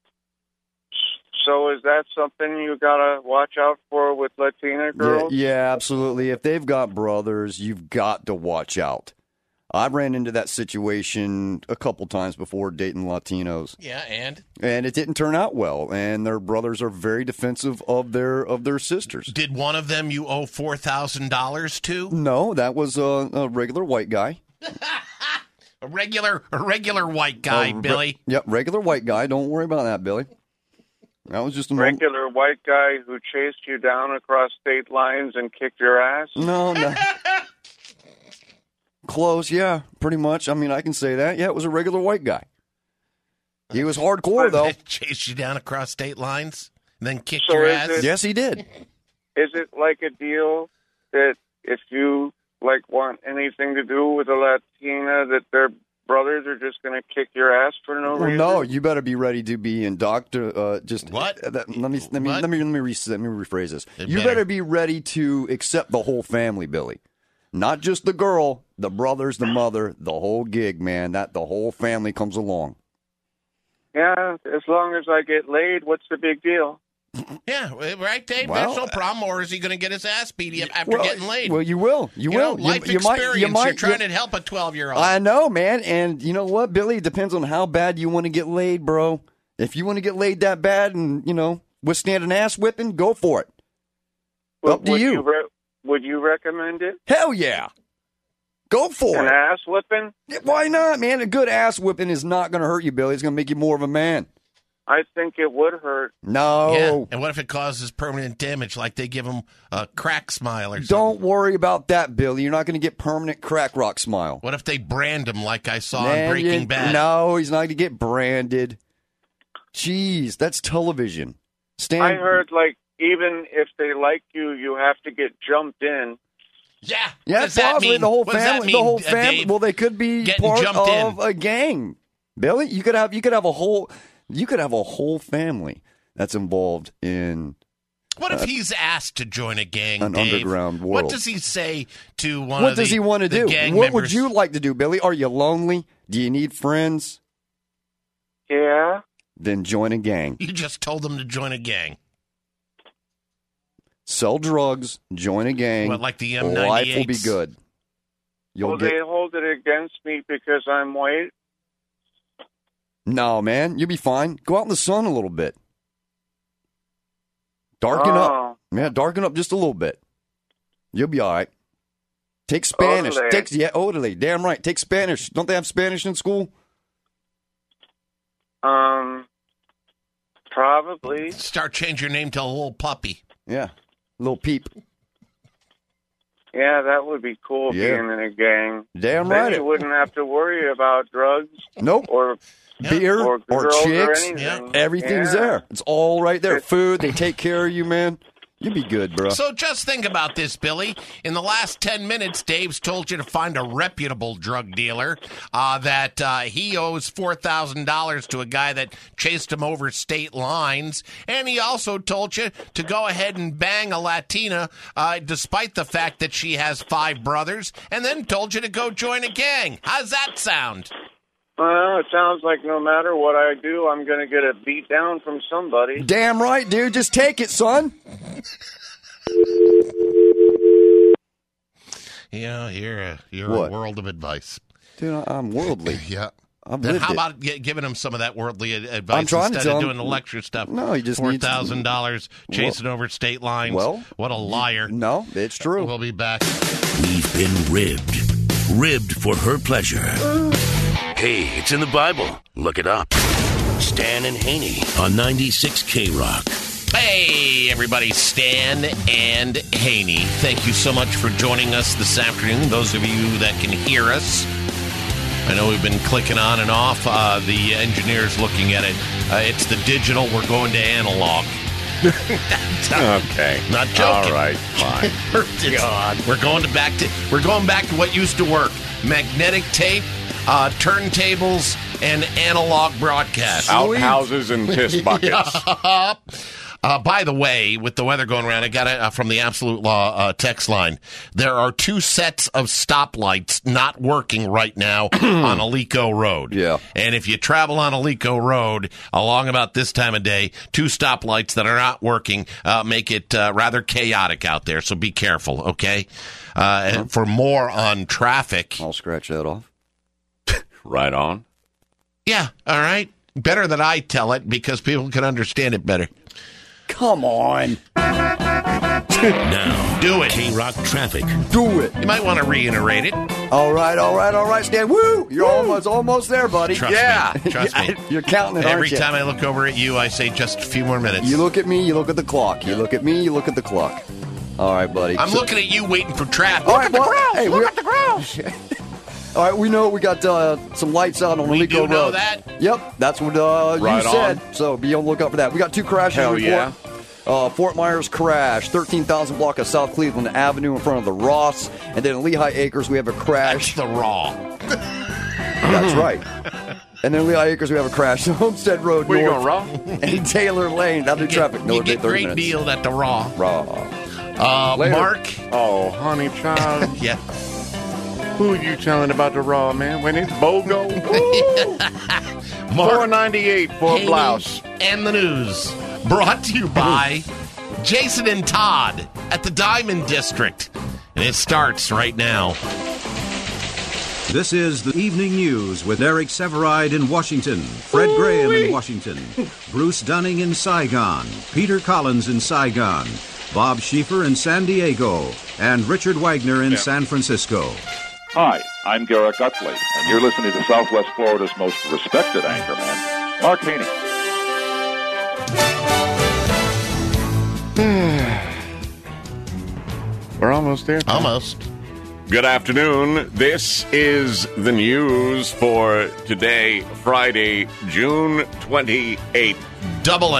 So is that something you got to watch out for with Latina girls?
Yeah, absolutely. If they've got brothers, you've got to watch out. I ran into that situation a couple times before dating Latinos.
Yeah, and
it didn't turn out well. And their brothers are very defensive of their sisters.
Did one of them you owe $4,000 to?
No, that was a regular white guy.
a regular white guy, Billy.
Yep, regular white guy. Don't worry about that, Billy. That was just a
regular white guy who chased you down across state lines and kicked your ass.
No. Close, yeah, pretty much. I mean, I can say that. Yeah, it was a regular white guy. He was hardcore, though.
Chased you down across state lines and then kicked your ass?
Yes, he did.
Is it like a deal that if you want anything to do with a Latina, that their brothers are just going to kick your ass for no reason?
No, you better be ready to be in doctor.
What?
Let me rephrase this. You better be ready to accept the whole family, Billy. Not just the girl, the brothers, the mother, the whole gig, man. The whole family comes along.
Yeah, as long as I get laid, what's the big deal?
Yeah, right, Dave? Well, that's no problem. Or is he going to get his ass beat after getting laid?
Well, you will. You will.
Life experience. You're trying to help a 12-year-old.
I know, man. And you know what, Billy? It depends on how bad you want to get laid, bro. If you want to get laid that bad and, withstand an ass whipping, go for it. Up to you.
Would you recommend it?
Hell yeah. Go for it.
An ass whipping?
Why not, man? A good ass whipping is not going to hurt you, Billy. It's going to make you more of a man.
I think it would hurt.
No.
Yeah. And what if it causes permanent damage, like they give him a crack smile or something?
Don't worry about that, Billy. You're not going to get permanent crack rock smile.
What if they brand him like I saw in Breaking Bad?
No, he's not going to get branded. Jeez, that's television.
I heard, even if they like you, you have to get jumped in.
Yeah.
Yeah, possibly the whole family. The whole family.
Dave?
Well, they could be part of a gang. Billy, you could have a whole. You could have a whole family that's involved in.
What if he's asked to join a gang,
an
Dave?
underground world.
What does he say to one
What
of the
does he want to
the
do?
gang
What
members?
would you like to do, Billy? Are you lonely? Do you need friends?
Yeah.
Then join a gang.
You just told him to join a gang.
Sell drugs, join a gang.
What, like the M98s?
Life will be good.
Will they hold it against me because I'm white?
No, man, you'll be fine. Go out in the sun a little bit. Darken up. Yeah, darken up just a little bit. You'll be all right. Take Spanish.
Orderly.
Damn right. Take Spanish. Don't they have Spanish in school?
Probably.
Start change your name to a little puppy.
Yeah, little peep.
Yeah, that would be cool being in a gang.
Damn
then
right.
you wouldn't have to worry about drugs.
Nope.
Or
beer
or,
or
girls
chicks.
or anything.
Everything's
Yeah.
there. It's all right there. Food. They take care of you, man. You'll be good, bro.
So just think about this, Billy. In the last 10 minutes, Dave's told you to find a reputable drug dealer, that he owes $4,000 to a guy that chased him over state lines. And he also told you to go ahead and bang a Latina, despite the fact that she has 5 brothers, and then told you to go join a gang. How's that sound?
Well, it sounds like no matter what I do, I'm going to get a beat down from somebody.
Damn right, dude. Just take it, son.
Yeah, you're
What?
a world of advice.
Dude, I'm worldly.
Yeah.
I've
Then
lived
how
it.
about giving him some of that worldly advice
I'm trying to
instead
tell
of
him-
doing the lecture stuff?
No, he just needs-
$4,000 chasing over state lines.
Well,
what a liar!
No, it's true.
We'll be back.
We've been ribbed for her pleasure. Hey, it's in the Bible. Look it up. Stan and Haney on 96 K-Rock.
Hey, everybody, Stan and Haney. Thank you so much for joining us this afternoon. Those of you that can hear us. I know we've been clicking on and off. The engineer's looking at it. It's the digital. We're going to analog.
Okay.
Not joking.
All right, fine.
We're going back to what used to work. Magnetic tape, turntables, and analog broadcasts.
Outhouses and piss buckets.
By the way, with the weather going around, I got it from the Absolute Law text line. There are 2 sets of stoplights not working right now on Alico Road.
Yeah.
And if you travel on Alico Road along about this time of day, 2 stoplights that are not working make it rather chaotic out there. So be careful, okay? And for more on traffic.
I'll scratch that off.
Right on.
Yeah, all right. Better that I tell it because people can understand it better.
Come on.
Now,
do it.
K-Rock traffic.
Do it.
You might want to reiterate it.
All right, Stan. Woo! You're almost there, buddy.
Trust me. Trust me.
You're counting it, aren't
Every
you?
time I look over at you, I say just a few more minutes.
You look at me, you look at the clock. You look at me, you look at the clock. All right, buddy.
I'm looking at you waiting for traffic.
All right,
look
well,
at the ground.
hey, All right, we know we got some lights out on
We
Alico
do
Road.
know that.
Yep, that's what
Right
you said.
on.
So be on the lookout for that. We got 2 crashes
Hell
report.
yeah.
Fort Myers crash, 13,000 block of South Cleveland Avenue in front of the Ross. And then in Lehigh Acres, we have a crash.
That's the Raw.
That's right. And then in Lehigh Acres, we have a crash. Homestead Road
Where you
North
going, Raw?
and Taylor Lane. That'll do traffic. No,
You
it'll
get
take 30
great
minutes.
deal at the Raw.
Later.
Mark.
Oh, honey child.
Yeah.
Who are you telling about the Raw, man? When it's BOGO?
Mark
$4.98 for a
Haney
blouse.
And the news brought to you by Jason and Todd at the Diamond District. And it starts right now.
This is the Evening News with Eric Severide in Washington, Fred Graham in Washington, Bruce Dunning in Saigon, Peter Collins in Saigon, Bob Schieffer in San Diego, and Richard Wagner in San Francisco.
Hi, I'm Garrett Gutley, and you're listening to Southwest Florida's most respected anchorman, Mark Haney.
We're almost there. Tom.
Almost.
Good afternoon. This is the news for today, Friday, June 28th.
Double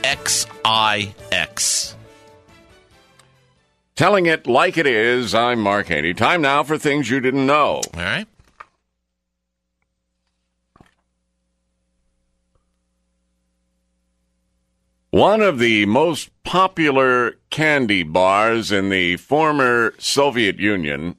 MXIX.
Telling it like it is, I'm Mark Haney. Time now for things you didn't know.
All right.
One of the most popular candy bars in the former Soviet Union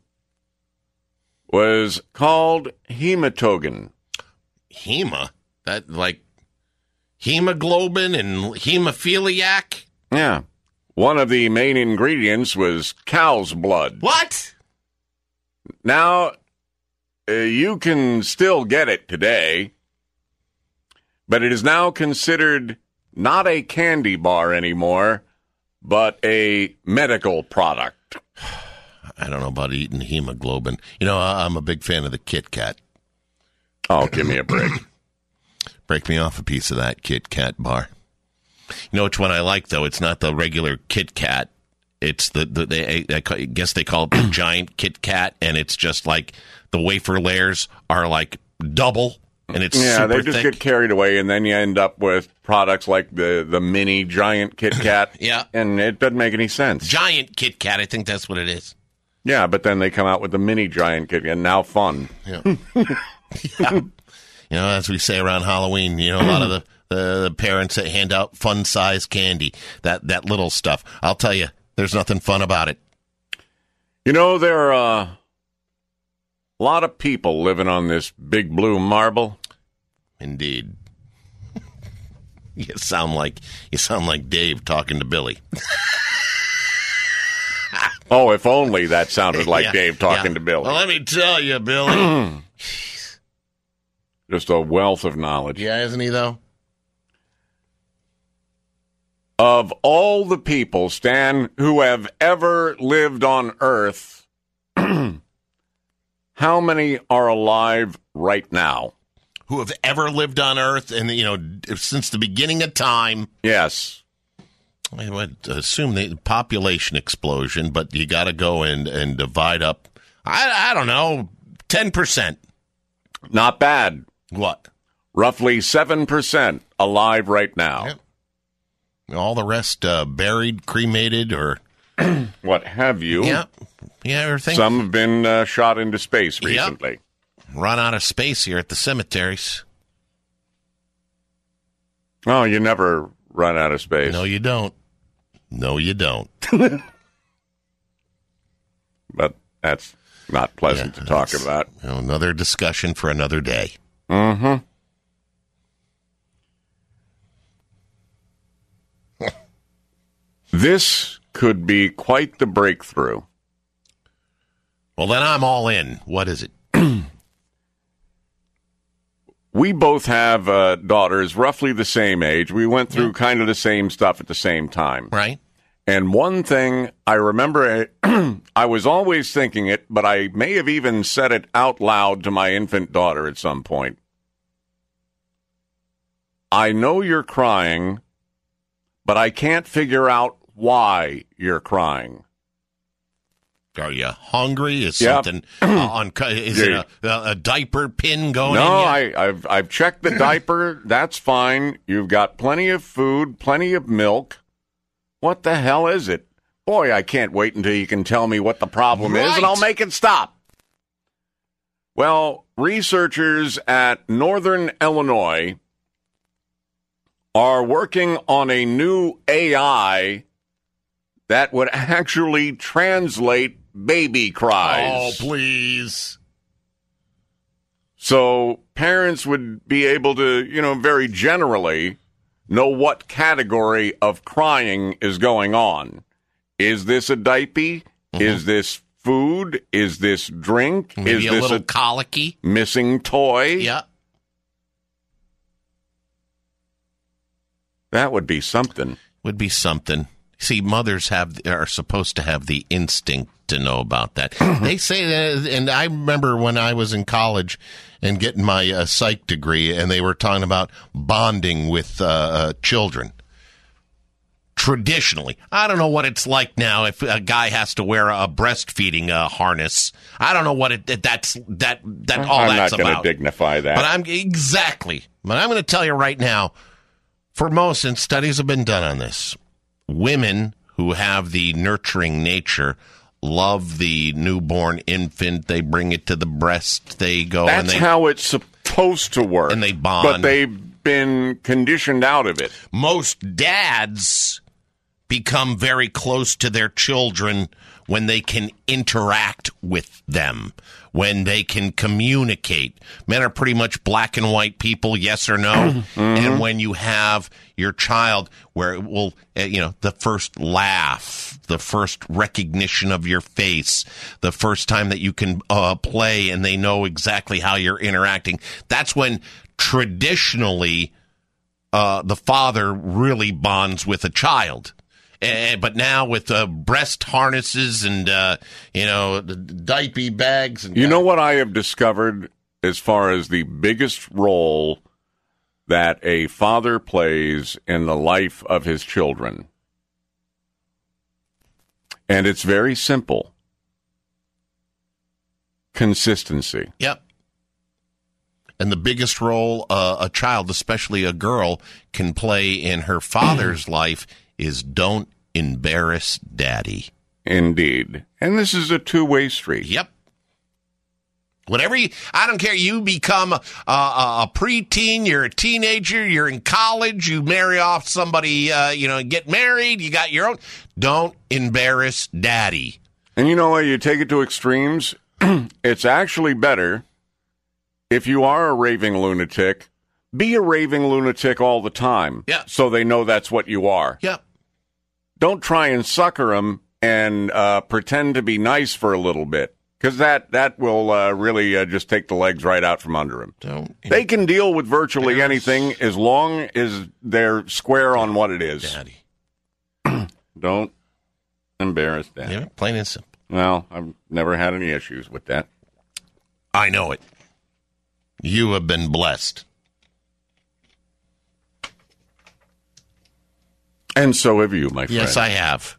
was called Hematogen.
Hema? That like hemoglobin and hemophiliac?
Yeah. One of the main ingredients was cow's blood.
What?
Now, you can still get it today, but it is now considered not a candy bar anymore, but a medical product.
I don't know about eating hemoglobin. You know, I'm a big fan of the Kit Kat.
Oh, give me a break.
Break me off a piece of that Kit Kat bar. You know which one I like, though? It's not the regular Kit Kat. It's I guess they call it the giant Kit Kat, and it's just like the wafer layers are like double, and it's super
they just
thick.
get carried away, and then you end up with products like the mini giant Kit Kat.
Yeah.
And it doesn't make any sense.
Giant Kit Kat, I think that's what it is.
Yeah, but then they come out with the mini giant Kit Kat, and now fun.
Yeah. Yeah. You know, as we say around Halloween, you know, a lot of the parents that hand out fun-size candy, that little stuff. I'll tell you, there's nothing fun about it.
You know, there are a lot of people living on this big blue marble.
Indeed. You sound like Dave talking to Billy.
Oh, if only that sounded like Dave talking to Billy.
Well, let me tell you, Billy.
Just a wealth of knowledge.
Yeah, isn't he, though?
Of all the people, Stan, who have ever lived on Earth, how many are alive right now?
Who have ever lived on Earth and, you know, since the beginning of time?
Yes.
I would assume the population explosion, but you got to go and divide up. I don't know, 10%.
Not bad.
What?
Roughly 7% alive right now.
Yep. All the rest buried, cremated, or
what have you.
Yeah. Yeah, everything.
Some have been shot into space recently.
Yep. Run out of space here at the cemeteries.
Oh, you never run out of space.
No, you don't. No, you don't.
But that's not pleasant to talk about.
You know, another discussion for another day.
Mm-hmm. This could be quite the breakthrough.
Well, then I'm all in. What is it?
We both have daughters roughly the same age. We went through kind of the same stuff at the same time.
Right.
And one thing I remember, I was always thinking it, but I may have even said it out loud to my infant daughter at some point. I know you're crying, but I can't figure out why you're crying.
Are you hungry? Is something on? Is it a diaper pin going?
No,
in yet?
I've checked the diaper. That's fine. You've got plenty of food, plenty of milk. What the hell is it? Boy, I can't wait until you can tell me what the problem is, and I'll make it stop. Well, researchers at Northern Illinois are working on a new AI that would actually translate baby cries.
Oh, please.
So parents would be able to, very generally know what category of crying is going on. Is this a diaper? Mm-hmm. Is this food? Is this drink?
Maybe
is this
a little colicky?
Missing toy?
Yeah.
That would be something.
Would be something. See, mothers are supposed to have the instinct to know about that. They say that, and I remember when I was in college and getting my psych degree, and they were talking about bonding with children. Traditionally, I don't know what it's like now if a guy has to wear a breastfeeding harness. I don't know what that's all that's about.
I'm not going to dignify that.
But I'm going to tell you right now, for most, and studies have been done on this, women who have the nurturing nature love the newborn infant. They bring it to the breast. They go.
That's how it's supposed to work.
And they bond.
But been conditioned out of it.
Most dads become very close to their children when they can interact with them, when they can communicate. Men are pretty much black and white people, yes or no. And when you have your child where it will, the first laugh, the first recognition of your face, the first time that you can play and they know exactly how you're interacting, that's when traditionally the father really bonds with a child. But now with breast harnesses and, diaper bags. And
you know what I have discovered as far as the biggest role that a father plays in the life of his children? And it's very simple. Consistency.
Yep. And the biggest role a child, especially a girl, can play in her father's life is don't embarrass daddy.
Indeed. And this is a two-way street.
Yep. Whatever I don't care, you become a preteen, you're a teenager, you're in college, you marry off somebody, get married, you got your own. Don't embarrass daddy.
And you know what? You take it to extremes. It's actually better if you are a raving lunatic, be a raving lunatic all the time.
Yeah.
So they know that's what you are.
Yep.
Don't try and sucker them and pretend to be nice for a little bit, because that will really just take the legs right out from under them. They can deal with virtually anything as long as they're square on what it is.
Daddy.
Don't embarrass Daddy.
Yeah, plain and simple.
Well, I've never had any issues with that.
I know it. You have been blessed.
And so have you, my friend.
Yes, I have.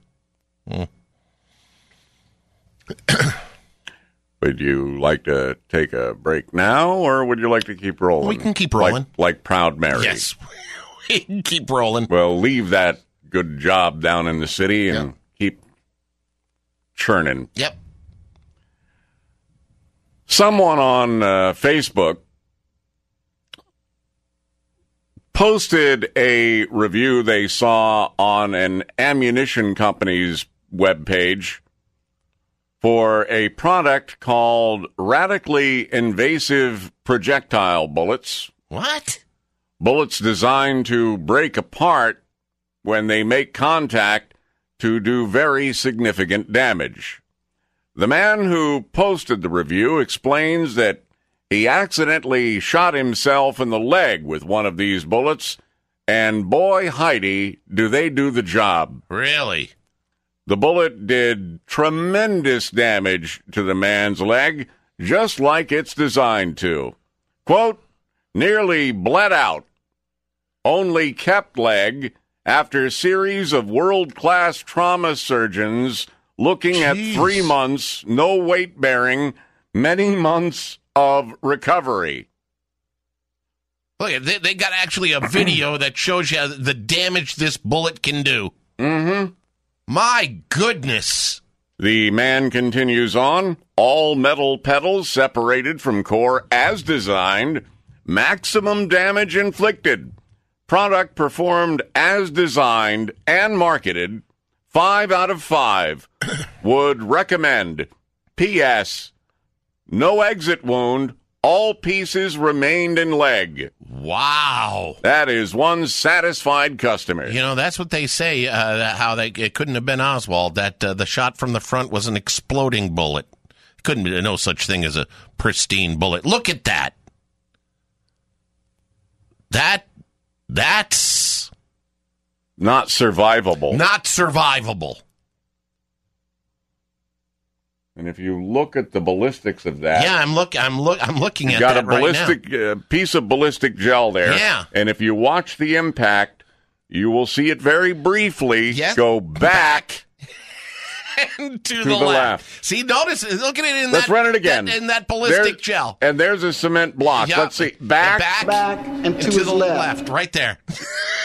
Would you like to take a break now, or would you like to keep rolling?
We can keep rolling.
Like Proud Mary.
Yes, we can keep rolling.
Well, leave that good job down in the city and keep churning.
Yep.
Someone on Facebook posted a review they saw on an ammunition company's webpage for a product called radically invasive projectile bullets.
What?
Bullets designed to break apart when they make contact to do very significant damage. The man who posted the review explains that he accidentally shot himself in the leg with one of these bullets, and boy, Heidi, do they do the job.
Really?
The bullet did tremendous damage to the man's leg, just like it's designed to. Quote, nearly bled out, only kept leg after a series of world-class trauma surgeons looking at 3 months, no weight bearing, many months of recovery.
Look, they got actually a video that shows you the damage this bullet can do.
Mm-hmm.
My goodness.
The man continues on. All metal pedals separated from core as designed. Maximum damage inflicted. Product performed as designed and marketed. 5 out of 5. Would recommend. P.S. No exit wound. All pieces remained in leg.
Wow.
That is one satisfied customer.
You know, that's what they say, it couldn't have been Oswald, that the shot from the front was an exploding bullet. Couldn't be no such thing as a pristine bullet. Look at that. That's
not survivable.
Not survivable.
And if you look at the ballistics of that,
yeah, I'm looking at
that.
Got a
ballistic
right now.
Piece of ballistic gel there.
Yeah.
And if you watch the impact, you will see it very briefly go back
and to the left. See, notice, look at it in
Let's run it again.
In that ballistic gel.
And there's a cement block.
Yep.
Let's see. Back
and to the left.
Right there.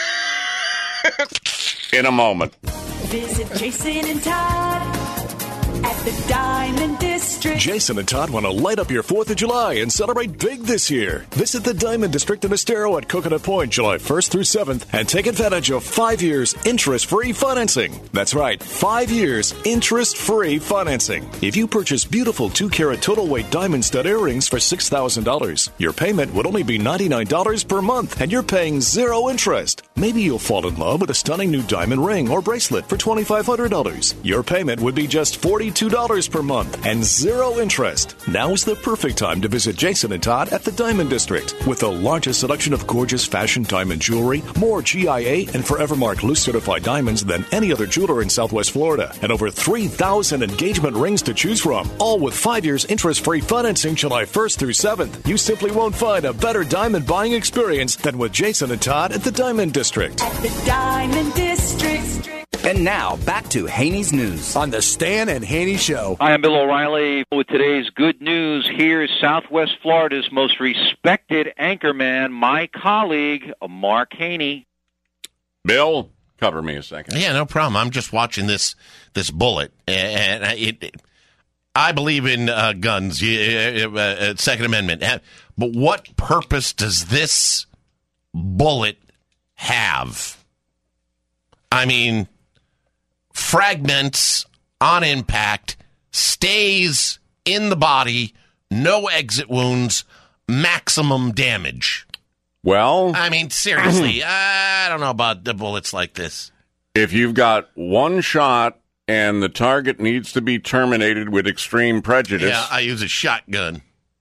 In a moment.
Visit Jason and Todd. at the Diamond District.
Jason and Todd want to light up your 4th of July and celebrate big this year. Visit the Diamond District in Estero at Coconut Point July 1st through 7th and take advantage of 5 years interest-free financing. That's right, 5 years interest-free financing. If you purchase beautiful 2-carat total weight diamond stud earrings for $6,000, your payment would only be $99 per month and you're paying 0 interest. Maybe you'll fall in love with a stunning new diamond ring or bracelet for $2,500. Your payment would be just $42 per month and 0 interest. Now is the perfect time to visit Jason and Todd at the Diamond District. With the largest selection of gorgeous fashion diamond jewelry, more GIA and Forevermark loose certified diamonds than any other jeweler in Southwest Florida, and over 3,000 engagement rings to choose from, all with 5 years interest-free financing July 1st through 7th. You simply won't find a better diamond buying experience than with Jason and Todd at the Diamond District.
At the Diamond District.
And now, back to Haney's News on the Stan and Haney Show.
Hi, I'm Bill O'Reilly with today's good news. Here's Southwest Florida's most respected anchorman, my colleague, Mark Haney.
Bill, cover me a second.
Yeah, no problem. I'm just watching this bullet, and I believe in guns, Second Amendment. But what purpose does this bullet have? I mean, fragments on impact, stays in the body, no exit wounds, maximum damage.
Well,
I mean, seriously, I don't know about the bullets like this.
If you've got one shot and the target needs to be terminated with extreme prejudice.
Yeah, I use a shotgun.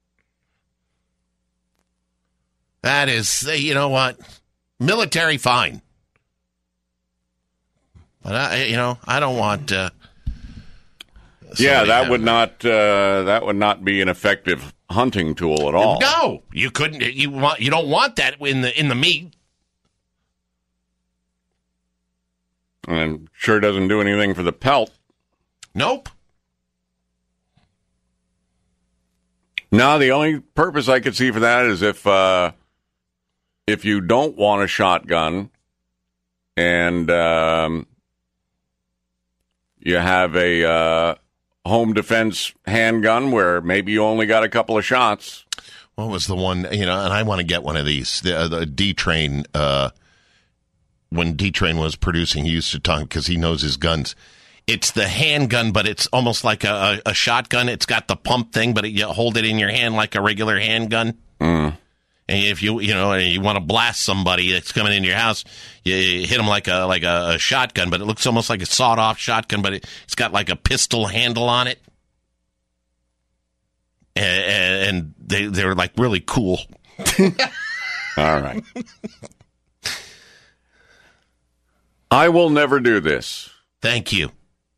That is, you know what? Military, fine. But I don't want.
That would not be an effective hunting tool at all.
No, you couldn't. You don't want that in the meat.
And sure doesn't do anything for the pelt.
Nope.
No, the only purpose I could see for that is if you don't want a shotgun and you have a home defense handgun where maybe you only got a couple of shots.
What was the one, and I want to get one of these. The D-Train, when D-Train was producing, he used to talk, because he knows his guns. It's the handgun, but it's almost like a shotgun. It's got the pump thing, but you hold it in your hand like a regular handgun.
Mm.
And if you want to blast somebody that's coming into your house, you hit them like a shotgun, but it looks almost like a sawed-off shotgun, but it's got like a pistol handle on it. And they're like really cool.
All right. I will never do this.
Thank you.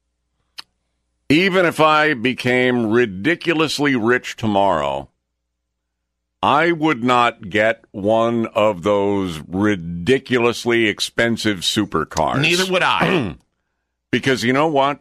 Even if I became ridiculously rich tomorrow, I would not get one of those ridiculously expensive supercars.
Neither would I.
Because you know what?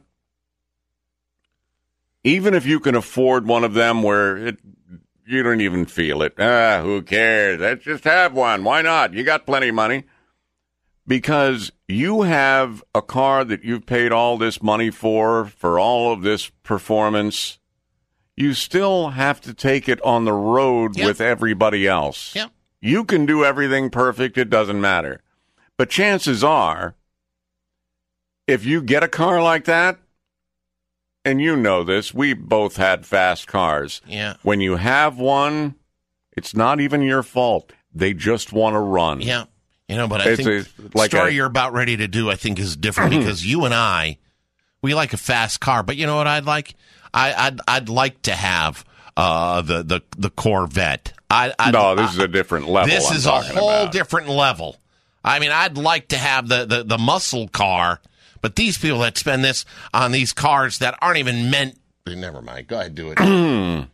Even if you can afford one of them where you don't even feel it. Who cares? Let's just have one. Why not? You got plenty of money. Because you have a car that you've paid all this money for all of this performance. You still have to take it on the road with everybody else.
Yep.
You can do everything perfect. It doesn't matter. But chances are, if you get a car like that, and you know this, we both had fast cars.
Yeah.
When you have one, it's not even your fault. They just want to run.
Yeah. But I think the story you're about ready to do, I think, is different because you and I, we like a fast car. But you know what I'd like? I'd like to have the Corvette.
This is a different level.
This is a whole different level. I mean, I'd like to have the muscle car, but these people that spend this on these cars that aren't even meant. Never mind. Go ahead, do it.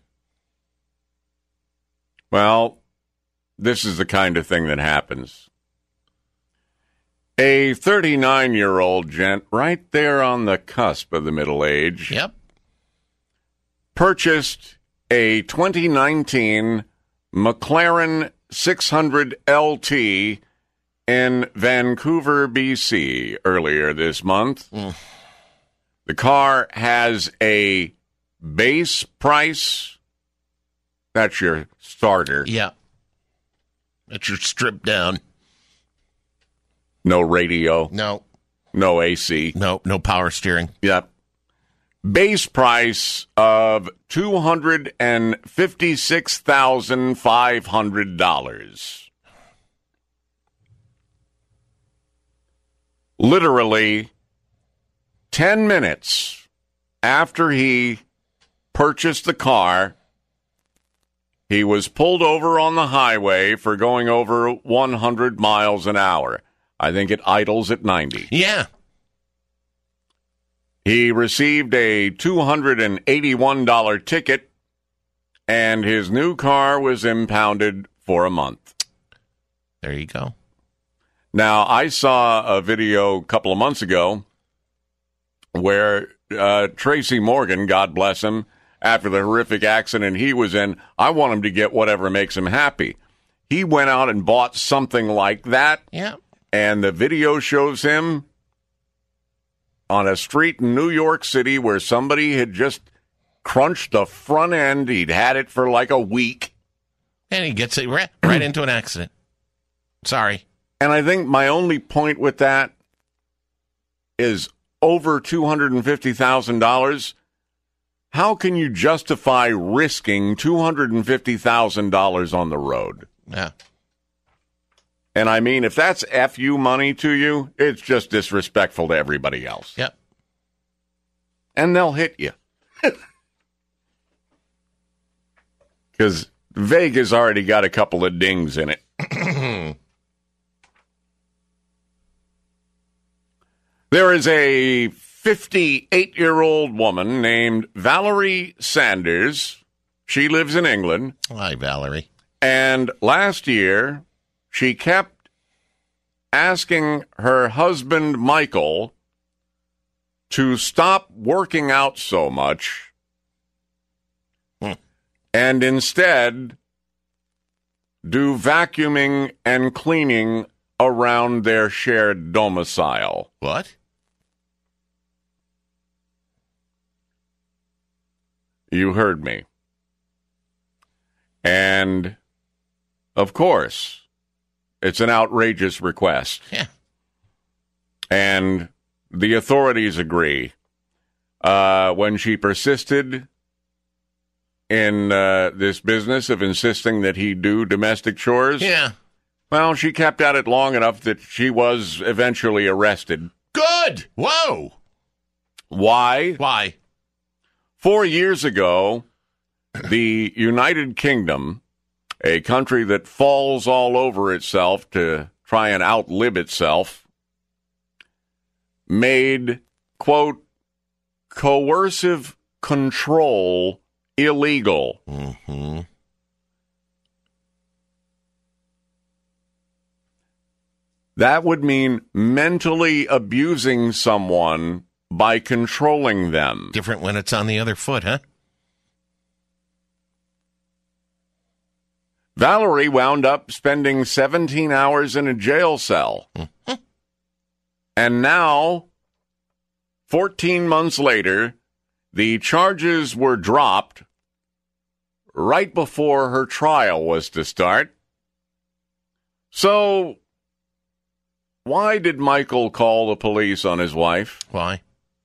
Well, this is the kind of thing that happens. A 39-year-old gent right there on the cusp of the middle age.
Yep.
Purchased a 2019 McLaren 600 LT in Vancouver, BC earlier this month The car has a base price. That's your starter.
Yeah. That's your stripped down.
No radio.
No.
No AC.
No power steering.
Yep. Base price of $256,500. Literally 10 minutes after he purchased the car, he was pulled over on the highway for going over 100 miles an hour. I think it idles at 90.
Yeah.
He received a $281 ticket, and his new car was impounded for a month.
There you go.
Now, I saw a video a couple of months ago where Tracy Morgan, God bless him, after the horrific accident he was in, I want him to get whatever makes him happy. He went out and bought something like that.
Yeah.
And the video shows him on a street in New York City where somebody had just crunched the front end. He'd had it for like a week.
And he gets it right into an accident. Sorry.
And I think my only point with that is over $250,000. How can you justify risking $250,000 on the road?
Yeah.
And I mean, if that's FU money to you, it's just disrespectful to everybody else.
Yep.
And they'll hit you. Because Vegas already got a couple of dings in it. There is a 58-year-old woman named Valerie Sanders. She lives in England.
Hi, Valerie.
And last year, she kept asking her husband, Michael, to stop working out so much and instead do vacuuming and cleaning around their shared domicile.
What?
You heard me. And, of course, it's an outrageous request.
Yeah.
And the authorities agree. When she persisted in this business of insisting that he do domestic chores,
yeah.
Well, she kept at it long enough that she was eventually arrested.
Good! Whoa!
Why?
Why?
4 years ago, the United Kingdom, a country that falls all over itself to try and outlive itself, made, quote, coercive control illegal.
Mm-hmm.
That would mean mentally abusing someone by controlling them.
Different when it's on the other foot, huh?
Valerie wound up spending 17 hours in a jail cell.
Mm-hmm.
And now, 14 months later, the charges were dropped right before her trial was to start. So, why did Michael call the police on his wife?
Why?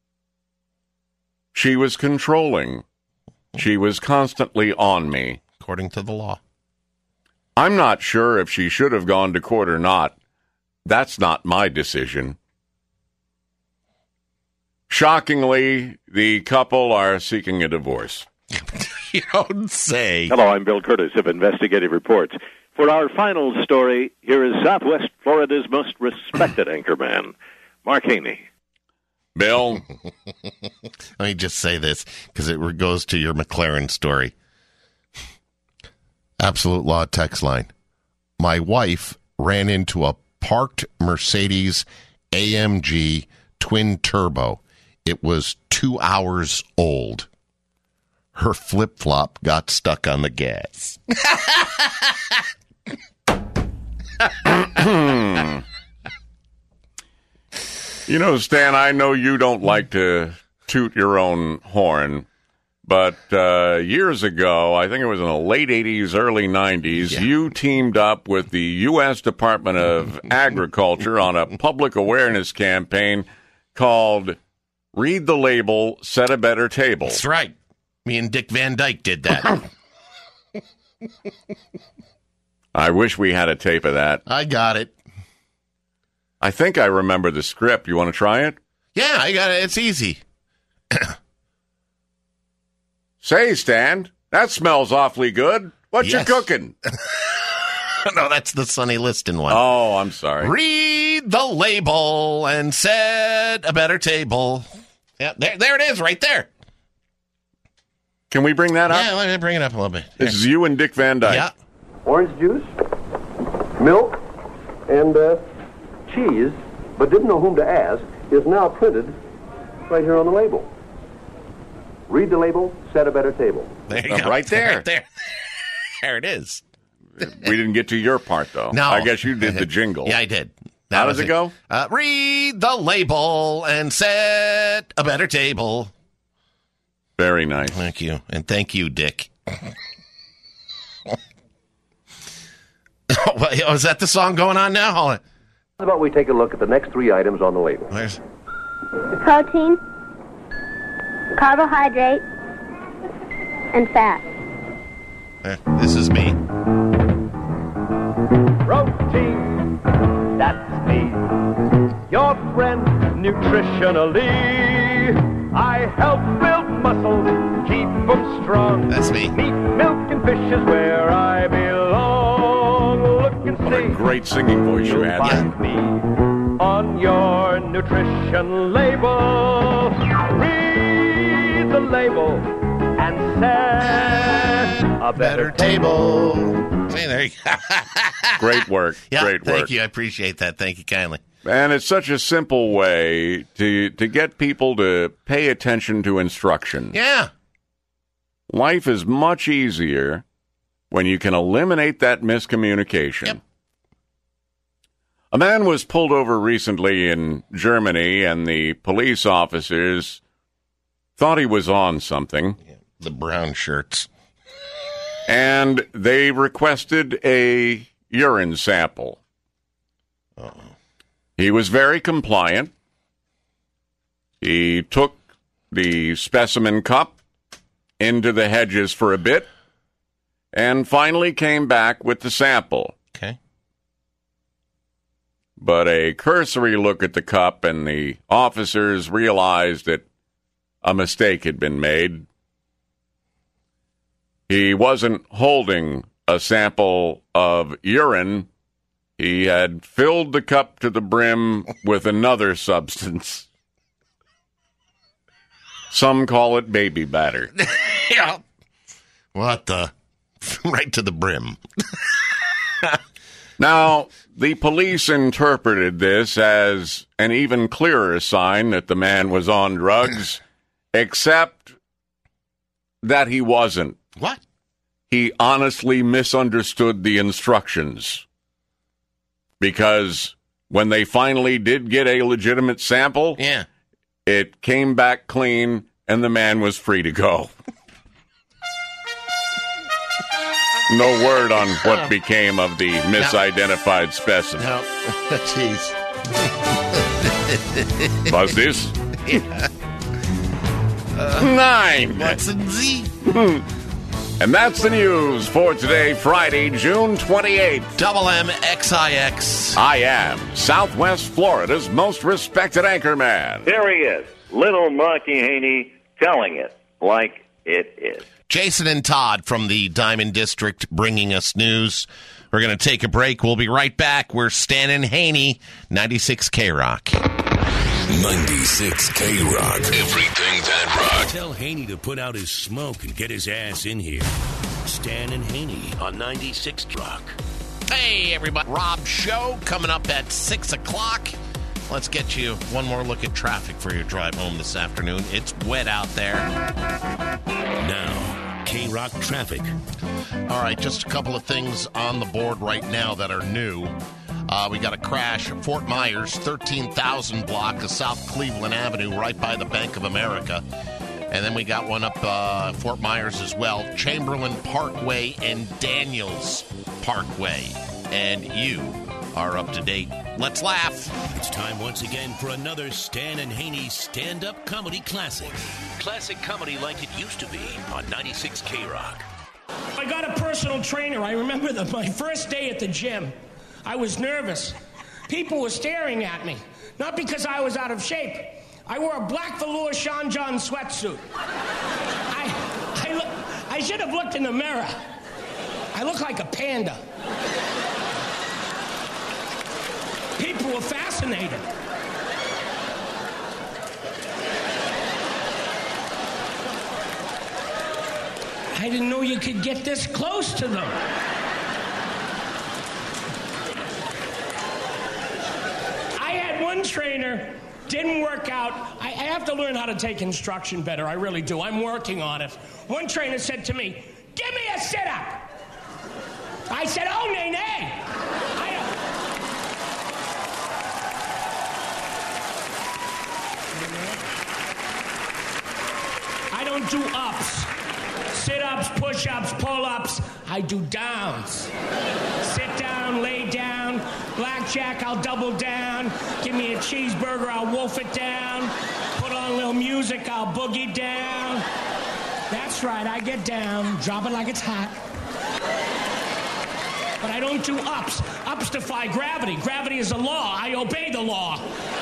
She was controlling. She was constantly on me.
According to the law.
I'm not sure if she should have gone to court or not. That's not my decision. Shockingly, the couple are seeking a divorce.
You don't say.
Hello, I'm Bill Curtis of Investigative Reports. For our final story, here is Southwest Florida's most respected anchorman, Mark Haney.
Bill?
Let me just say this, because it goes to your McLaren story. Absolute Law text line. My wife ran into a parked Mercedes AMG twin turbo. It was 2 hours old. Her flip-flop got stuck on the gas.
You know, Stan, I know you don't like to toot your own horn, but years ago, I think it was in the late 80s, early 90s, you teamed up with the U.S. Department of Agriculture on a public awareness campaign called Read the Label, Set a Better Table.
That's right. Me and Dick Van Dyke did that.
I wish we had a tape of that.
I got it.
I think I remember the script. You want to try it?
Yeah, I got it. It's easy.
Say, Stan, that smells awfully good. What you cooking?
No, that's the Sonny Liston one.
Oh, I'm sorry.
Read the label and set a better table. Yeah, there it is, right there.
Can we bring that up?
Yeah, let me bring it up a little bit.
This is you and Dick Van Dyke.
Yeah.
Orange juice, milk, and cheese, but didn't know whom to ask, is now printed right here on the label. Read the label, set a better table.
There you go.
Right there.
Right there. There it is.
We didn't get to your part, though.
No.
I guess you did the jingle.
Yeah, I did.
How does it go?
Read the label and set a better table.
Very nice.
Thank you. And thank you, Dick. Is that the song going on now? Hold on.
How about we take a look at the next 3 items on the label?
There's
Protein, carbohydrate, and fat.
This is me.
Protein, that's me. Your friend, nutritionally. I help build muscles, keep them strong.
That's me.
Meat, milk, and fish is where I belong. Look and see.
What a great singing voice you have.
Find me on your nutrition label. Read the label and set a better table.
See, there you go.
Great work.
Yeah,
Great work.
Thank you. I appreciate that. Thank you kindly.
And it's such a simple way to get people to pay attention to instruction.
Yeah.
Life is much easier when you can eliminate that miscommunication.
Yep.
A man was pulled over recently in Germany, and the police officers thought he was on something.
Yeah, the brown shirts.
And they requested a urine sample.
Uh-oh.
He was very compliant. He took the specimen cup into the hedges for a bit and finally came back with the sample.
Okay.
But a cursory look at the cup and the officers realized that a mistake had been made. He wasn't holding a sample of urine. He had filled the cup to the brim with another substance. Some call it baby batter.
Yeah. What the? Right to the brim.
Now, the police interpreted this as an even clearer sign that the man was on drugs, except that he wasn't.
What?
He honestly misunderstood the instructions. Because when they finally did get a legitimate sample,
yeah,
it came back clean and the man was free to go. No word on what became of the misidentified specimen.
No. Jeez.
Was this?
Yeah.
9.
Watson Z.
And that's the news for today, Friday, June 28th.
Double MXIX.
I am Southwest Florida's most respected anchorman.
There he is, little Marky Haney, telling it like it is.
Jason and Todd from the Diamond District bringing us news. We're going to take a break. We'll be right back. We're Stan and Haney, 96 K-Rock.
96 K-Rock. Everything that rock. Tell Haney to put out his smoke and get his ass in here. Stan and Haney on 96 Rock.
Hey, everybody. Rob Show coming up at 6 o'clock. Let's get you one more look at traffic for your drive home this afternoon. It's wet out there.
Now, K-Rock traffic.
All right, just a couple of things on the board right now that are new. We got a crash at Fort Myers, 13,000 block of South Cleveland Avenue, right by the Bank of America. And then we got one up Fort Myers as well, Chamberlain Parkway and Daniels Parkway. And you are up to date. Let's laugh.
It's time once again for another Stan and Haney stand-up comedy classic. Classic comedy like it used to be on 96 K-Rock.
I got a personal trainer. I remember my first day at the gym. I was nervous. People were staring at me. Not because I was out of shape. I wore a black velour Sean John sweatsuit. I should have looked in the mirror. I look like a panda. People were fascinated. I didn't know you could get this close to them. I had one trainer, didn't work out. I have to learn how to take instruction better. I really do. I'm working on it. One trainer said to me, "Give me a sit-up." I said, "Oh, nay, nay." I don't do ups. Sit-ups, push-ups, pull-ups. I do downs. Sit down, lay down. Blackjack, I'll double down. Give me a cheeseburger, I'll wolf it down. Put on a little music, I'll boogie down. That's right, I get down, drop it like it's hot. But I don't do ups. Ups defy gravity. Gravity is a law. I obey the law.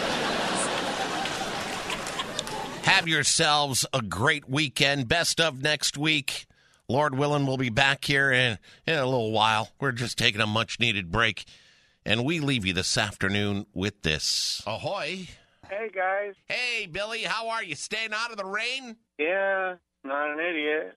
Have yourselves a great weekend. Best of next week. Lord willing, we'll be back here in a little while. We're just taking a much-needed break. And we leave you this afternoon with this. Ahoy.
Hey, guys.
Hey, Billy. How are you? Staying out of the rain?
Yeah, not an idiot.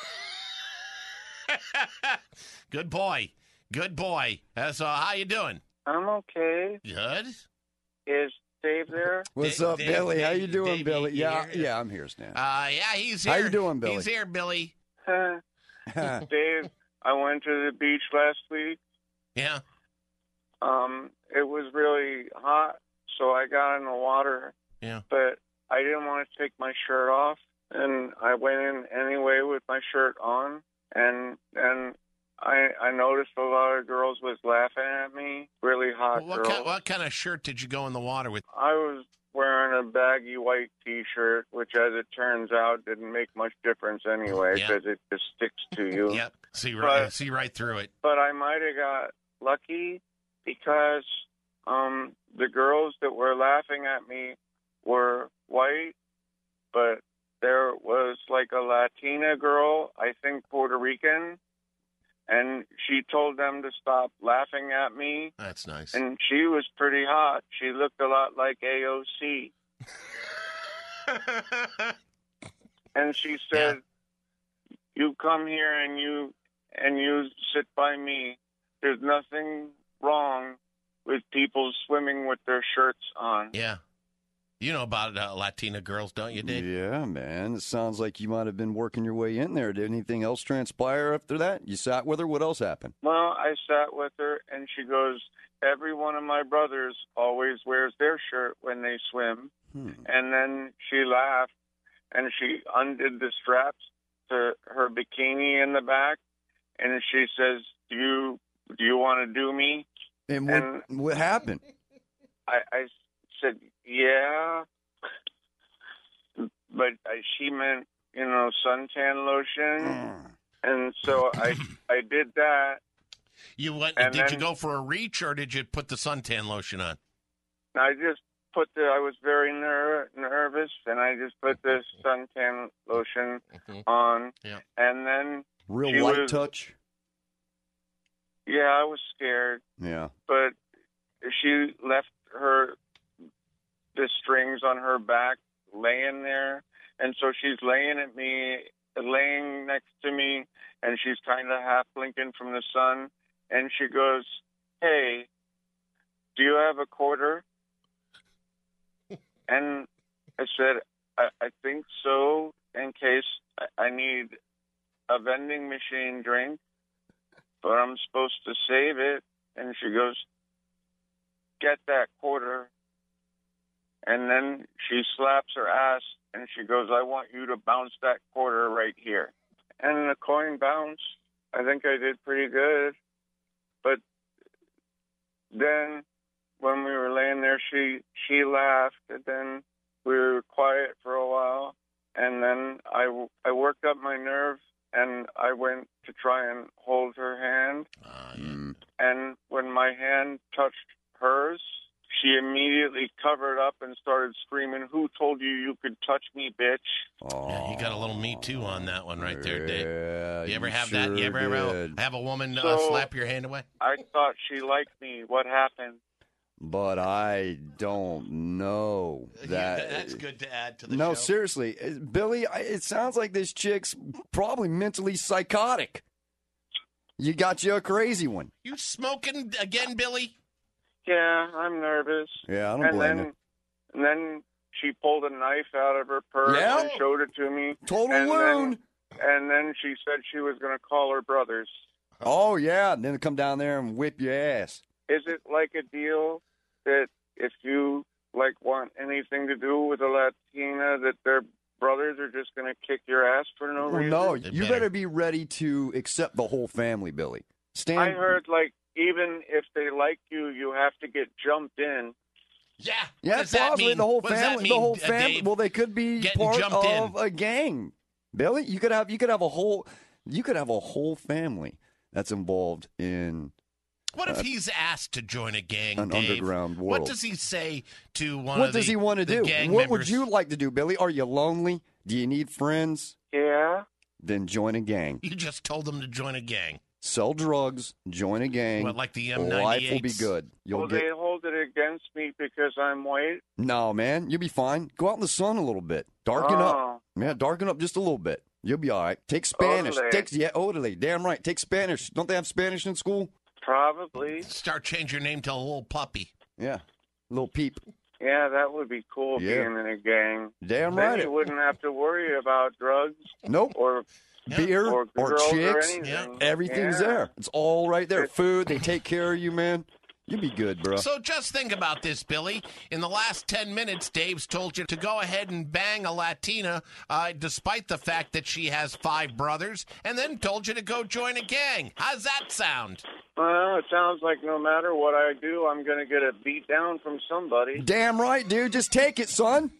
Good boy. Good boy. So how you doing?
I'm okay.
Good.
Is Dave there?
What's up, Billy? How you doing, Billy? Yeah, I'm here, Stan.
Yeah, he's here.
How you doing, Billy?
He's here, Billy.
Dave, I went to the beach last week.
Yeah.
It was really hot, so I got in the water.
Yeah.
But I didn't want to take my shirt off, and I went in anyway with my shirt on, and I noticed a lot of girls was laughing at me. Really hot girls.
What kind of shirt did you go in the water with?
I was wearing a baggy white T-shirt, which, as it turns out, didn't make much difference anyway because it just sticks to you.
Yep. See right through it.
But I might have got lucky because the girls that were laughing at me were white, but there was like a Latina girl, I think Puerto Rican, and she told them to stop laughing at me.
That's nice.
And she was pretty hot. She looked a lot like AOC. And she said, "You come here and you sit by me. There's nothing wrong with people swimming with their shirts on."
Yeah. You know about Latina girls, don't you, Dave?
Yeah, man. It sounds like you might have been working your way in there. Did anything else transpire after that? You sat with her? What else happened?
Well, I sat with her, and she goes, "Every one of my brothers always wears their shirt when they swim." And then she laughed, and she undid the straps to her bikini in the back, and she says, "Do you want to do me?"
And what happened?
I said, "Yeah," but she meant, suntan lotion, and so I did that.
You went? Did you go for a reach, or did you put the suntan lotion on?
I just I was very nervous, and I just put the suntan lotion on, and then
real light touch.
Yeah, I was scared.
Yeah,
but she left the strings on her back laying there, and so she's laying next to me, and she's kind of half blinking from the sun, and she goes, "Hey, do you have a quarter?" And I said, I think so, in case I need a vending machine drink, but I'm supposed to save it. And she goes, get that quarter. And then she slaps her ass and she goes, I want you to bounce that quarter right here. And the coin bounced. I think I did pretty good. But then when we were laying there, she laughed, and then we were quiet for a while. And then I worked up my nerve, and I went to try and hold her hand. And when my hand touched hers, she immediately covered up and started screaming, who told you could touch me, bitch?
Yeah, you got a little Me Too on that one right there, Dave.
Yeah,
you ever have that? You ever have a woman slap your hand away?
I thought she liked me. What happened?
But I don't know that.
That's good to add to the show.
No, seriously. Billy, it sounds like this chick's probably mentally psychotic. You got you a crazy one.
You smoking again, Billy?
Yeah, I'm nervous.
Yeah, I don't blame you.
And then she pulled a knife out of her purse and showed it to me.
Total wound.
And then she said she was going to call her brothers.
Oh, yeah, and then come down there and whip your ass.
Is it like a deal that if you want anything to do with a Latina, that their brothers are just going to kick your ass for no reason?
No, you better be ready to accept the whole family, Billy.
I heard even if they like you, you have to get jumped in.
Yeah.
Yeah, possibly the whole family. The whole family. Well, they could be part of a gang. Billy, you could have a whole family that's involved in.
What if he's asked to join a gang,
an
Dave?
Underground world?
What does he say to one
What
of the
does he want to do?
gang
What
members?
would you like to do, Billy? Are you lonely? Do you need friends?
Yeah.
Then join a gang.
You just told him to join a gang.
Sell drugs, join a gang.
What, like the M98s?
Life will be good.
They hold it against me because I'm white?
No, man. You'll be fine. Go out in the sun a little bit. Darken up. Yeah, darken up just a little bit. You'll be all right. Take Spanish. Orderly. Damn right. Take Spanish. Don't they have Spanish in school?
Probably.
Start change your name to a little puppy.
Yeah. Little peep.
Yeah, that would be cool being in a gang.
Damn
then
right.
You wouldn't have to worry about drugs.
Nope.
Or
beer
or
chicks.
Or
everything's there. It's all right there. Food. They take care of you, man. You'll be good, bro.
So just think about this, Billy. In the last 10 minutes, Dave's told you to go ahead and bang a Latina, despite the fact that she has 5 brothers, and then told you to go join a gang. How's that sound?
Well, it sounds like no matter what I do, I'm going to get a beat down from somebody.
Damn right, dude. Just take it, son.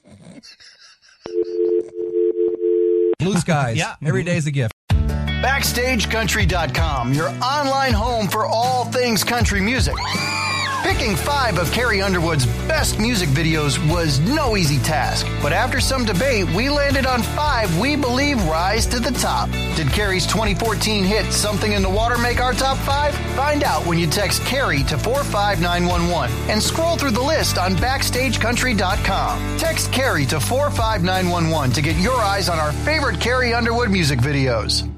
Blue skies. Yeah. Every day's a gift.
BackstageCountry.com, your online home for all things country music. Picking 5 of Carrie Underwood's best music videos was no easy task, but after some debate, we landed on 5 we believe rise to the top. Did Carrie's 2014 hit Something in the Water make our top 5? Find out when you text Carrie to 45911 and scroll through the list on BackstageCountry.com. Text Carrie to 45911 to get your eyes on our favorite Carrie Underwood music videos.